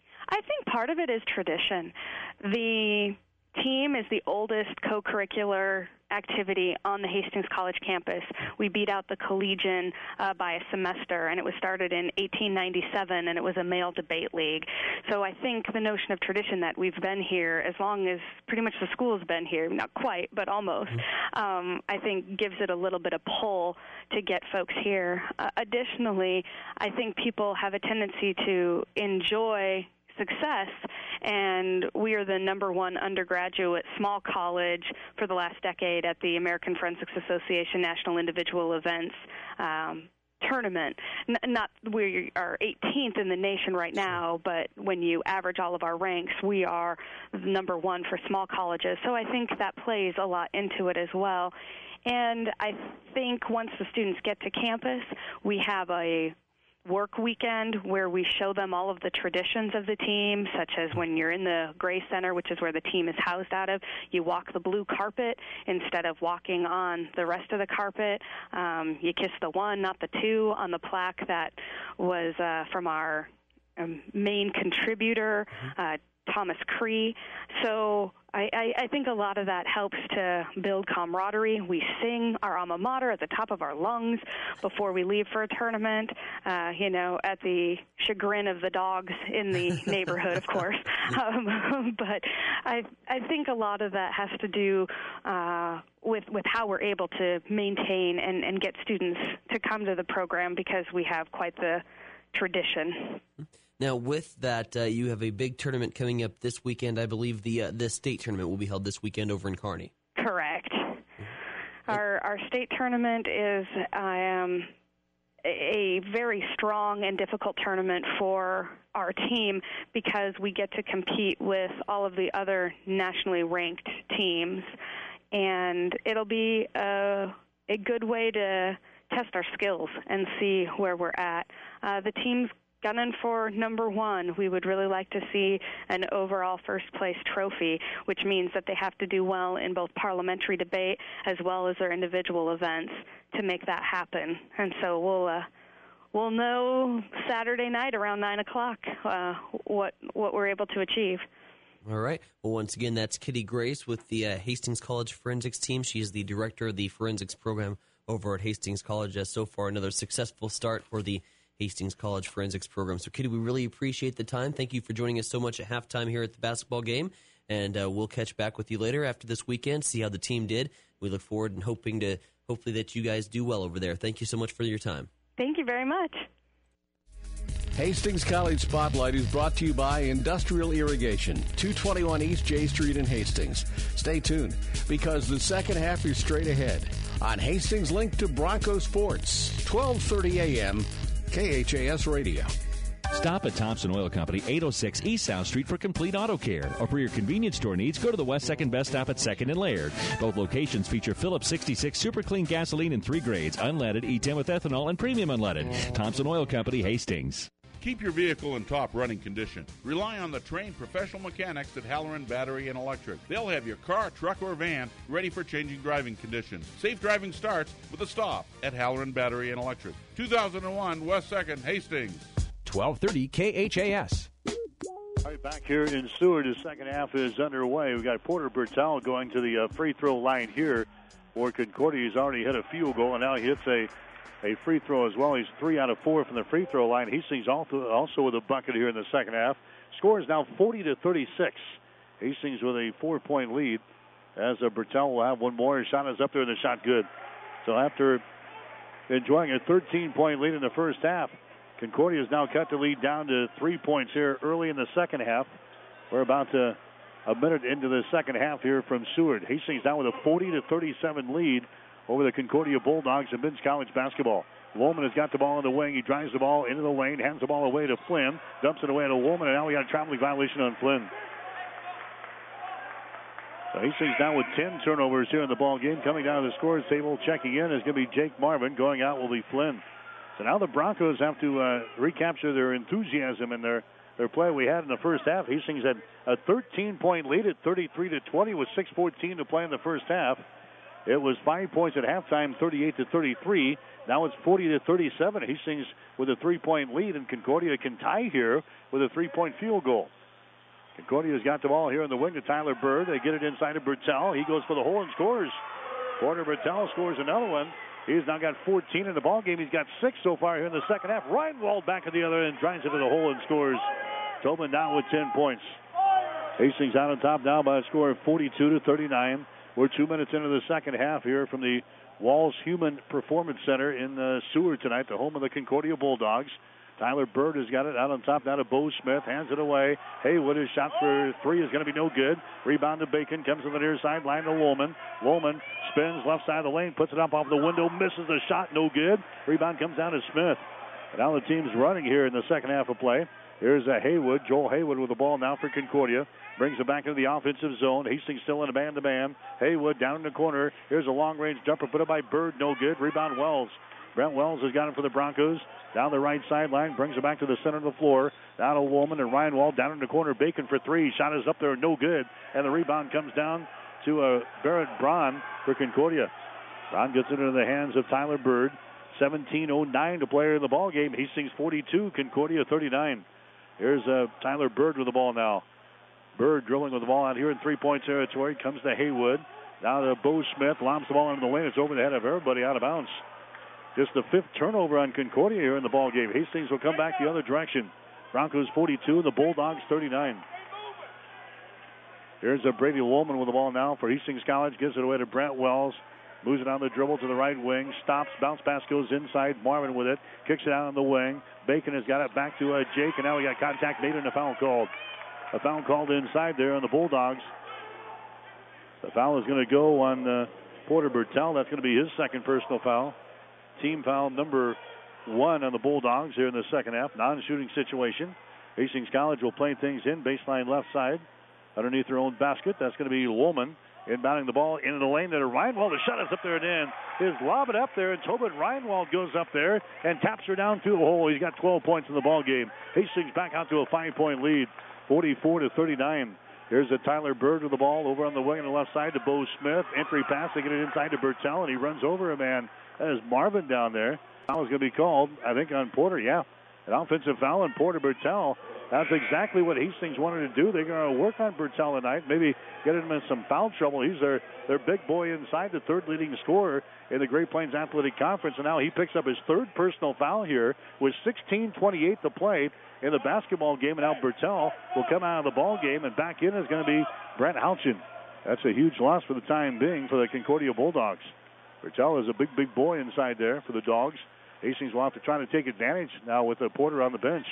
part of it is tradition. The team is the oldest co-curricular activity on the Hastings College campus. We beat out the Collegian uh, by a semester, and it was started in eighteen ninety-seven, and it was a male debate league. So I think the notion of tradition, that we've been here as long as pretty much the school's been here, not quite, but almost, um, I think gives it a little bit of pull to get folks here. Uh, additionally, I think people have a tendency to enjoy success, and we are the number one undergraduate small college for the last decade at the American Forensics Association National Individual Events um, tournament. N- not we are eighteenth in the nation right now, but when you average all of our ranks, we are number one for small colleges. So I think that plays a lot into it as well. And I think once the students get to campus, we have a work weekend where we show them all of the traditions of the team, such as when you're in the Gray Center, which is where the team is housed out of, you walk the blue carpet instead of walking on the rest of the carpet. Um, you kiss the one, not the two, on the plaque that was uh, from our um, main contributor, uh, Thomas Cree. So I, I, I think a lot of that helps to build camaraderie. We sing our alma mater at the top of our lungs before we leave for a tournament, uh, you know, at the chagrin of the dogs in the neighborhood, of course. Um, but I, I think a lot of that has to do uh, with, with how we're able to maintain and, and get students to come to the program, because we have quite the tradition. Now, with that, uh, you have a big tournament coming up this weekend. I believe the uh, the state tournament will be held this weekend over in Kearney. Correct. Our our state tournament is um, a very strong and difficult tournament for our team, because we get to compete with all of the other nationally ranked teams, and it'll be a, a good way to test our skills and see where we're at. Uh, the team's gunning for number one. We would really like to see an overall first-place trophy, which means that they have to do well in both parliamentary debate as well as their individual events to make that happen. And so we'll uh, we'll know Saturday night around nine o'clock uh, what what we're able to achieve. All right. Well, once again, that's Kitty Grace with the uh, Hastings College Forensics team. She's the director of the forensics program over at Hastings College. As so far, another successful start for the Hastings College Forensics Program. So, Kitty, we really appreciate the time. Thank you for joining us so much at halftime here at the basketball game, and uh, we'll catch back with you later after this weekend, see how the team did. We look forward and hoping to hopefully that you guys do well over there. Thank you so much for your time. Thank you very much. Hastings College Spotlight is brought to you by Industrial Irrigation, two twenty-one East J Street in Hastings. Stay tuned, because the second half is straight ahead on Hastings Link to Bronco Sports, twelve thirty a.m., K H A S Radio. Stop at Thompson Oil Company, eight oh six East South Street for complete auto care. Or for your convenience store needs, go to the West second Best Stop at second and Laird. Both locations feature Phillips sixty-six Super Clean gasoline in three grades, unleaded, E ten with ethanol, and premium unleaded. Thompson Oil Company, Hastings. Keep your vehicle in top running condition. Rely on the trained professional mechanics at Halloran Battery and Electric. They'll have your car, truck, or van ready for changing driving conditions. Safe driving starts with a stop at Halloran Battery and Electric. two thousand one West second, Hastings. twelve thirty K H A S. All right, back here in Seward, the second half is underway. We've got Porter Bertel going to the uh, free throw line here for Concordia. He's already hit a field goal, and now he hits a A free throw as well. He's three out of four from the free throw line. Hastings also, also with a bucket here in the second half. Score is now forty to thirty-six. Hastings with a four-point lead, as uh, Bertel will have one more. His shot is up there, and the shot good. So after enjoying a thirteen-point lead in the first half, Concordia has now cut the lead down to three points here early in the second half. We're about to, a minute into the second half here from Seward. Hastings now with a forty to thirty-seven lead over the Concordia Bulldogs in men's college basketball. Woolman has got the ball in the wing. He drives the ball into the lane, hands the ball away to Flynn, dumps it away to Woolman, and now we got a traveling violation on Flynn. So Hastings now with ten turnovers here in the ball game. Coming down to the scores table, checking in is going to be Jake Marvin. Going out will be Flynn. So now the Broncos have to uh, recapture their enthusiasm in their, their play we had in the first half. Hastings had a thirteen-point lead at thirty-three to twenty with six fourteen to play in the first half. It was five points at halftime, thirty-eight to thirty-three. Now it's forty to thirty-seven. Hastings with a three-point lead, and Concordia can tie here with a three-point field goal. Concordia's got the ball here in the wing to Tyler Bird. They get it inside to Bertel. He goes for the hole and scores. Porter Bertel scores another one. He's now got fourteen in the ball game. He's got six so far here in the second half. Reinwald back at the other end, drives into the hole and scores. Tobin down with ten points. Hastings out on top now by a score of forty-two to thirty-nine. We're two minutes into the second half here from the Walls Human Performance Center in uh, Seward tonight, the home of the Concordia Bulldogs. Tyler Bird has got it out on top now to Bo Smith. Hands it away. Haywood, his shot for three is going to be no good. Rebound to Bacon. Comes to the near sideline to Woolman. Woolman spins left side of the lane. Puts it up off the window. Misses the shot. No good. Rebound comes down to Smith. And now the team's running here in the second half of play. Here's a Haywood. Joel Haywood with the ball now for Concordia. Brings it back into the offensive zone. Hastings still in a man-to-man. Haywood down in the corner. Here's a long-range jumper put up by Bird. No good. Rebound Wells. Brent Wells has got it for the Broncos. Down the right sideline. Brings it back to the center of the floor. Down to Woolman and Reinwald down in the corner. Bacon for three. Shot is up there. No good. And the rebound comes down to uh, Barrett Braun for Concordia. Braun gets it into the hands of Tyler Bird. seventeen oh nine to play in the ball game. Hastings forty-two. Concordia thirty-nine. Here's uh, Tyler Bird with the ball now. Bird drilling with the ball out here in three-point territory. Comes to Haywood. Now to Bo Smith. Lobs the ball into the lane. It's over the head of everybody out of bounds. Just the fifth turnover on Concordia here in the ball game. Hastings will come back the other direction. Broncos forty-two, the Bulldogs thirty-nine. Here's a Brady Woolman with the ball now for Hastings College. Gives it away to Brent Wells. Moves it on the dribble to the right wing. Stops. Bounce pass goes inside. Marvin with it. Kicks it out on the wing. Bacon has got it back to uh, Jake. And now we got contact made and a foul called. A foul called inside there on the Bulldogs. The foul is going to go on uh, Porter Bertel. That's going to be his second personal foul. Team foul number one on the Bulldogs here in the second half. Non-shooting situation. Hastings College will play things in. Baseline left side. Underneath their own basket. That's going to be Woolman. Inbounding the ball into the lane to Reinwald. The shot is up there and in. His lob it up there, and Tobin Reinwald goes up there and taps her down through the hole. He's got twelve points in the ball game. Hastings back out to a five-point lead, forty-four to thirty-nine. Here's a Tyler Bird with the ball over on the wing on the left side to Bo Smith. Entry pass. They get it inside to Bertel, and he runs over a man. That is Marvin down there. Foul is going to be called, I think, on Porter. Yeah, an offensive foul on Porter Bertel. That's exactly what Hastings wanted to do. They're going to work on Bertel tonight, maybe get him in some foul trouble. He's their, their big boy inside, the third leading scorer in the Great Plains Athletic Conference, and now he picks up his third personal foul here with sixteen twenty-eight to play in the basketball game, and now Bertel will come out of the ball game, and back in is going to be Brent Houchin. That's a huge loss for the time being for the Concordia Bulldogs. Bertel is a big, big boy inside there for the Dogs. Hastings will have to try to take advantage now with the Porter on the bench.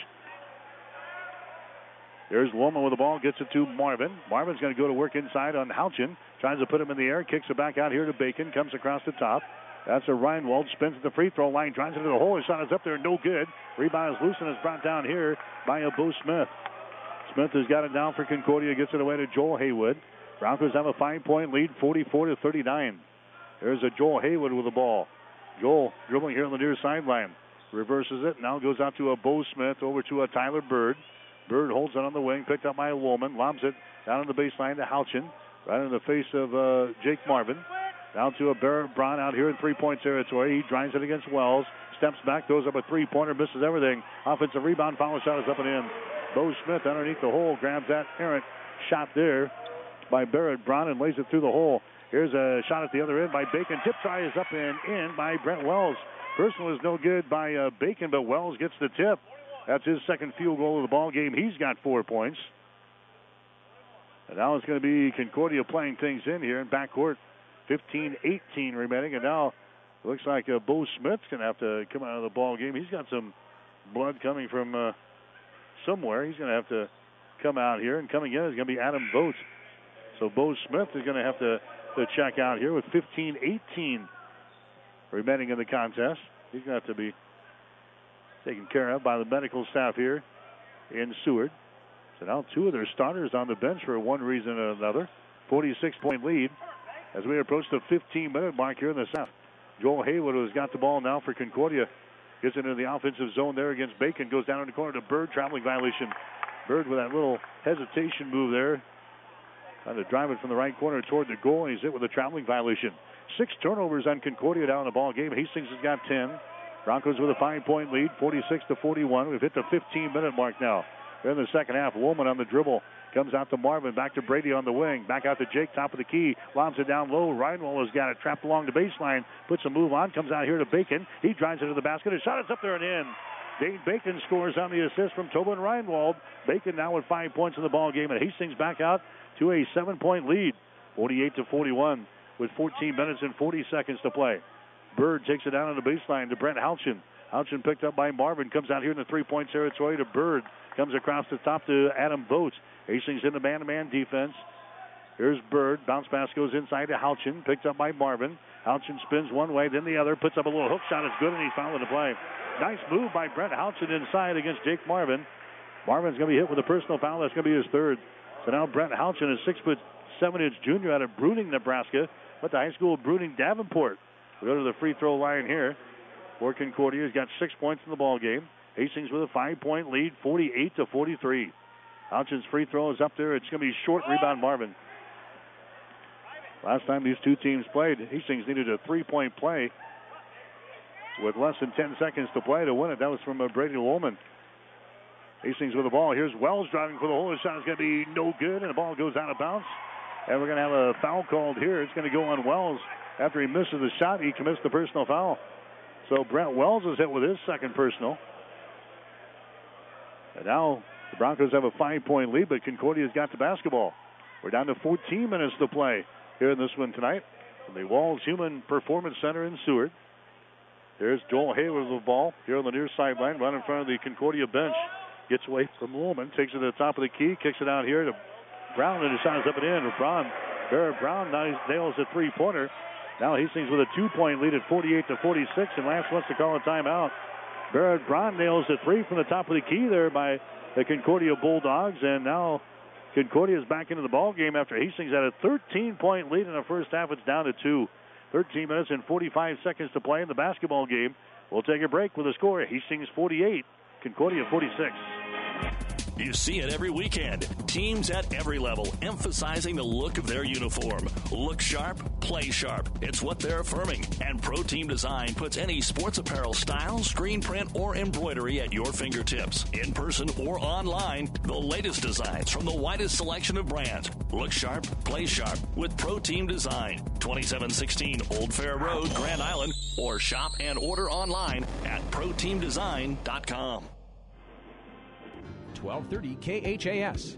There's Woolman with the ball, gets it to Marvin. Marvin's going to go to work inside on Houchin. Tries to put him in the air, kicks it back out here to Bacon, comes across the top. That's a Reinwald, spins at the free throw line, drives into the hole. His shot is up there, no good. Rebound is loose and is brought down here by a Bo Smith. Smith has got it down for Concordia, gets it away to Joel Haywood. Broncos have a five-point lead, forty-four to thirty-nine. There's a Joel Haywood with the ball. Joel dribbling here on the near sideline. Reverses it, now goes out to a Bo Smith, over to a Tyler Bird. Bird holds it on the wing, picked up by a Woolman, lobs it down on the baseline to Houchin, right in the face of uh, Jake Marvin. Down to a Barrett Braun out here in three-point territory. He drives it against Wells, steps back, throws up a three-pointer, misses everything. Offensive rebound, foul shot is up and in. Bo Smith underneath the hole, grabs that errant shot there by Barrett Braun and lays it through the hole. Here's a shot at the other end by Bacon. Tip try is up and in by Brent Wells. Personal is no good by uh, Bacon, but Wells gets the tip. That's his second field goal of the ball game. He's got four points. And now it's going to be Concordia playing things in here in backcourt. fifteen eighteen remaining. And now it looks like uh, Bo Smith's going to have to come out of the ball game. He's got some blood coming from uh, somewhere. He's going to have to come out here. And coming in is going to be Adam Vogt. So Bo Smith is going to have to, to check out here with fifteen eighteen remaining in the contest. He's going to have to be taken care of by the medical staff here in Seward. So now two of their starters on the bench for one reason or another. forty-six point lead as we approach the fifteen-minute mark here in the second. Joel Haywood has got the ball now for Concordia. Gets into the offensive zone there against Bacon. Goes down in the corner to Bird. Traveling violation. Bird with that little hesitation move there. Trying to drive it from the right corner toward the goal, and he's hit with a traveling violation. Six turnovers on Concordia down in the ball game. Hastings has got ten. Broncos with a five-point lead, forty-six to forty-one. We've hit the fifteen-minute mark now. in the second half. Woolman on the dribble. Comes out to Marvin. Back to Brady on the wing. Back out to Jake, top of the key. Lobs it down low. Reinwald has got it trapped along the baseline. Puts a move on. Comes out here to Bacon. He drives into the basket. His shot is up there and in. Dane Bacon scores on the assist from Tobin Reinwald. Bacon now with five points in the ball game, and Hastings back out to a seven-point lead, forty-eight to forty-one, with fourteen minutes and forty seconds to play. Bird takes it down on the baseline to Brent Houchin. Houchin picked up by Marvin. Comes out here in the three-point territory to Bird. Comes across the top to Adam Votes. Hastings in the man-to-man defense. Here's Bird. Bounce pass goes inside to Houchin. Picked up by Marvin. Houchin spins one way, then the other. Puts up a little hook shot. It's good, and he's fouling the play. Nice move by Brent Houchin inside against Jake Marvin. Marvin's going to be hit with a personal foul. That's going to be his third. So now Brent Houchin is six foot seven inch junior out of Bruning, Nebraska. But the high school of Bruning, Davenport. We go to the free throw line here. For Concordia, he's got six points in the ball game. Hastings with a five-point lead, forty-eight to forty-three. Houchin's free throw is up there. It's going to be short. Rebound Marvin. Last time these two teams played, Hastings needed a three-point play with less than ten seconds to play to win it. That was from uh, Brady Woolman. Hastings with the ball. Here's Wells driving for the hole. His shot is going to be no good, and the ball goes out of bounds. And we're going to have a foul called here. It's going to go on Wells. After he misses the shot, he commits the personal foul. So Brent Wells is hit with his second personal. And now the Broncos have a five-point lead, but Concordia's got the basketball. We're down to fourteen minutes to play here in this one tonight from the Walls Human Performance Center in Seward. There's Joel Hayward with the ball here on the near sideline, right in front of the Concordia bench. Gets away from Woolman, takes it to the top of the key, kicks it out here to Brown, and his shot is up and in. Brown, Barrett Brown now nails a three-pointer. Now Hastings with a two-point lead at forty-eight to forty-six, and Lance wants to call a timeout. Barrett Brown nails a three from the top of the key there by the Concordia Bulldogs, and now Concordia is back into the ball game after Hastings had a thirteen-point lead in the first half. It's down to two. thirteen minutes and forty-five seconds to play in the basketball game. We'll take a break with a score. Hastings forty-eight, Concordia forty-six. You see it every weekend. Teams at every level emphasizing the look of their uniform. Look sharp, play sharp. It's what they're affirming. And Pro Team Design puts any sports apparel style, screen print, or embroidery at your fingertips. In person or online, the latest designs from the widest selection of brands. Look sharp, play sharp with Pro Team Design. twenty-seven sixteen Old Fair Road, Grand Island, or shop and order online at pro team design dot com. twelve thirty K H A S.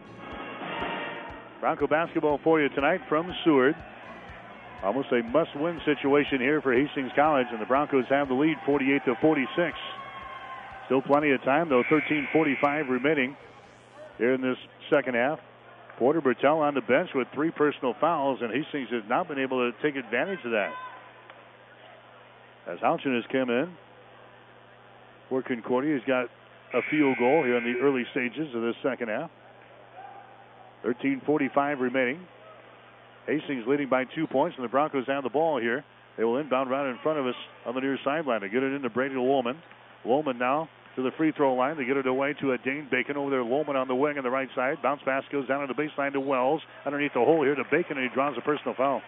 Bronco basketball for you tonight from Seward. Almost a must-win situation here for Hastings College, and the Broncos have the lead forty-eight to forty-six. Still plenty of time, though, thirteen forty-five remaining here in this second half. Porter Bertel on the bench with three personal fouls, and Hastings has not been able to take advantage of that. As Houchin has come in for Concordia, he's got a field goal here in the early stages of this second half. thirteen forty-five remaining. Hastings leading by two points, and the Broncos have the ball here. They will inbound right in front of us on the near sideline. They get it into Brady Woolman. Woolman now to the free throw line. They get it away to a Dane Bacon over there. Woolman on the wing on the right side. Bounce pass goes down on the baseline to Wells. Underneath the hole here to Bacon, and he draws a personal foul.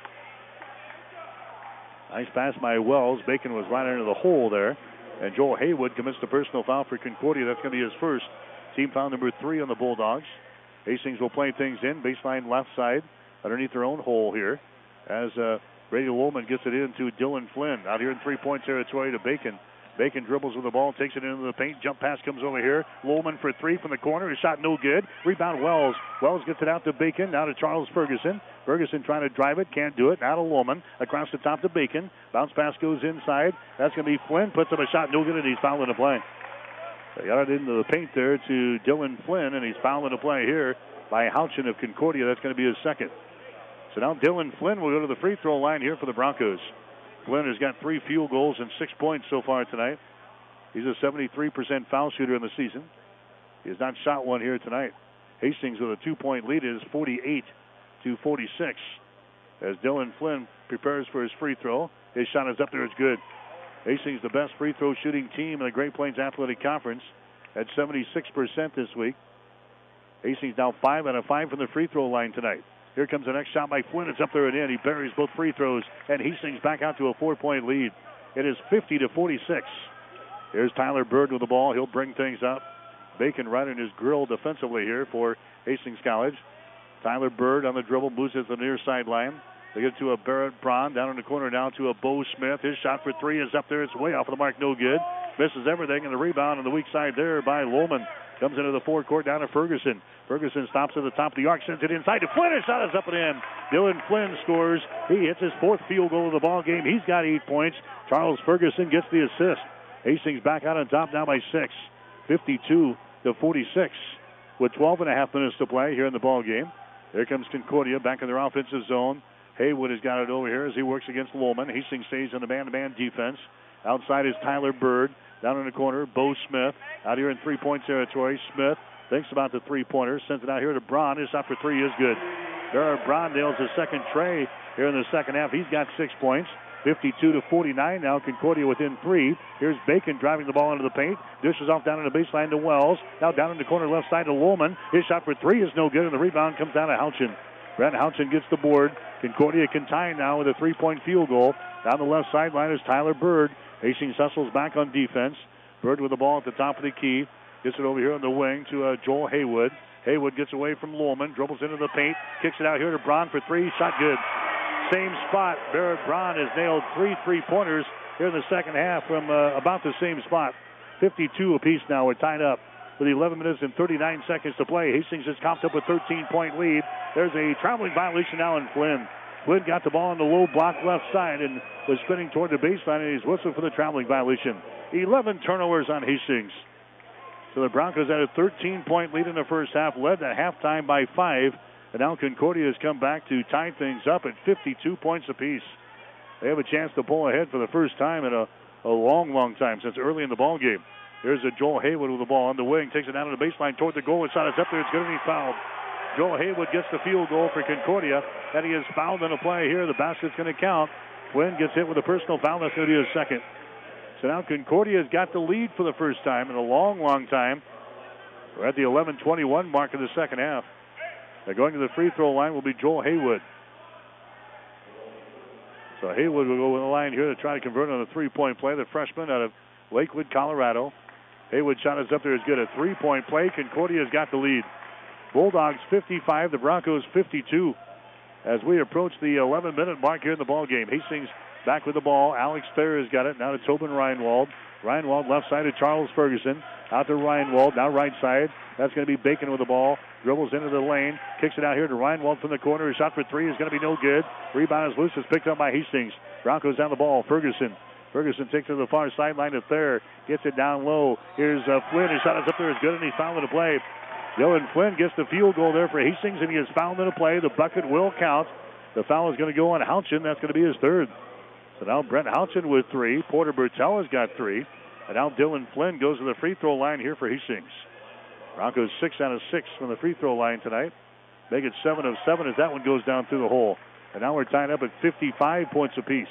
Nice pass by Wells. Bacon was right under the hole there. And Joel Haywood commits the personal foul for Concordia. That's going to be his first. Team foul number three on the Bulldogs. Hastings will play things in. Baseline left side underneath their own hole here. As uh, Brady Woolman gets it in to Dylan Flynn. Out here in three-point territory to Bacon. Bacon dribbles with the ball, takes it into the paint. Jump pass comes over here. Woolman for three from the corner. His shot no good. Rebound Wells. Wells gets it out to Bacon. Now to Charles Ferguson. Ferguson trying to drive it. Can't do it. Now to Woolman. Across the top to Bacon. Bounce pass goes inside. That's going to be Flynn. Puts up a shot no good, and he's fouling the play. They got it into the paint there to Dylan Flynn, and he's fouling the play here by Houchin of Concordia. That's going to be his second. So now Dylan Flynn will go to the free throw line here for the Broncos. Flynn has got three field goals and six points so far tonight. He's a seventy-three percent foul shooter in the season. He has not shot one here tonight. Hastings with a two-point lead is forty-eight to forty-six. As Dylan Flynn prepares for his free throw, his shot is up there. It's good. Hastings, the best free throw shooting team in the Great Plains Athletic Conference, at seventy-six percent this week. Hastings now five out of five from the free throw line tonight. Here comes the next shot by Flynn. It's up there and in. He buries both free throws, and Hastings back out to a four-point lead. It is fifty to forty-six. Here's Tyler Bird with the ball. He'll bring things up. Bacon right in his grill defensively here for Hastings College. Tyler Bird on the dribble, moves it to the near sideline. They get to a Barrett Braun down in the corner now to a Bo Smith. His shot for three is up there. It's way off of the mark, no good. Misses everything, and the rebound on the weak side there by Lohman. Comes into the forecourt down to Ferguson. Ferguson stops at the top of the arc, sends it inside to Flynn. His shot is up and in. Dylan Flynn scores. He hits his fourth field goal of the ball game. He's got eight points. Charles Ferguson gets the assist. Hastings back out on top now by six, fifty-two to forty-six, with twelve and a half minutes to play here in the ball game. Here comes Concordia back in their offensive zone. Haywood has got it over here as he works against Lohman. Hastings stays in the man-to-man defense. Outside is Tyler Bird. Down in the corner, Bo Smith. Out here in three-point territory. Smith thinks about the three-pointer. Sends it out here to Braun. His shot for three is good. Barrett Braun nails his second tray here in the second half. He's got six points. fifty-two to forty-nine now. Concordia within three. Here's Bacon driving the ball into the paint. Dishes off down in the baseline to Wells. Now down in the corner left side to Lohman. His shot for three is no good, and the rebound comes down to Houchin. Brent Houchin gets the board. Concordia can tie now with a three-point field goal. Down the left sideline is Tyler Bird. Hastings hustles back on defense. Bird with the ball at the top of the key. Gets it over here on the wing to uh, Joel Haywood. Haywood gets away from Lohman. Dribbles into the paint. Kicks it out here to Braun for three. Shot good. Same spot. Barrett Braun has nailed three three-pointers here in the second half from uh, about the same spot. fifty-two apiece now. We're tied up with eleven minutes and thirty-nine seconds to play. Hastings has copped up a thirteen-point lead. There's a traveling violation now in Flynn. Flynn got the ball on the low block left side and was spinning toward the baseline, and he's whistled for the traveling violation. eleven turnovers on Hastings. So the Broncos had a thirteen-point lead in the first half, led at halftime by five. And now Concordia has come back to tie things up at fifty-two points apiece. They have a chance to pull ahead for the first time in a, a long, long time since early in the ball game. There's a Joel Haywood with the ball on the wing, takes it down to the baseline toward the goal. His shot is up there. It's good, and he's fouled. Joel Haywood gets the field goal for Concordia, and he is fouled on a play here. The basket's going to count. Flynn gets hit with a personal foul. That's going to be his second. So now Concordia's got the lead for the first time in a long, long time. We're at the eleven twenty-one mark of the second half. They're going to the free throw line will be Joel Haywood. So Haywood will go with the line here to try to convert on a three-point play. The freshman out of Lakewood, Colorado. Haywood's shot is up there. Is good. A three-point play. Concordia's got the lead. Bulldogs fifty-five, the Broncos fifty-two. As we approach the eleven-minute mark here in the ball game. Hastings back with the ball. Alex Thayer has got it. Now to Tobin Reinwald. Reinwald left side to Charles Ferguson. Out to Reinwald. Now right side. That's going to be Bacon with the ball. Dribbles into the lane. Kicks it out here to Reinwald from the corner. His shot for three is going to be no good. Rebound is loose. It's picked up by Hastings. Broncos down the ball. Ferguson. Ferguson takes it to the far sideline to Thayer. Gets it down low. Here's uh, Flynn. His shot is up there. Is good, and he's fouled in the play. Dylan Flynn gets the field goal there for Hastings, and he is fouled in the play. The bucket will count. The foul is going to go on Houchin. That's going to be his third. So now Brent Houchin with three. Porter Bertel has got three. And now Dylan Flynn goes to the free throw line here for Hastings. Broncos six out of six from the free throw line tonight. Make it seven of seven as that one goes down through the hole. And now we're tied up at fifty-five points apiece.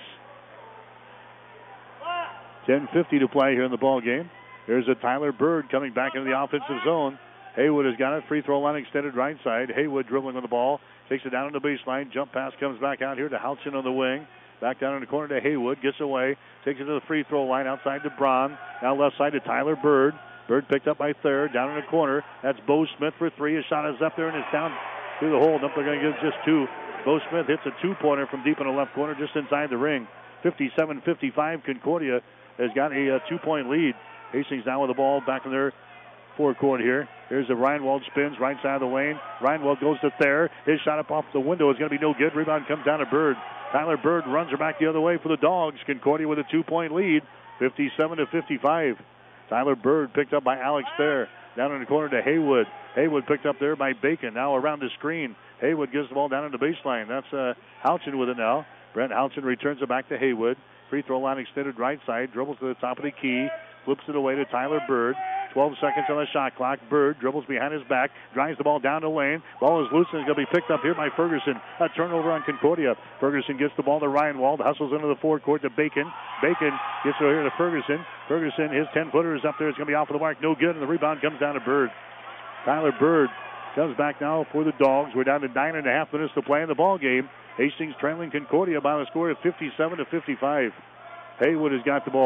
ten fifty to play here in the ball game. Here's a Tyler Bird coming back into the offensive zone. Haywood has got it. Free throw line extended right side. Haywood dribbling on the ball. Takes it down on the baseline. Jump pass comes back out here to Houchin on the wing. Back down in the corner to Haywood. Gets away. Takes it to the free throw line outside to Braun. Now left side to Tyler Bird. Bird picked up by Thayer. Down in the corner. That's Bo Smith for three. His shot is up there and it's down through the hole. Nope, they're going to give just two. Bo Smith hits a two-pointer from deep in the left corner just inside the ring. fifty-seven fifty-five. Concordia has got a, a two-point lead. Hastings now with the ball back in their forecourt here. Here's the Reinwald spins right side of the lane. Reinwald goes to Thayer. His shot up off the window is going to be no good. Rebound comes down to Bird. Tyler Bird runs her back the other way for the Dogs. Concordia with a two-point lead, fifty-seven to fifty-five. Tyler Bird picked up by Alex Thayer. Down in the corner to Haywood. Haywood picked up there by Bacon. Now around the screen. Haywood gives the ball down in the baseline. That's uh, Houchin with it now. Brent Houchin returns it back to Haywood. Free throw line extended right side. Dribbles to the top of the key. Flips it away to Tyler Bird. twelve seconds on the shot clock. Bird dribbles behind his back. Drives the ball down the lane. Ball is loose and is going to be picked up here by Ferguson. A turnover on Concordia. Ferguson gets the ball to Reinwald. Hustles into the forecourt to Bacon. Bacon gets it over here to Ferguson. Ferguson, his ten-footer is up there. It's going to be off of the mark. No good. And the rebound comes down to Bird. Tyler Bird comes back now for the Dogs. We're down to nine and a half minutes to play in the ball game. Hastings trailing Concordia by a score of fifty-seven to fifty-five. Haywood has got the ball.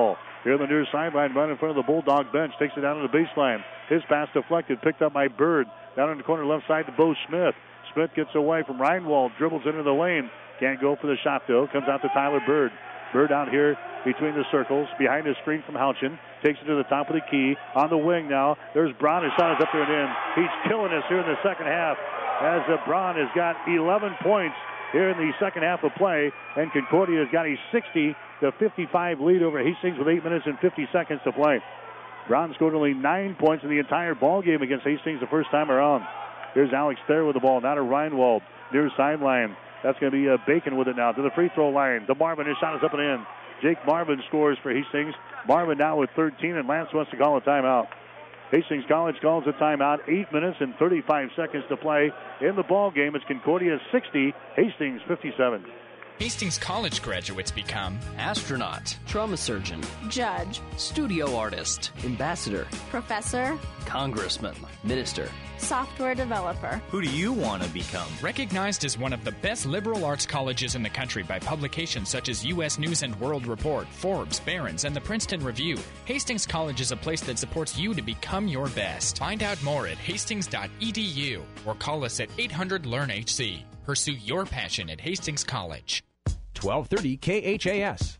here on the near sideline, right in front of the Bulldog bench. Takes it down to the baseline. His pass deflected, picked up by Bird. Down in the corner left side to Bo Smith. Smith gets away from Reinwald, dribbles into the lane. Can't go for the shot, though. Comes out to Tyler Bird. Bird out here between the circles, behind the screen from Houchin. Takes it to the top of the key. On the wing now, there's Braun. His shot is up there and in. He's killing us here in the second half as uh, Braun has got eleven points here in the second half of play, and Concordia has got a sixty to fifty-five lead over Hastings with eight minutes and fifty seconds to play. Braun scored only nine points in the entire ball game against Hastings the first time around. Here's Alex Thayer with the ball, now to Reinwald, near sideline. That's going to be uh, Bacon with it now to the free throw line. The Marvin, his shot is up and in. Jake Marvin scores for Hastings. Marvin now with thirteen, and Lance wants to call a timeout. Hastings College calls a timeout. Eight minutes and thirty-five seconds to play in the ball game. It's Concordia sixty, Hastings fifty-seven. Hastings College graduates become astronaut, trauma surgeon, judge, studio artist, ambassador, professor, congressman, minister, software developer. Who do you want to become? Recognized as one of the best liberal arts colleges in the country by publications such as U S News and World Report, Forbes, Barron's, and the Princeton Review, Hastings College is a place that supports you to become your best. Find out more at hastings dot e d u or call us at eight hundred learn H C. Pursue your passion at Hastings College. twelve thirty K H A S.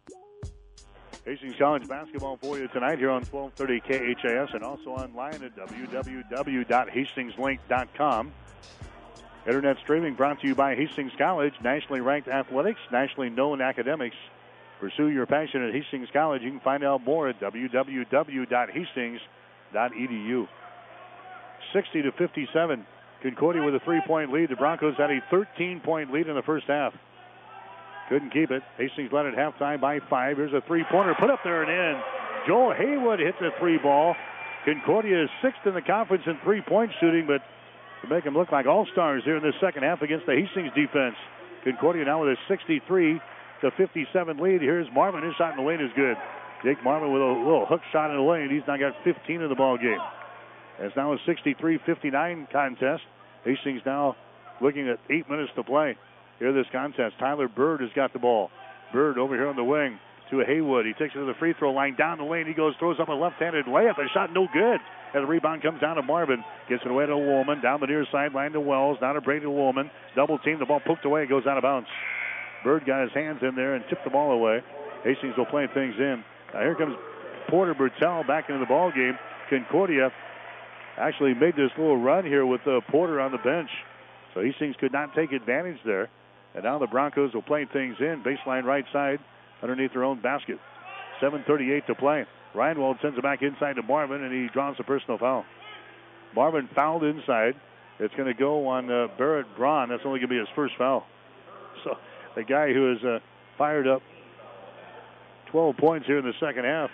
Hastings College basketball for you tonight here on twelve thirty K H A S and also online at w w w dot hastings link dot com. Internet streaming brought to you by Hastings College, nationally ranked athletics, nationally known academics. Pursue your passion at Hastings College. You can find out more at w w w dot hastings dot e d u. sixty to fifty-seven. Concordia with a three-point lead. The Broncos had a thirteen-point lead in the first half. Couldn't keep it. Hastings led at halftime by five. Here's a three-pointer put up there and in. Joel Haywood hits a three ball. Concordia is sixth in the conference in three-point shooting, but to make them look like all-stars here in the second half against the Hastings defense. Concordia now with a sixty-three to fifty-seven lead. Here's Marvin. His shot in the lane is good. Jake Marvin with a little hook shot in the lane. He's now got fifteen in the ball game. It's now a sixty-three fifty-nine contest. Hastings now looking at eight minutes to play here this contest. Tyler Bird has got the ball. Bird over here on the wing to Haywood. He takes it to the free throw line. Down the lane he goes, throws up a left-handed layup. The shot no good. And the rebound comes down to Marvin. Gets it away to Woolman. Down the near sideline to Wells. Now to Brady Woolman. Double team. The ball poked away. It goes out of bounds. Bird got his hands in there and tipped the ball away. Hastings will play things in. Now here comes Porter Bertel back into the ball game. Concordia actually made this little run here with uh, Porter on the bench. So Hastings could not take advantage there. And now the Broncos will play things in. Baseline right side underneath their own basket. seven thirty-eight to play. Reinwald sends it back inside to Marvin, and he draws a personal foul. Marvin fouled inside. It's going to go on uh, Barrett Braun. That's only going to be his first foul. So the guy who has uh, fired up twelve points here in the second half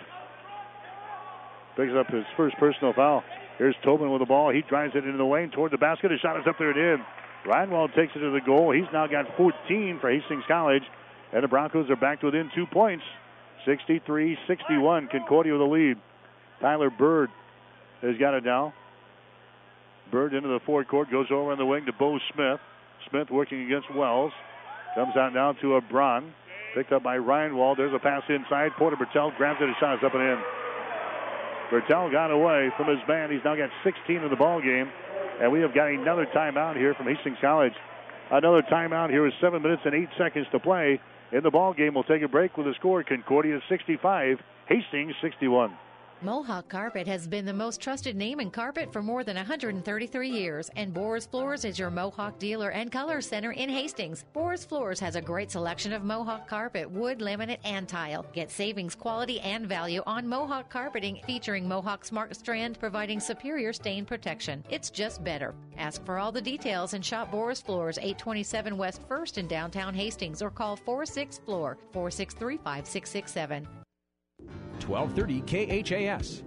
picks up his first personal foul. Here's Tobin with the ball. He drives it into the lane toward the basket. His shot is up there and in. Reinwald takes it to the goal. He's now got fourteen for Hastings College. And the Broncos are back to within two points. sixty-three sixty-one. Concordia with the lead. Tyler Bird has got it now. Bird into the forecourt. Goes over on the wing to Bo Smith. Smith working against Wells. Comes out now to a Braun. Picked up by Reinwald. There's a pass inside. Porter Bertel grabs it. His shot is up and in. Bertel got away from his man. He's now got sixteen in the ball game. And we have got another timeout here from Hastings College. Another timeout here is seven minutes and eight seconds to play in the ball game. We'll take a break with the score. Concordia sixty-five, Hastings sixty-one. Mohawk Carpet has been the most trusted name in carpet for more than one hundred thirty-three years, and Boris Floors is your Mohawk dealer and color center in Hastings. Boris Floors has a great selection of Mohawk carpet, wood, laminate, and tile. Get savings, quality, and value on Mohawk carpeting featuring Mohawk Smart Strand, providing superior stain protection. It's just better. Ask for all the details and shop Boris Floors, eight twenty-seven West First in downtown Hastings, or call four six floor, four six three, five six six seven. twelve thirty K H A S.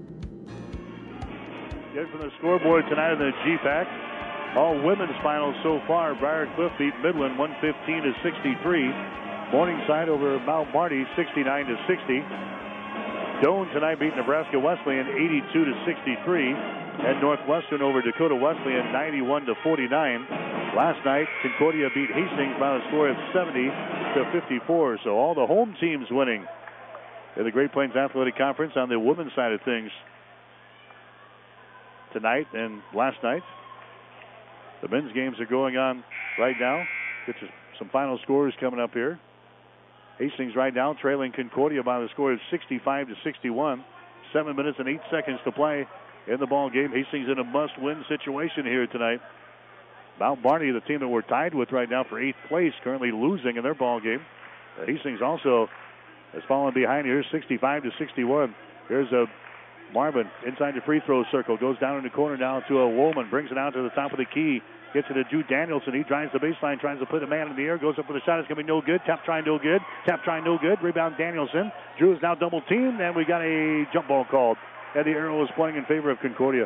Get from the scoreboard tonight in the G PAC. All women's finals so far. Briarcliff beat Midland one fifteen to sixty-three. Morningside over Mount Marty sixty-nine to sixty. Doane tonight beat Nebraska Wesleyan eighty-two to sixty-three. And Northwestern over Dakota Wesleyan ninety-one to forty-nine. Last night, Concordia beat Hastings by a score of seventy to fifty-four. So all the home teams winning in the Great Plains Athletic Conference on the women's side of things tonight and last night. The men's games are going on right now. Get to some final scores coming up here. Hastings right now trailing Concordia by the score of sixty-five to sixty-one. Seven minutes and eight seconds to play in the ball game. Hastings in a must-win situation here tonight. Mount Barney, the team that we're tied with right now for eighth place, currently losing in their ball game. Uh, Hastings also has fallen behind here, sixty-five to sixty-one. Here's a Marvin inside the free throw circle, goes down in the corner now to a Woolman, brings it out to the top of the key, gets it to Drew Danielson. He drives the baseline, tries to put a man in the air, goes up with a shot. It's going to be no good. Tap trying no good. Tap trying no good. Rebound Danielson. Drew is now double teamed, and we got a jump ball called. And the arrow is playing in favor of Concordia.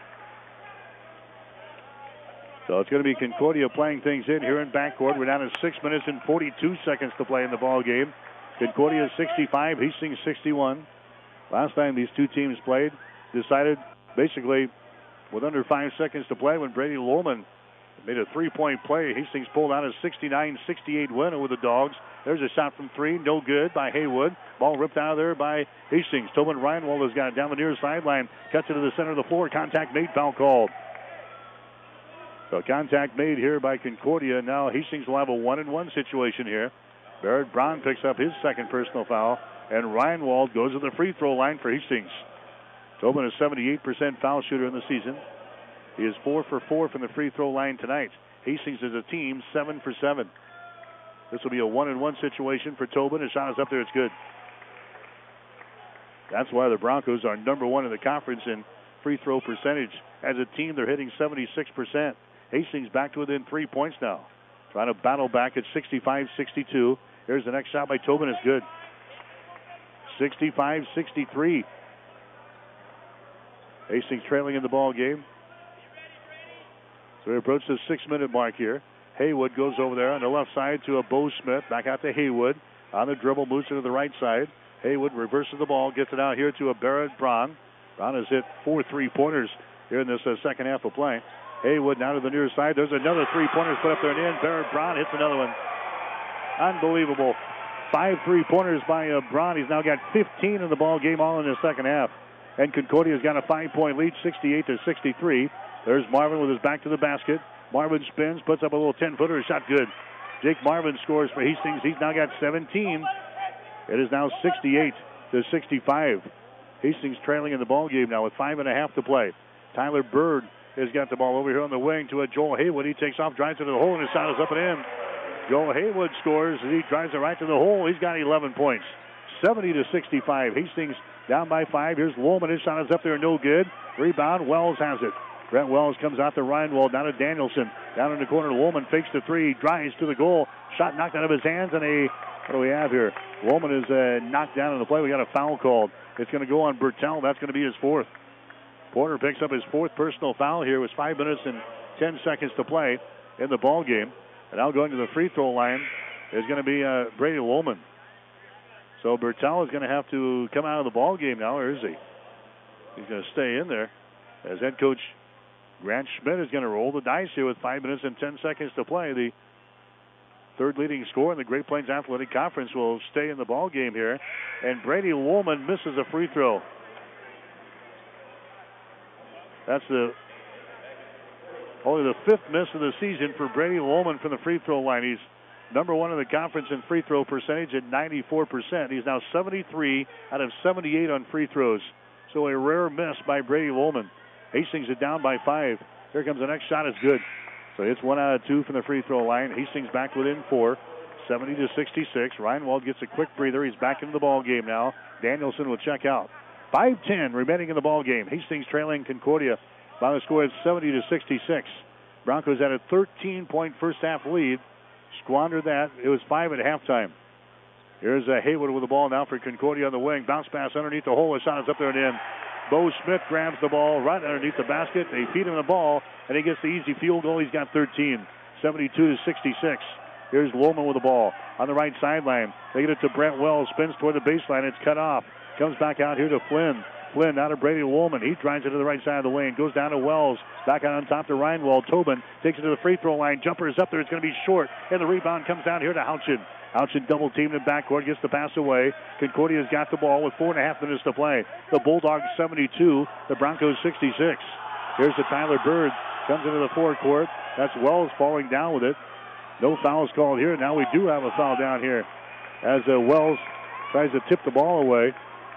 So it's going to be Concordia playing things in here in backcourt. We're down to six minutes and forty-two seconds to play in the ball game. Concordia sixty-five, Hastings sixty-one. Last time these two teams played, decided basically with under five seconds to play when Brady Lohman made a three-point play. Hastings pulled out a sixty-nine sixty-eight win over the Dogs. There's a shot from three, no good by Haywood. Ball ripped out of there by Hastings. Tobin Reinwald has got it down the near sideline, cuts it to the center of the floor. Contact made, foul called. So contact made here by Concordia. Now Hastings will have a one-and-one situation here. Barrett Brown picks up his second personal foul, and Reinwald goes to the free throw line for Hastings. Tobin is seventy-eight percent foul shooter in the season. He is four for four from the free throw line tonight. Hastings is a team seven for seven. This will be a one-and-one situation for Tobin. His shot is up there. It's good. That's why the Broncos are number one in the conference in free throw percentage. As a team, they're hitting seventy-six percent. Hastings back to within three points now. Trying to battle back at sixty-five sixty-two. Here's the next shot by Tobin. It's good. sixty-five sixty-three. Hastings trailing in the ball game. So we approach the six-minute mark here. Haywood goes over there on the left side to a Bo Smith. Back out to Haywood. On the dribble, moves it to the right side. Haywood reverses the ball, gets it out here to a Barrett Braun. Braun has hit four three-pointers here in this uh, second half of play. Haywood now to the near side. There's another three-pointer put up there and in. Barrett Braun hits another one. Unbelievable. Five three-pointers by uh, Braun. He's now got fifteen in the ball game, all in the second half. And Concordia's got a five-point lead, sixty-eight to sixty-three. There's Marvin with his back to the basket. Marvin spins, puts up a little ten-footer, shot good. Jake Marvin scores for Hastings. He's now got seventeen. It is now sixty-eight to sixty-five. Hastings trailing in the ball game now with five and a half to play. Tyler Bird has got the ball over here on the wing to a Joel Haywood. He takes off, drives into the hole, and his shot is up and in. Joel Haywood scores as he drives it right to the hole. He's got eleven points. seventy to sixty-five. Hastings down by five. Here's Woolman. His shot is up there, no good. Rebound, Wells has it. Brent Wells comes out to Reinwald, down to Danielson. Down in the corner, Woolman fakes the three, drives to the goal. Shot knocked out of his hands, and a, what do we have here? Woolman is uh, knocked down in the play. We got a foul called. It's going to go on Bertel. That's going to be his fourth. Porter picks up his fourth personal foul here with five minutes and ten seconds to play in the ball game. And now going to the free throw line is going to be uh, Brady Woolman. So Bertel is going to have to come out of the ball game now, or is he? He's going to stay in there as head coach Grant Schmidt is going to roll the dice here with five minutes and ten seconds to play. The third leading scorer in the Great Plains Athletic Conference will stay in the ball game here. And Brady Woolman misses a free throw. That's the only the fifth miss of the season for Brady Woolman from the free throw line. He's number one in the conference in free throw percentage at ninety-four percent. He's now seventy-three out of seventy-eight on free throws. So a rare miss by Brady Woolman. Hastings is down by five. Here comes the next shot. It's good. So it's one out of two from the free throw line. Hastings back within four, seventy to sixty-six. Reinwald gets a quick breather. He's back into the ball game now. Danielson will check out. five ten remaining in the ball game. Hastings trailing Concordia by the score of seventy to sixty-six. Broncos had a thirteen-point first half lead. Squandered that. It was five at halftime. Here's uh, Haywood with the ball now for Concordia on the wing. Bounce pass underneath the hole. The shot is up there and in. Bo Smith grabs the ball right underneath the basket. They feed him the ball, and he gets the easy field goal. He's got thirteen. seventy-two to sixty-six. Here's Woolman with the ball on the right sideline. They get it to Brent Wells. Spins toward the baseline. It's cut off. Comes back out here to Flynn. Flynn out of Brady Woolman. He drives it to the right side of the lane. Goes down to Wells. Back out on top to Reinwald. Tobin takes it to the free throw line. Jumper is up there. It's going to be short. And the rebound comes down here to Houchin. Houchin double teamed in backcourt. Gets the pass away. Concordia's got the ball with four and a half minutes to play. The Bulldogs seventy-two. The Broncos sixty-six. Here's the Tyler Bird. Comes into the forecourt. That's Wells falling down with it. No fouls called here. Now we do have a foul down here as uh, Wells tries to tip the ball away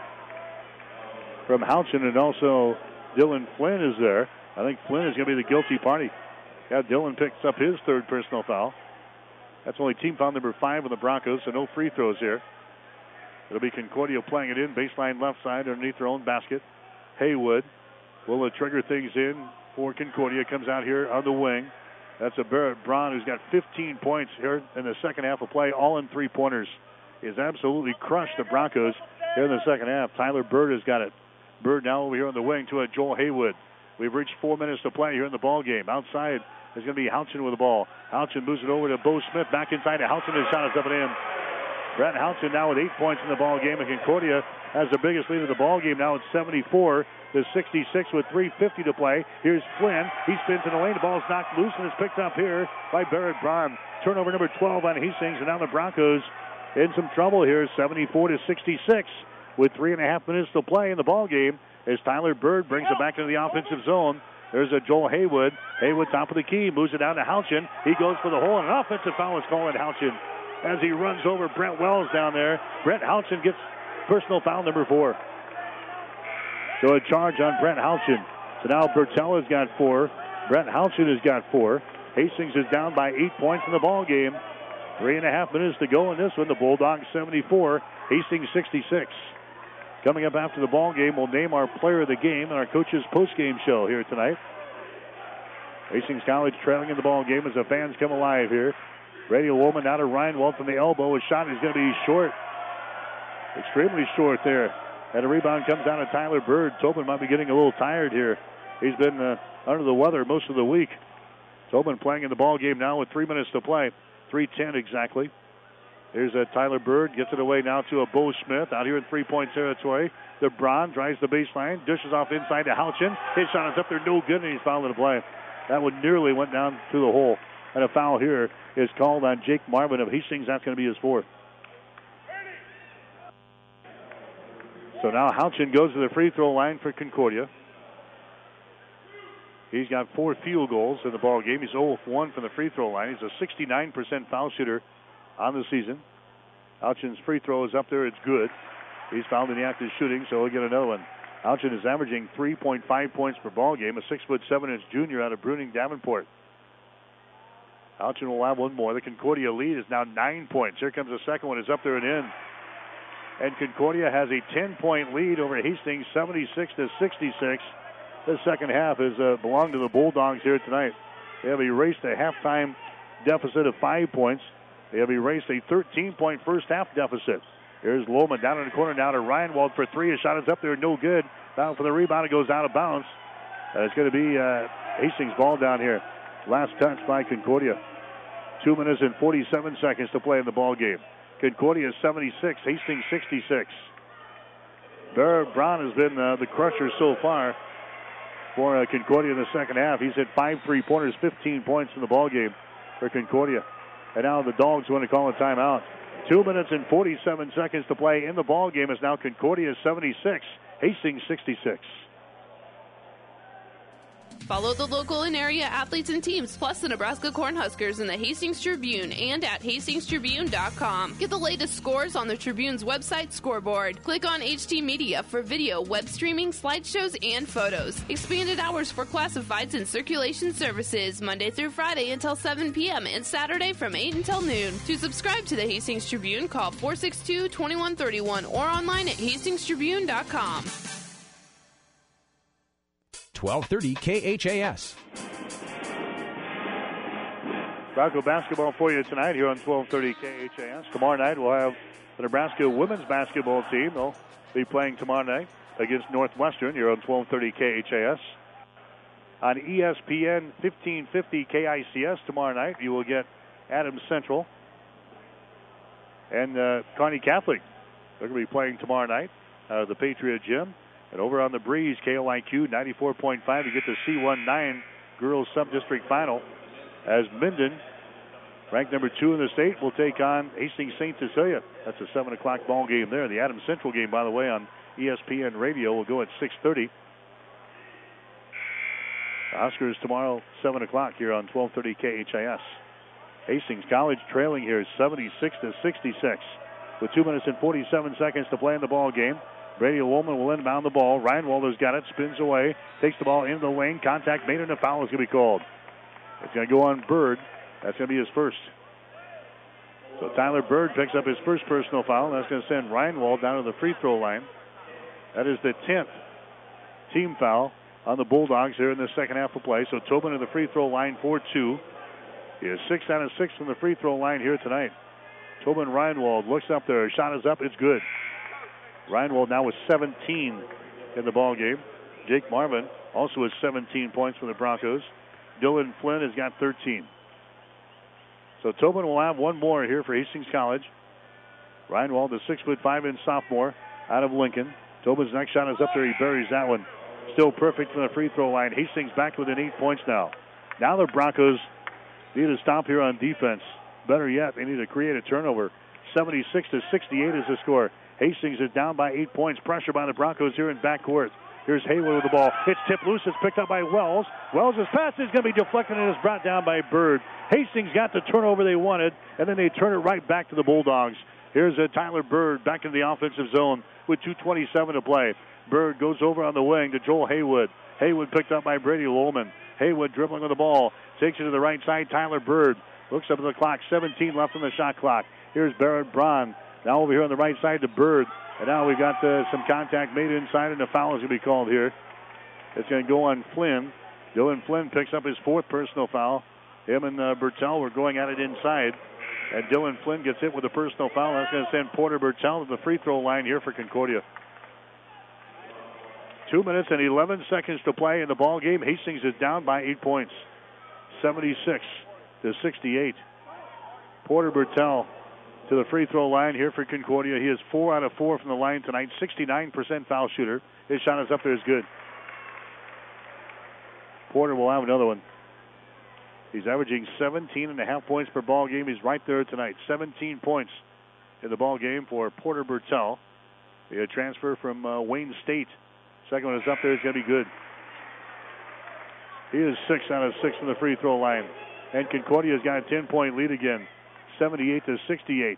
from Houchin, and also Dylan Flynn is there. I think Flynn is going to be the guilty party. Yeah, Dylan picks up his third personal foul. That's only team foul number five on the Broncos, so no free throws here. It'll be Concordia playing it in, baseline left side underneath their own basket. Haywood will uh, trigger things in for Concordia. Comes out here on the wing. That's a Barrett Braun who's got fifteen points here in the second half of play, all in three-pointers. He has absolutely crushed the Broncos here in the second half. Tyler Bird has got it. Bird now over here on the wing to a Joel Haywood. We've reached four minutes to play here in the ball game. Outside is going to be Houchin with the ball. Houchin moves it over to Bo Smith. Back inside to Houchin. His shot is up and in. Brett Houchin now with eight points in the ball game, and Concordia has the biggest lead of the ball game now at seventy-four to sixty-six with three fifty to play. Here's Flynn. He spins in the lane. The ball is knocked loose and is picked up here by Barrett Braun. Turnover number twelve on Hastings, and now the Broncos in some trouble here, seventy-four to sixty-six with three and a half minutes to play in the ball game as Tyler Bird brings it back into the offensive zone. There's a Joel Haywood. Haywood top of the key, moves it down to Houchin. He goes for the hole, and an offensive foul is called at Houchin as he runs over Brett Wells down there. Brett Houchin gets personal foul number four. So a charge on Brett Houchin. So now Bertella's got four. Brett Houchin has got four. Hastings is down by eight points in the ball game. Three and a half minutes to go in this one. The Bulldogs seventy-four, Hastings sixty-six. Coming up after the ball game, we'll name our player of the game in our coach's post-game show here tonight. Hastings College trailing in the ball game as the fans come alive here. Brady Woolman out of Reinwald from the elbow. His shot is going to be short. Extremely short there. And a rebound comes down to Tyler Bird. Tobin might be getting a little tired here. He's been uh, under the weather most of the week. Tobin playing in the ball game now with three minutes to play. three ten exactly. Here's a Tyler Bird. Gets it away now to a Bo Smith out here in three-point territory. The Braun drives the baseline. Dishes off inside to Houchin. His shot is up there. No good, and he's fouled in the play. That one nearly went down to the hole. And a foul here is called on Jake Marvin of Hastings. That's going to be his fourth. So now Houchin goes to the free throw line for Concordia. He's got four field goals in the ball game. He's zero for one from the free throw line. He's a sixty-nine percent foul shooter on the season. Houchin's free throw is up there. It's good. He's fouled in the act of shooting, so he'll get another one. Houchin is averaging three point five points per ball game, a six foot seven inch junior out of Bruning Davenport. Houchin will have one more. The Concordia lead is now nine points. Here comes the second one. It's up there and in. And Concordia has a ten-point lead over Hastings, seventy-six to sixty-six. The second half has uh, belonged to the Bulldogs here tonight. They have erased a halftime deficit of five points. They have erased a thirteen-point first-half deficit. Here's Lohman down in the corner now to Reinwald for three. His shot is up there, no good. Down for the rebound. It goes out of bounds. Uh, it's going to be uh, Hastings' ball down here. Last touch by Concordia. Two minutes and forty-seven seconds to play in the ball game. Concordia is seventy-six, Hastings sixty-six. Barrett Braun has been uh, the crusher so far for uh, Concordia in the second half. He's hit five three-pointers, fifteen points in the ball game for Concordia. And now the Dogs want to call a timeout. Two minutes and forty-seven seconds to play in the ball game. Is now Concordia seventy-six, Hastings sixty-six. Follow the local and area athletes and teams, plus the Nebraska Cornhuskers in the Hastings Tribune and at hastings tribune dot com. Get the latest scores on the Tribune's website scoreboard. Click on H T Media for video, web streaming, slideshows, and photos. Expanded hours for classifieds and circulation services, Monday through Friday until seven p.m. and Saturday from eight until noon. To subscribe to the Hastings Tribune, call four six two, two one three one or online at hastings tribune dot com. twelve thirty K H A S. Bronco basketball for you tonight here on twelve thirty K H A S. Tomorrow night we'll have the Nebraska women's basketball team. They'll be playing tomorrow night against Northwestern here on twelve thirty K H A S. On E S P N fifteen fifty K I C S tomorrow night you will get Adams Central and uh, Kearney Catholic. They're going to be playing tomorrow night out of the Patriot Gym. And over on the breeze, K O I Q ninety-four point five. You get the C nineteen Girls Sub-District Final as Minden, ranked number two in the state, will take on Hastings Saint Cecilia. That's a seven o'clock ball game there. The Adams Central game, by the way, on E S P N Radio will go at six thirty. The Huskers tomorrow, seven o'clock here on twelve thirty K H I S. Hastings College trailing here seventy-six to sixty-six with two minutes and forty-seven seconds to play in the ball game. Brady Woolman will inbound the ball. Ryan Walder's got it, spins away, takes the ball into the lane. Contact made, and a foul is going to be called. It's going to go on Bird. That's going to be his first. So Tyler Bird picks up his first personal foul. That's going to send Ryan Wald down to the free throw line. That is the tenth team foul on the Bulldogs here in the second half of play. So Tobin to the free throw line for two. He is six out of six from the free throw line here tonight. Tobin Reinwald looks up there. Shot is up. It's good. Reinwald now with seventeen in the ball game. Jake Marvin also with seventeen points for the Broncos. Dylan Flynn has got thirteen. So Tobin will have one more here for Hastings College. Reinwald, the six foot five inch sophomore out of Lincoln. Tobin's next shot is up there. He buries that one. Still perfect from the free throw line. Hastings back within eight points now. Now the Broncos need to stop here on defense. Better yet, they need to create a turnover. seventy-six to sixty-eight is the score. Hastings is down by eight points. Pressure by the Broncos here in backcourt. Here's Haywood with the ball. It's tipped loose. It's picked up by Wells. Wells' pass is going to be deflected and is brought down by Bird. Hastings got the turnover they wanted, and then they turn it right back to the Bulldogs. Here's a Tyler Bird back in the offensive zone with two twenty-seven to play. Bird goes over on the wing to Joel Haywood. Haywood picked up by Brady Lowman. Haywood dribbling with the ball. Takes it to the right side. Tyler Bird looks up at the clock. seventeen left on the shot clock. Here's Barrett Braun. Now over here on the right side to Bird. And now we've got uh, some contact made inside, and a foul is going to be called here. It's going to go on Flynn. Dylan Flynn picks up his fourth personal foul. Him and uh, Bertel were going at it inside. And Dylan Flynn gets hit with a personal foul. That's going to send Porter Bertel to the free throw line here for Concordia. Two minutes and eleven seconds to play in the ball game. Hastings is down by eight points. seventy-six to sixty-eight. Porter Bertel to the free throw line here for Concordia. He is four out of four from the line tonight. sixty-nine percent foul shooter. His shot is up there. Is good. Porter will have another one. He's averaging seventeen and a half points per ball game. He's right there tonight. seventeen points in the ball game for Porter Bertel. A transfer from uh, Wayne State. Second one is up there. It's going to be good. He is six out of six from the free throw line. And Concordia's got a ten-point lead again. seventy-eight to sixty-eight.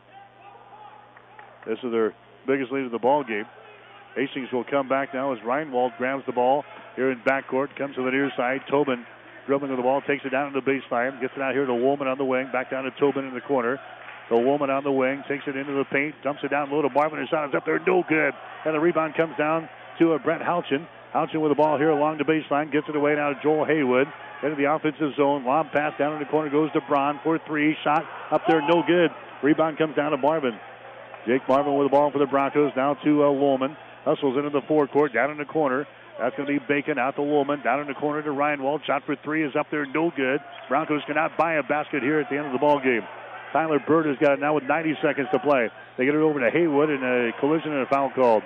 This is their biggest lead of the ball game. Hastings will come back now as Reinwald grabs the ball here in backcourt. Comes to the near side. Tobin dribbling with the ball. Takes it down to the baseline. Gets it out here to Woolman on the wing. Back down to Tobin in the corner. The Woolman on the wing. Takes it into the paint. Dumps it down low to Marvin. His shot is up there. No good. And the rebound comes down to a Brett Houchin. Houchin with the ball here along the baseline. Gets it away now to Joel Haywood. Into the offensive zone. Lob pass down in the corner. Goes to Braun for three. Shot up there. No good. Rebound comes down to Marvin. Jake Marvin with the ball for the Broncos. Now to uh, Woolman. Hustles into the forecourt. Down in the corner. That's going to be Bacon out to Woolman. Down in the corner to Reinwald. Shot for three is up there. No good. Broncos cannot buy a basket here at the end of the ball game. Tyler Bird has got it now with ninety seconds to play. They get it over to Haywood and a collision and a foul called.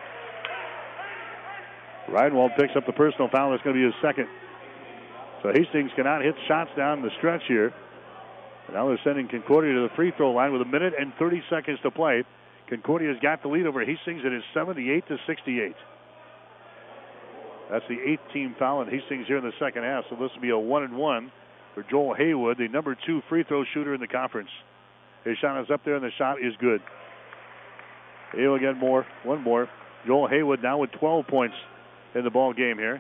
Reinwald picks up the personal foul. That's going to be his second. So Hastings cannot hit shots down the stretch here. And now they're sending Concordia to the free throw line with a minute and thirty seconds to play. Concordia's got the lead over Hastings. It is seventy-eight to sixty-eight. That's the eighth team foul in Hastings here in the second half. So this will be a one and one for Joel Haywood, the number two free throw shooter in the conference. His shot is up there, and the shot is good. He'll get more, one more. Joel Haywood now with twelve points in the ball game here.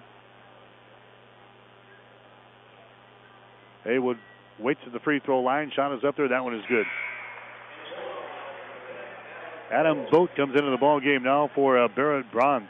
Haywood waits at the free throw line. Shot is up there. That one is good. Adam Boat comes into the ball game now for uh, Barrett Braun.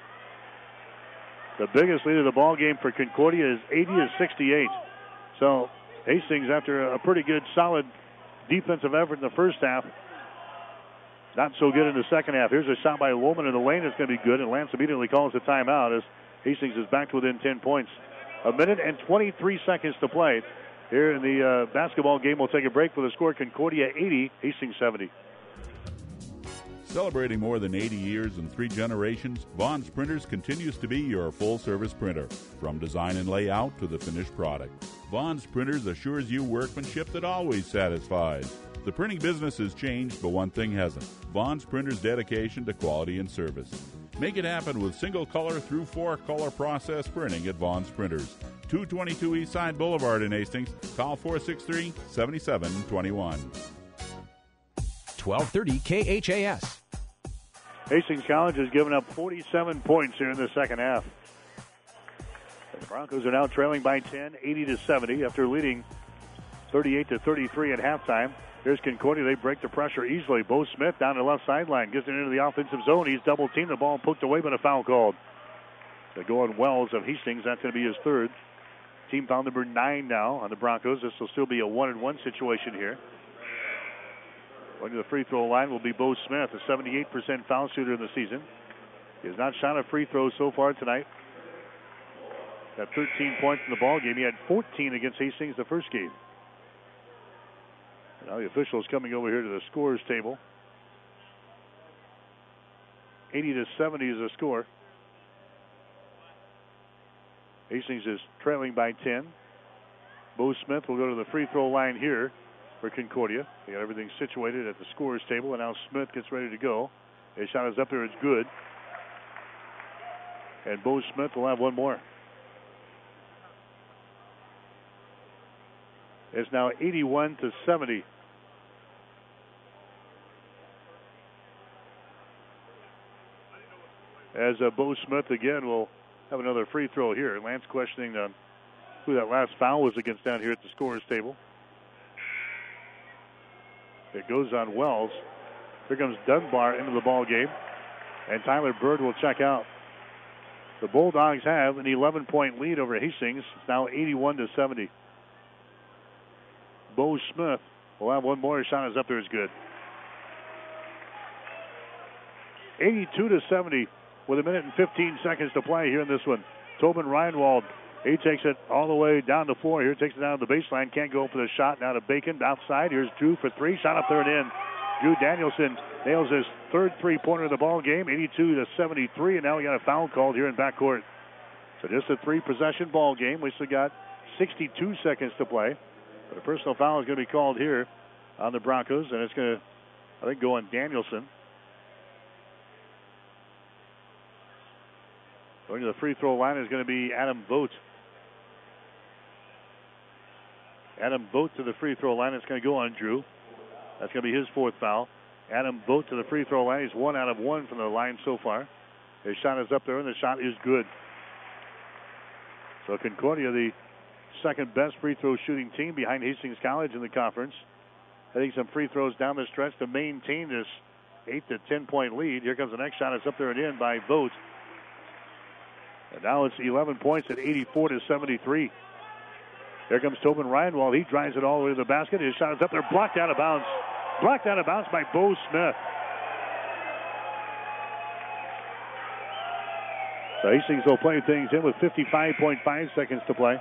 The biggest lead of the ball game for Concordia is eighty to sixty-eight. So Hastings, after a pretty good, solid defensive effort in the first half, not so good in the second half. Here's a shot by Woolman in the lane. It's going to be good, and Lance immediately calls a timeout as Hastings is back to within ten points. A minute and twenty-three seconds to play here in the uh, basketball game. We'll take a break for the score. Concordia eighty, Hastings seventy. Celebrating more than eighty years and three generations, Vaughn's Printers continues to be your full-service printer. From design and layout to the finished product, Vaughn's Printers assures you workmanship that always satisfies. The printing business has changed, but one thing hasn't. Vaughn's Printers' dedication to quality and service. Make it happen with single-color through four-color process printing at Vaughn's Printers. two twenty-two East Side Boulevard in Hastings. Call four six three, seven seven two one. twelve thirty K H A S. Hastings College has given up forty-seven points here in the second half. The Broncos are now trailing by ten, eighty to seventy, after leading thirty-eight to thirty-three at halftime. Here's Concordia. They break the pressure easily. Bo Smith down the left sideline. Gets it into the offensive zone. He's double-teamed. The ball poked away, but a foul called. They go on Wells of Hastings. That's going to be his third. Team foul number nine now on the Broncos. This will still be a one-and-one situation here. Going to the free throw line will be Bo Smith, a seventy-eight percent foul shooter in the season. He has not shot a free throw so far tonight. Got thirteen points in the ball game. He had fourteen against Hastings the first game. Now the officials coming over here to the scorers table. eighty to seventy is the score. Hastings is trailing by ten. Bo Smith will go to the free throw line here for Concordia. They got everything situated at the scorers table, and now Smith gets ready to go. His shot is up there. It's good. And Bo Smith will have one more. It's now eighty-one to seventy. As uh, Bo Smith again will have another free throw here. Lance questioning uh, who that last foul was against down here at the scorers table. It goes on Wells. Here comes Dunbar into the ball game, and Tyler Bird will check out. The Bulldogs have an eleven-point lead over Hastings. It's now eighty-one to seventy. Bo Smith will have one more. His shot is up there. Is good. eighty-two to seventy with a minute and fifteen seconds to play here in this one. Tobin Reinwald, he takes it all the way down the floor here. Takes it down to the baseline. Can't go for the shot. Now to Bacon outside. Here's Drew for three. Shot up there and in. Drew Danielson nails his third three-pointer of the ball game. eighty-two to seventy-three, and now we got a foul called here in backcourt. So just a three-possession ball game. We still got sixty-two seconds to play. But a personal foul is going to be called here on the Broncos, and it's going to, I think, go on Danielson. Going to the free throw line is going to be Adam Vogt. Adam Vogt to the free throw line. It's going to go on Drew. That's going to be his fourth foul. Adam Vogt to the free throw line. He's one out of one from the line so far. His shot is up there, and the shot is good. So Concordia, the second best free throw shooting team behind Hastings College in the conference. Hitting some free throws down the stretch to maintain this eight to ten point lead. Here comes the next shot. It's up there and in by Vogt. And now it's eleven points at eighty-four to seventy-three. Here comes Tobin Reinwald. He drives it all the way to the basket. His shot is up there, blocked out of bounds. Blocked out of bounds by Bo Smith. So Hastings will play things in with fifty-five point five seconds to play.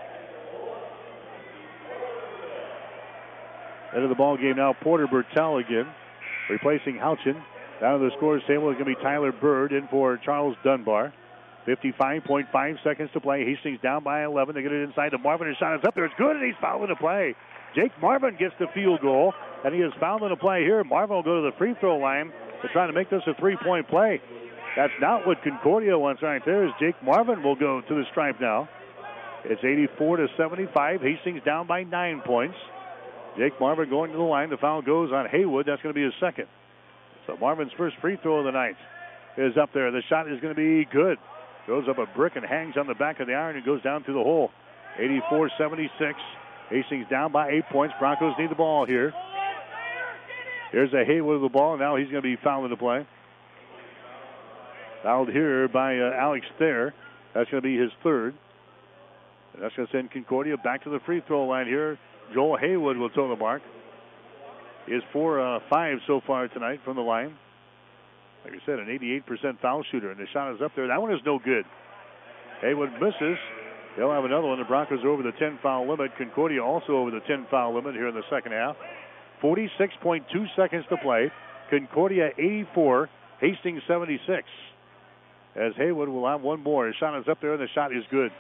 Into the ball game now, Porter Bertel again, replacing Houchin. Down to the scorers table is going to be Tyler Bird in for Charles Dunbar. fifty-five point five seconds to play. Hastings down by eleven. They get it inside to Marvin. His shot is up there. It's good, and he's fouled in the play. Jake Marvin gets the field goal, and he is fouled in the play here. Marvin will go to the free throw line to try to make this a three-point play. That's not what Concordia wants right there, as Jake Marvin will go to the stripe now. It's eighty-four to seventy-five. Hastings down by nine points. Jake Marvin going to the line. The foul goes on Haywood. That's going to be his second. So Marvin's first free throw of the night is up there. The shot is going to be good. Goes up a brick and hangs on the back of the iron and goes down through the hole. eighty-four seventy-six. Hastings down by eight points. Broncos need the ball here. Here's a Haywood with the ball. Now he's going to be fouled in the play. Fouled here by uh, Alex Thayer. That's going to be his third. And that's going to send Concordia back to the free throw line here. Joel Haywood will toe the mark. He is four uh, five so far tonight from the line. Like I said, an eighty-eight percent foul shooter, and the shot is up there. That one is no good. Haywood misses. They'll have another one. The Broncos are over the ten foul limit. Concordia also over the ten foul limit here in the second half. forty-six point two seconds to play. Concordia eighty-four, Hastings seventy-six. As Haywood will have one more. His shot is up there, and the shot is good.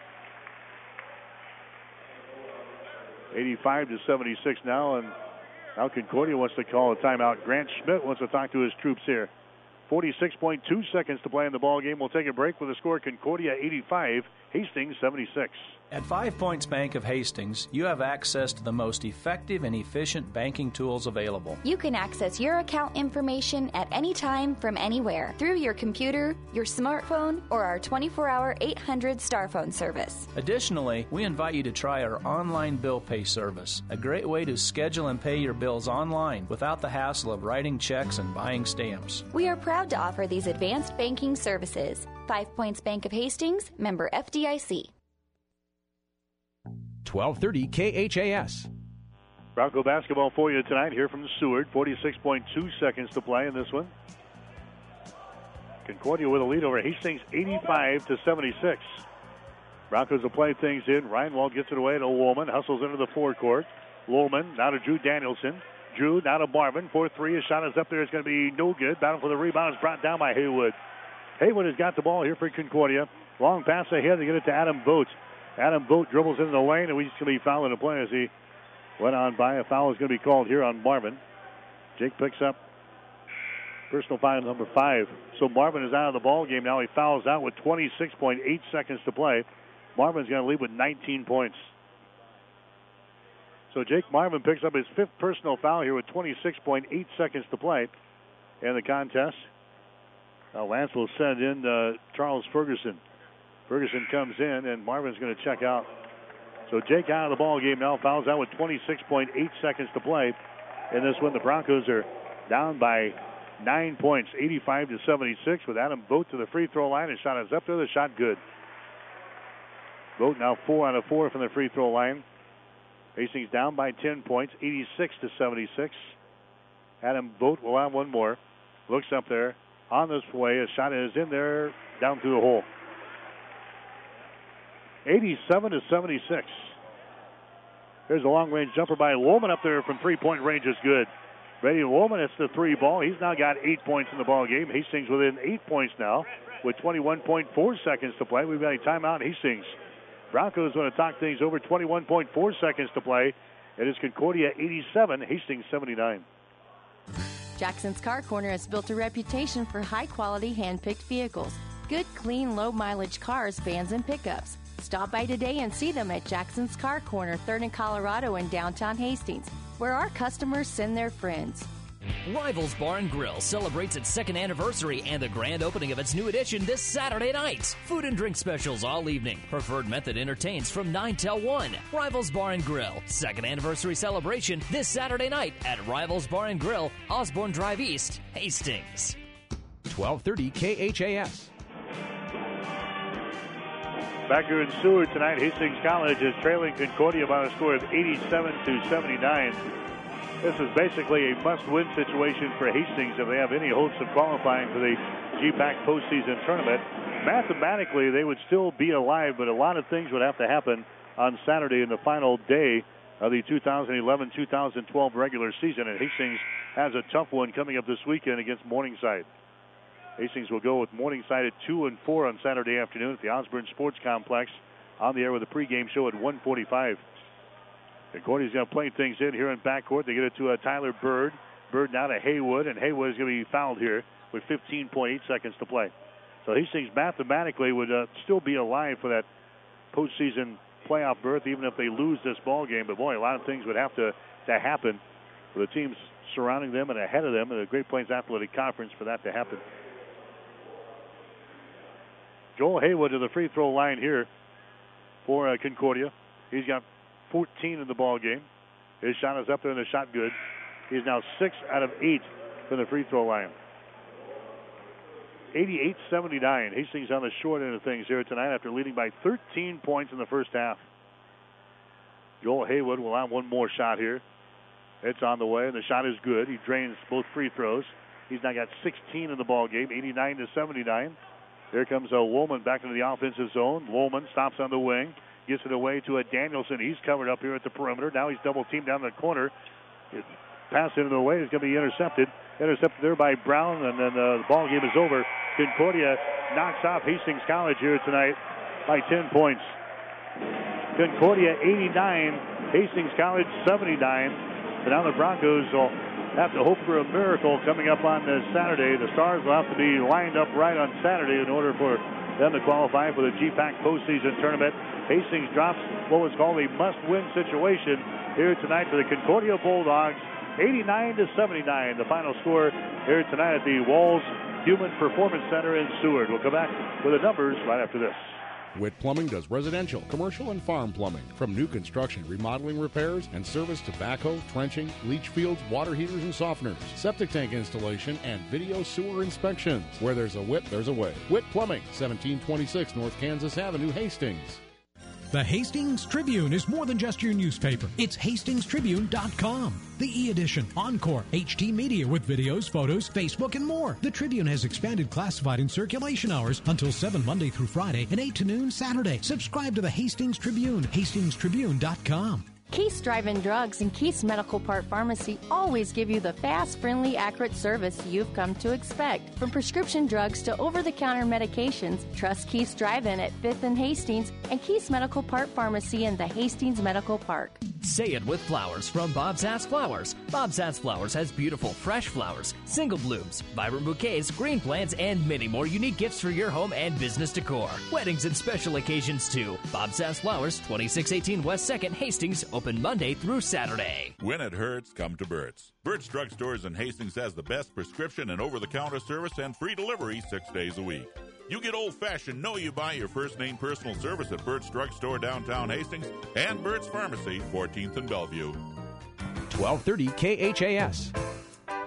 eighty-five to seventy-six now, and now Concordia wants to call a timeout. Grant Schmidt wants to talk to his troops here. forty-six point two seconds to play in the ball game. We'll take a break with the score Concordia eighty-five, Hastings seventy-six. At Five Points Bank of Hastings, you have access to the most effective and efficient banking tools available. You can access your account information at any time from anywhere through your computer, your smartphone, or our twenty-four hour eight hundred star phone service. Additionally, we invite you to try our online bill pay service, a great way to schedule and pay your bills online without the hassle of writing checks and buying stamps. We are proud to offer these advanced banking services. Five Points Bank of Hastings, member F D I C. twelve thirty K H A S. Bronco basketball for you tonight here from Seward. forty-six point two seconds to play in this one. Concordia with a lead over Hastings, eighty-five to seventy-six. Broncos will play things in. Reinwald gets it away to Woolman. Hustles into the forecourt. Woolman now to Drew Danielson. Drew now to Marvin. four three. His shot is up there. It's going to be no good. Battle for the rebound is brought down by Haywood. Haywood has got the ball here for Concordia. Long pass ahead to get it to Adam Vogt. Adam Vogt dribbles into the lane, and he's going to be fouling the play as he went on by. A foul is going to be called here on Marvin. Jake picks up personal foul number five. So Marvin is out of the ball game now. He fouls out with twenty-six point eight seconds to play. Marvin's going to lead with nineteen points. So Jake Marvin picks up his fifth personal foul here with twenty-six point eight seconds to play in the contest. Now Lance will send in uh, Charles Ferguson. Ferguson comes in, and Marvin's going to check out. So Jake out of the ball game now, fouls out with twenty-six point eight seconds to play. In this one, the Broncos are down by nine points, eighty-five to seventy-six, with Adam Vogt to the free throw line. His shot is up there. The shot good. Vogt now four out of four from the free throw line. Hastings down by ten points, eighty-six to seventy-six. Adam Vogt will have one more. Looks up there on this way. His shot is in there, down through the hole. eighty-seven to seventy-six. There's a long-range jumper by Woolman up there from three-point range is good. Brady Woolman, it's the three ball. He's now got eight points in the ball game. Hastings within eight points now with twenty-one point four seconds to play. We've got a timeout. Hastings. Broncos want to talk things over. twenty-one point four seconds to play. It is Concordia eighty-seven, Hastings seventy-nine. Jackson's Car Corner has built a reputation for high-quality hand-picked vehicles. Good, clean, low-mileage cars, vans, and pickups. Stop by today and see them at Jackson's Car Corner, third and Colorado in downtown Hastings, where our customers send their friends. Rivals Bar and Grill celebrates its second anniversary and the grand opening of its new edition this Saturday night. Food and drink specials all evening. Preferred Method entertains from nine till one. Rivals Bar and Grill, second anniversary celebration this Saturday night at Rivals Bar and Grill, Osborne Drive East, Hastings. twelve thirty K H A S. Back here in Seward tonight, Hastings College is trailing Concordia by a score of eighty-seven to seventy-nine. This is basically a must-win situation for Hastings if they have any hopes of qualifying for the G PAC postseason tournament. Mathematically, they would still be alive, but a lot of things would have to happen on Saturday in the final day of the two thousand eleven two thousand twelve regular season, and Hastings has a tough one coming up this weekend against Morningside. Hastings will go with Morningside at two and four on Saturday afternoon at the Osborne Sports Complex. On the air with a pregame show at one forty-five. Concordia's going to play things in here in backcourt. They get it to uh, Tyler Bird. Bird now to Haywood, and Haywood is going to be fouled here with fifteen point eight seconds to play. So Hastings mathematically would uh, still be alive for that postseason playoff berth, even if they lose this ball game. But boy, a lot of things would have to, to happen for the teams surrounding them and ahead of them in the Great Plains Athletic Conference for that to happen. Joel Haywood to the free throw line here for uh, Concordia. He's got fourteen in the ball game. His shot is up there and the shot good. He's now six out of eight from the free throw line. eighty-eight seventy-nine. Hastings on the short end of things here tonight after leading by thirteen points in the first half. Joel Haywood will have one more shot here. It's on the way, and the shot is good. He drains both free throws. He's now got sixteen in the ball game, eighty-nine to seventy-nine. Here comes a Woolman back into the offensive zone. Woolman stops on the wing. Gets it away to a Danielson. He's covered up here at the perimeter. Now he's double teamed down the corner. pass into the way is going to be intercepted. Intercepted there by Brown, and then uh, the ball game is over. Concordia knocks off Hastings College here tonight by ten points. Concordia eighty-nine, Hastings College seventy-nine. And now the Broncos will have to hope for a miracle coming up on this Saturday. The Stars will have to be lined up right on Saturday in order for them to qualify for the G PAC postseason tournament. Hastings drops what was called a must-win situation here tonight for the Concordia Bulldogs. eighty-nine to seventy-nine, the final score here tonight at the Walls Human Performance Center in Seward. We'll come back with the numbers right after this. Witt Plumbing does residential, commercial, and farm plumbing. From new construction, remodeling, repairs, and service to backhoe, trenching, leach fields, water heaters and softeners, septic tank installation, and video sewer inspections. Where there's a Witt, there's a way. Witt Plumbing, seventeen twenty-six North Kansas Avenue, Hastings. The Hastings Tribune is more than just your newspaper. It's Hastings Tribune dot com. The e-edition, Encore, H D Media with videos, photos, Facebook, and more. The Tribune has expanded classified and circulation hours until seven Monday through Friday and eight to noon Saturday. Subscribe to the Hastings Tribune, Hastings Tribune dot com. Keith's Drive-In Drugs and Keith's Medical Park Pharmacy always give you the fast, friendly, accurate service you've come to expect. From prescription drugs to over-the-counter medications, trust Keith's Drive-In at fifth and Hastings and Keith's Medical Park Pharmacy in the Hastings Medical Park. Say it with flowers from Bob's Ass Flowers. Bob's Ass Flowers has beautiful, fresh flowers, single blooms, vibrant bouquets, green plants, and many more unique gifts for your home and business decor. Weddings and special occasions, too. Bob's Ass Flowers, twenty-six eighteen West second, Hastings, open Monday through Saturday. When it hurts, come to Burt's. Burt's Drug Stores in Hastings has the best prescription and over-the-counter service and free delivery six days a week. You get old-fashioned, know you buy your first name personal service at Burt's Drug Store downtown Hastings and Burt's Pharmacy, fourteenth and Bellevue. twelve thirty K H A S. All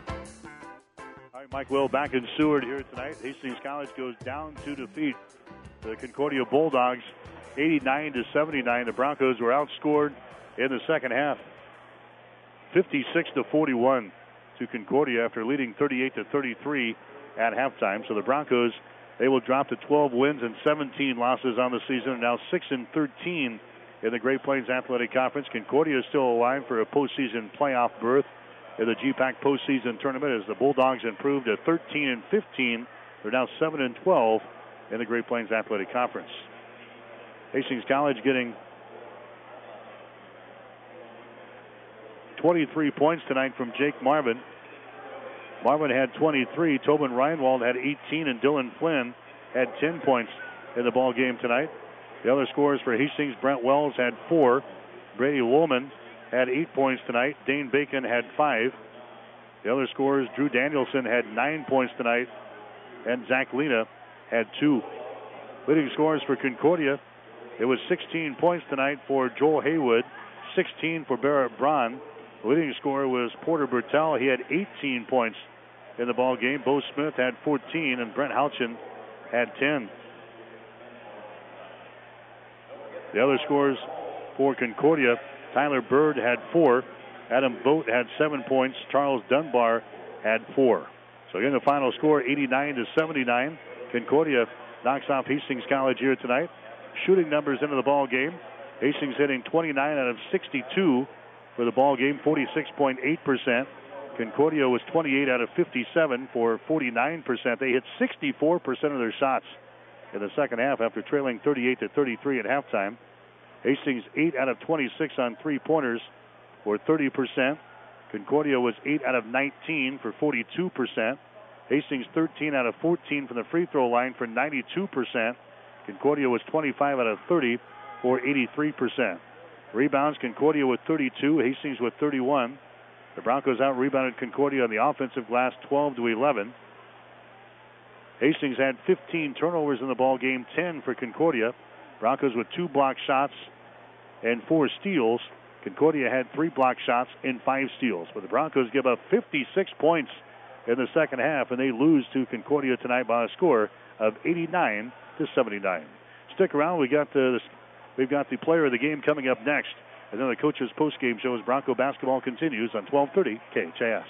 right, Mike Will back in Seward here tonight. Hastings College goes down to defeat the Concordia Bulldogs, eighty-nine to seventy-nine. The Broncos were outscored in the second half, fifty-six to forty-one to Concordia after leading thirty-eight to thirty-three at halftime. So the Broncos, they will drop to twelve wins and seventeen losses on the season, and now six and thirteen in the Great Plains Athletic Conference. Concordia is still alive for a postseason playoff berth in the G PAC postseason tournament as the Bulldogs improved to thirteen and fifteen. They're now seven and twelve in the Great Plains Athletic Conference. Hastings College getting twenty-three points tonight from Jake Marvin. Marvin had twenty-three. Tobin Reinwald had eighteen, and Dylan Flynn had ten points in the ball game tonight. The other scorers for Hastings, Brent Wells had four. Brady Woolman had eight points tonight. Dane Bacon had five. The other scorers, Drew Danielson had nine points tonight, and Zach Lena had two. Leading scorers for Concordia, it was sixteen points tonight for Joel Haywood, sixteen for Barrett Braun. The leading scorer was Porter Bertel. He had eighteen points in the ball game. Bo Smith had fourteen, and Brent Houchin had ten. The other scorers for Concordia, Tyler Bird had four. Adam Vogt had seven points. Charles Dunbar had four. So again, the final score, eighty-nine to seventy-nine. Concordia knocks off Hastings College here tonight. Shooting numbers into the ball game. Hastings hitting twenty-nine out of sixty-two for the ball game, forty-six point eight percent. Concordia was twenty-eight out of fifty-seven for forty-nine percent. They hit sixty-four percent of their shots in the second half after trailing thirty-eight to thirty-three at halftime. Hastings eight out of twenty-six on three-pointers for thirty percent. Concordia was eight out of nineteen for forty-two percent. Hastings thirteen out of fourteen from the free throw line for ninety-two percent. Concordia was twenty-five out of thirty for eighty-three percent. Rebounds, Concordia with thirty-two, Hastings with thirty-one. The Broncos out-rebounded Concordia on the offensive glass twelve to eleven. Hastings had fifteen turnovers in the ball game, ten for Concordia. Broncos with two block shots and four steals. Concordia had three block shots and five steals. But the Broncos give up fifty-six points in the second half, and they lose to Concordia tonight by a score of eighty-nine to seventy-nine. Stick around. We got the, we've got the player of the game coming up next. And then the coach's post-game show as Bronco basketball continues on twelve thirty K H A S.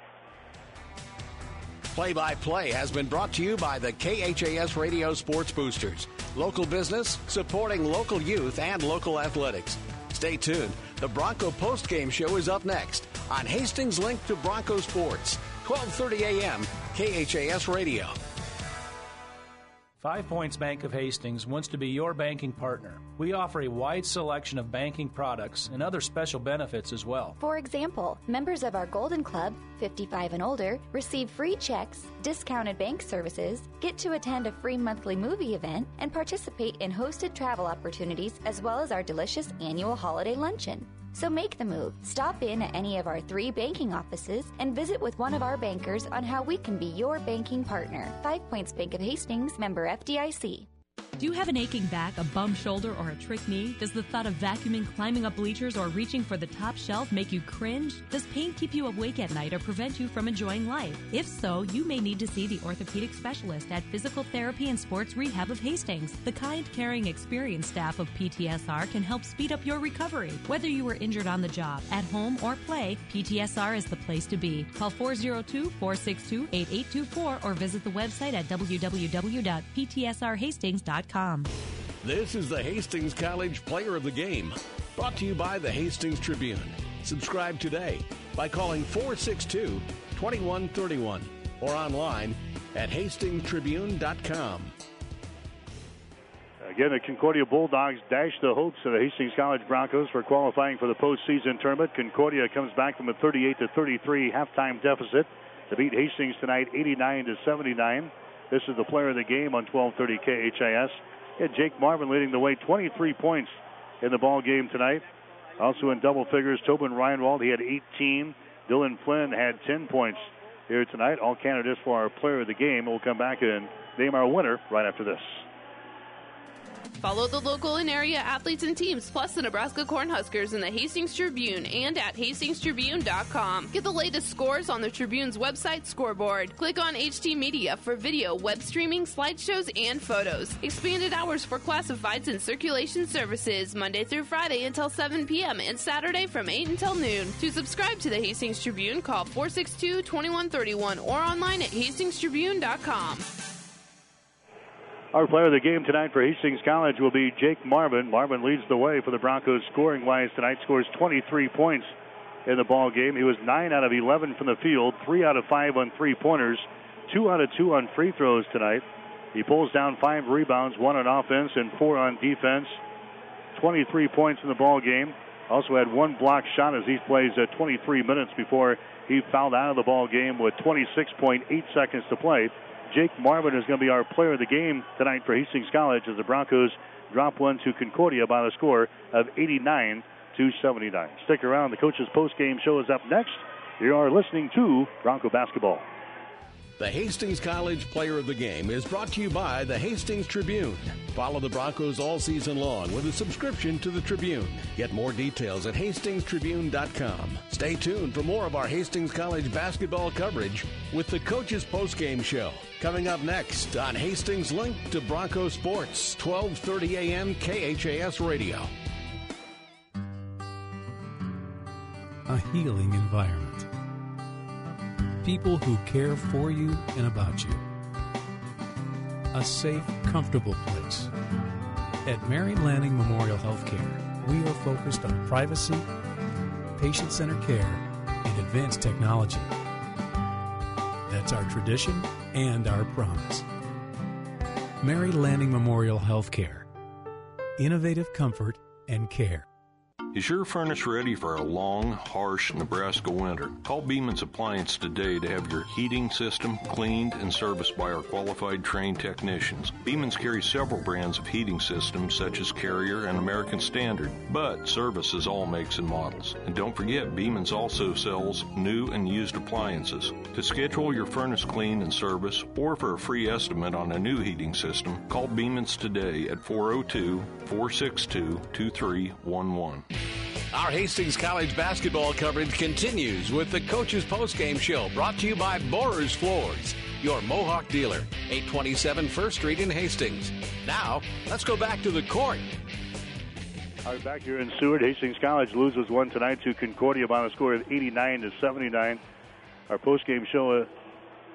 Play-by-play has been brought to you by the K H A S Radio Sports Boosters. Local business supporting local youth and local athletics. Stay tuned. The Bronco post-game show is up next on Hastings' link to Bronco Sports, twelve thirty a.m. K H A S Radio. Five Points Bank of Hastings wants to be your banking partner. We offer a wide selection of banking products and other special benefits as well. For example, members of our Golden Club, fifty-five and older, receive free checks, discounted bank services, get to attend a free monthly movie event, and participate in hosted travel opportunities as well as our delicious annual holiday luncheon. So make the move. Stop in at any of our three banking offices and visit with one of our bankers on how we can be your banking partner. Five Points Bank of Hastings, member F D I C. Do you have an aching back, a bum shoulder, or a trick knee? Does the thought of vacuuming, climbing up bleachers, or reaching for the top shelf make you cringe? Does pain keep you awake at night or prevent you from enjoying life? If so, you may need to see the orthopedic specialist at Physical Therapy and Sports Rehab of Hastings. The kind, caring, experienced staff of P T S R can help speed up your recovery. Whether you were injured on the job, at home, or play, P T S R is the place to be. Call four oh two, four six two, eight eight two four or visit the website at w w w dot p t s r hastings dot com. This is the Hastings College Player of the Game, brought to you by the Hastings Tribune. Subscribe today by calling four six two, two one three one or online at hastings tribune dot com. Again, the Concordia Bulldogs dash the hopes of the Hastings College Broncos for qualifying for the postseason tournament. Concordia comes back from a thirty-eight to thirty-three halftime deficit to beat Hastings tonight, eighty-nine to seventy-nine. This is the Player of the Game on twelve thirty K H A S. And Jake Marvin leading the way, twenty-three points in the ball game tonight. Also in double figures, Tobin Reinwald, he had eighteen. Dylan Flynn had ten points here tonight. All candidates for our Player of the Game. We'll come back and name our winner right after this. Follow the local and area athletes and teams, plus the Nebraska Cornhuskers in the Hastings Tribune and at hastings tribune dot com. Get the latest scores on the Tribune's website scoreboard. Click on H T Media for video, web streaming, slideshows, and photos. Expanded hours for classifieds and circulation services, Monday through Friday until seven p.m. and Saturday from eight until noon. To subscribe to the Hastings Tribune, call four six two, two one three one or online at hastings tribune dot com. Our player of the game tonight for Hastings College will be Jake Marvin. Marvin leads the way for the Broncos scoring-wise tonight, scores twenty-three points in the ball game. He was nine out of eleven from the field, three out of five on three-pointers, two out of two on free throws tonight. He pulls down five rebounds, one on offense and four on defense. twenty-three points in the ball game. Also had one block shot as he plays uh, twenty-three minutes before he fouled out of the ball game with twenty-six point eight seconds to play. Jake Marvin is going to be our player of the game tonight for Hastings College as the Broncos drop one to Concordia by the score of eighty-nine to seventy-nine. Stick around. The coach's post-game show is up next. You are listening to Bronco Basketball. The Hastings College Player of the Game is brought to you by the Hastings Tribune. Follow the Broncos all season long with a subscription to the Tribune. Get more details at hastings tribune dot com. Stay tuned for more of our Hastings College basketball coverage with the Coach's Postgame Show. Coming up next on Hastings' link to Bronco Sports, twelve thirty a.m. K H A S Radio. A healing environment. People who care for you and about you. A safe, comfortable place. At Mary Lanning Memorial Healthcare, we are focused on privacy, patient-centered care, and advanced technology. That's our tradition and our promise. Mary Lanning Memorial Healthcare. Innovative comfort and care. Is your furnace ready for a long, harsh Nebraska winter? Call Beeman's Appliance today to have your heating system cleaned and serviced by our qualified trained technicians. Beeman's carries several brands of heating systems such as Carrier and American Standard, but services all makes and models. And don't forget, Beeman's also sells new and used appliances. To schedule your furnace clean and service or for a free estimate on a new heating system, call Beeman's today at four oh two, four six two, two three one one. Our Hastings College basketball coverage continues with the Coach's Postgame Show, brought to you by Borer's Floors, your Mohawk dealer, eight twenty-seven First Street in Hastings. Now, let's go back to the court. All right, back here in Seward, Hastings College loses one tonight to Concordia by a score of eighty-nine to seventy-nine. Our postgame show uh,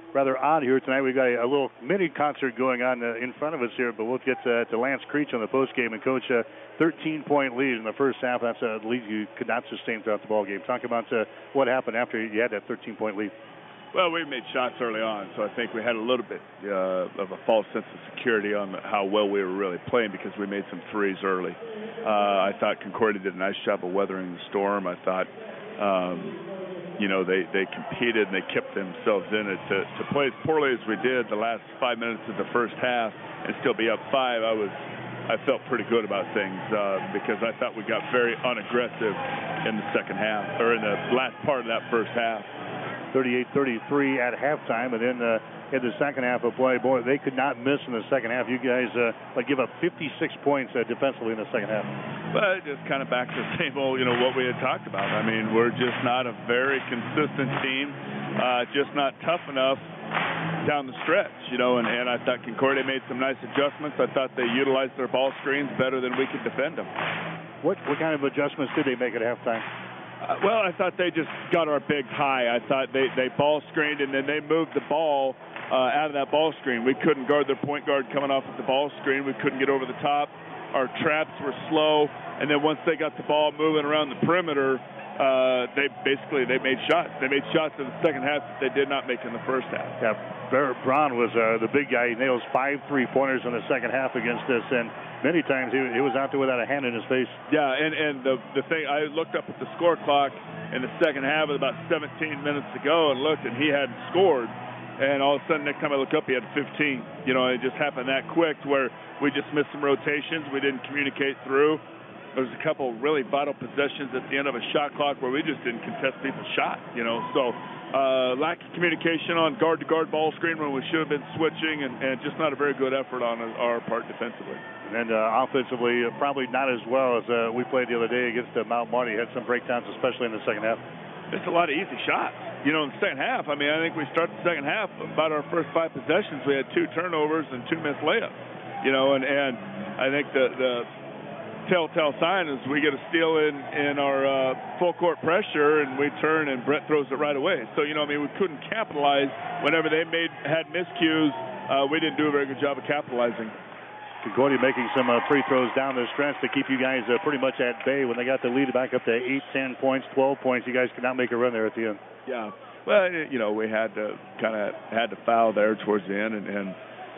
rather odd here tonight. We've got a, a little mini concert going on uh, in front of us here, but we'll get uh, to Lance Creech on the postgame. And, Coach, a thirteen-point lead in the first half. That's a lead you could not sustain throughout the ball game. Talk about uh, what happened after you had that thirteen-point lead. Well, we made shots early on, so I think we had a little bit uh, of a false sense of security on how well we were really playing because we made some threes early. Uh, I thought Concordia did a nice job of weathering the storm. I thought, um, you know, they, they competed and they kept themselves in it. To, to play as poorly as we did the last five minutes of the first half and still be up five, I was I felt pretty good about things uh, because I thought we got very unaggressive in the second half, or in the last part of that first half. thirty-eight thirty-three at halftime, and then uh, in the second half of play, boy, they could not miss in the second half. You guys uh, like give up fifty-six points uh, defensively in the second half. But just kind of back to the same old, you know, what we had talked about. I mean, we're just not a very consistent team, uh, just not tough enough down the stretch, you know, and, and I thought Concordia made some nice adjustments. I thought they utilized their ball screens better than we could defend them. What, what kind of adjustments did they make at halftime? Uh, well, I thought they just got our big high. I thought they, they ball screened, and then they moved the ball uh, out of that ball screen. We couldn't guard their point guard coming off of the ball screen. We couldn't get over the top. Our traps were slow, and then once they got the ball moving around the perimeter, uh, they basically they made shots. They made shots in the second half that they did not make in the first half. Yeah, Barrett Braun was uh, the big guy. He nails five three-pointers in the second half against us, and many times he, he was out there without a hand in his face. Yeah, and, and the the thing, I looked up at the score clock in the second half with about seventeen minutes to go and looked, and he hadn't scored. And all of a sudden, next time I look up, he had fifteen. You know, it just happened that quick to where we just missed some rotations. We didn't communicate through. There was a couple really vital possessions at the end of a shot clock where we just didn't contest people's shot, you know. So uh, lack of communication on guard-to-guard ball screen when we should have been switching, and, and just not a very good effort on our part defensively. And uh, offensively, uh, probably not as well as uh, we played the other day against uh, Mount Marty. Had some breakdowns, especially in the second half. Just a lot of easy shots. You know, in the second half, I mean, I think we started the second half, about our first five possessions, we had two turnovers and two missed layups. You know, and, and I think the, the telltale sign is we get a steal in, in our uh, full court pressure, and we turn, and Brett throws it right away. So, you know, I mean, we couldn't capitalize. Whenever they made had miscues, uh, we didn't do a very good job of capitalizing. Concordia making some uh, free throws down the stretch to keep you guys uh, pretty much at bay. When they got the lead back up to eight, ten points, twelve points, you guys could not make a run there at the end. Yeah. Well, you know, we had to kind of had to foul there towards the end, and, and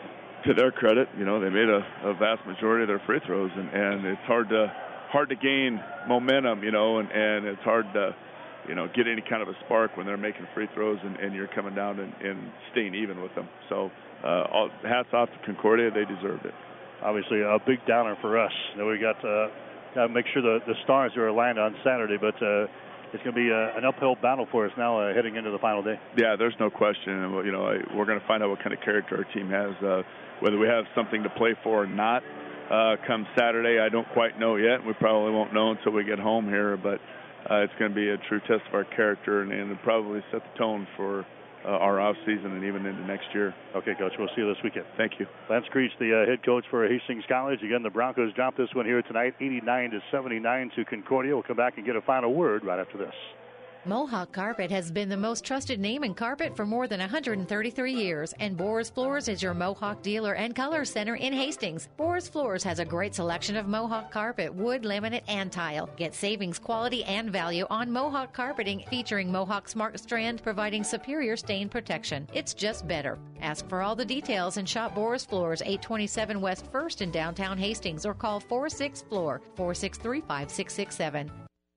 to their credit, you know, they made a, a vast majority of their free throws, and, and it's hard to hard to gain momentum, you know, and, and it's hard to, you know, get any kind of a spark when they're making free throws and, and you're coming down and, and staying even with them. So uh, all, hats off to Concordia. They deserved it. Obviously, a big downer for us. You know, we got to uh, make sure the, the stars are aligned on Saturday, but uh, it's going to be a, an uphill battle for us now uh, heading into the final day. Yeah, there's no question. And, you know, I, we're going to find out what kind of character our team has. Uh, whether we have something to play for or not uh, come Saturday, I don't quite know yet. We probably won't know until we get home here, but uh, it's going to be a true test of our character, and, and it'll probably set the tone for Uh, our off season and even into next year. Okay, Coach, we'll see you this weekend. Thank you. Lance Creech, the uh, head coach for Hastings College. Again, the Broncos dropped this one here tonight, eighty-nine to seventy-nine to Concordia. We'll come back and get a final word right after this. Mohawk Carpet has been the most trusted name in carpet for more than one hundred thirty-three years, and Boris Floors is your Mohawk dealer and color center in Hastings. Boris Floors has a great selection of Mohawk carpet, wood, laminate, and tile. Get savings, quality, and value on Mohawk carpeting featuring Mohawk Smart Strand, providing superior stain protection. It's just better. Ask for all the details and shop Boris Floors, eight twenty-seven West First in downtown Hastings, or call four six floor, four six three, five six six seven.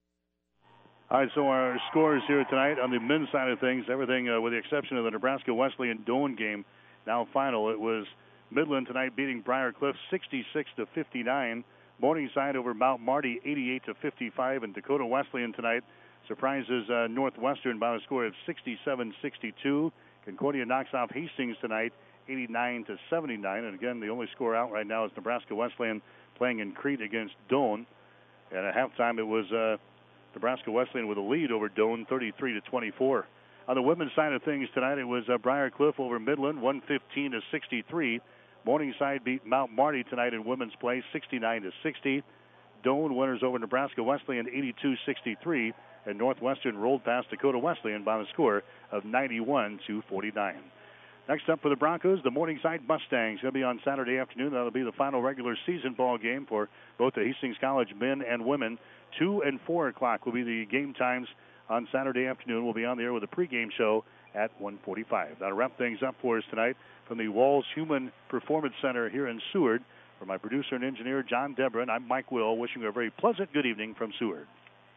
All right, so our scores here tonight on the men's side of things, everything uh, with the exception of the Nebraska Wesleyan Doane game, now final. It was Midland tonight beating Briar Cliff sixty-six to fifty-nine. Morningside over Mount Marty eighty-eight to fifty-five, and Dakota Wesleyan tonight surprises uh, Northwestern by a score of sixty-seven sixty-two. Concordia knocks off Hastings tonight eighty-nine to seventy-nine, and again the only score out right now is Nebraska Wesleyan playing in Crete against Doane. And at halftime it was Uh, Nebraska Wesleyan with a lead over Doane, thirty-three to twenty-four. On the women's side of things tonight, it was uh, Briar Cliff over Midland, one fifteen to sixty-three. Morningside beat Mount Marty tonight in women's play, sixty-nine to sixty. Doane winners over Nebraska Wesleyan, eighty-two sixty-three, and Northwestern rolled past Dakota Wesleyan by the score of ninety-one to forty-nine. Next up for the Broncos, the Morningside Mustangs. Going to be on Saturday afternoon. That'll be the final regular season ball game for both the Hastings College men and women. Two and four o'clock will be the game times on Saturday afternoon. We'll be on the air with a pregame show at one forty-five. That'll wrap things up for us tonight from the Walls Human Performance Center here in Seward. For my producer and engineer, John Deborah, I'm Mike Will, wishing you a very pleasant good evening from Seward.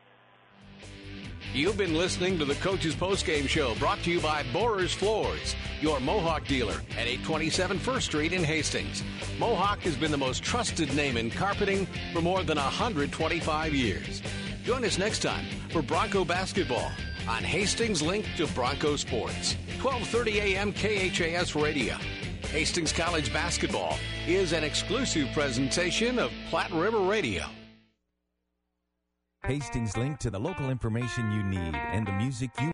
You've been listening to the Coach's Postgame Show, brought to you by Borer's Floors, your Mohawk dealer at eight twenty-seven First Street in Hastings. Mohawk has been the most trusted name in carpeting for more than one hundred twenty-five years. Join us next time for Bronco basketball on Hastings Link to Bronco Sports, twelve thirty a.m. K H A S Radio. Hastings College basketball is an exclusive presentation of Platte River Radio. Hastings Link to the local information you need and the music you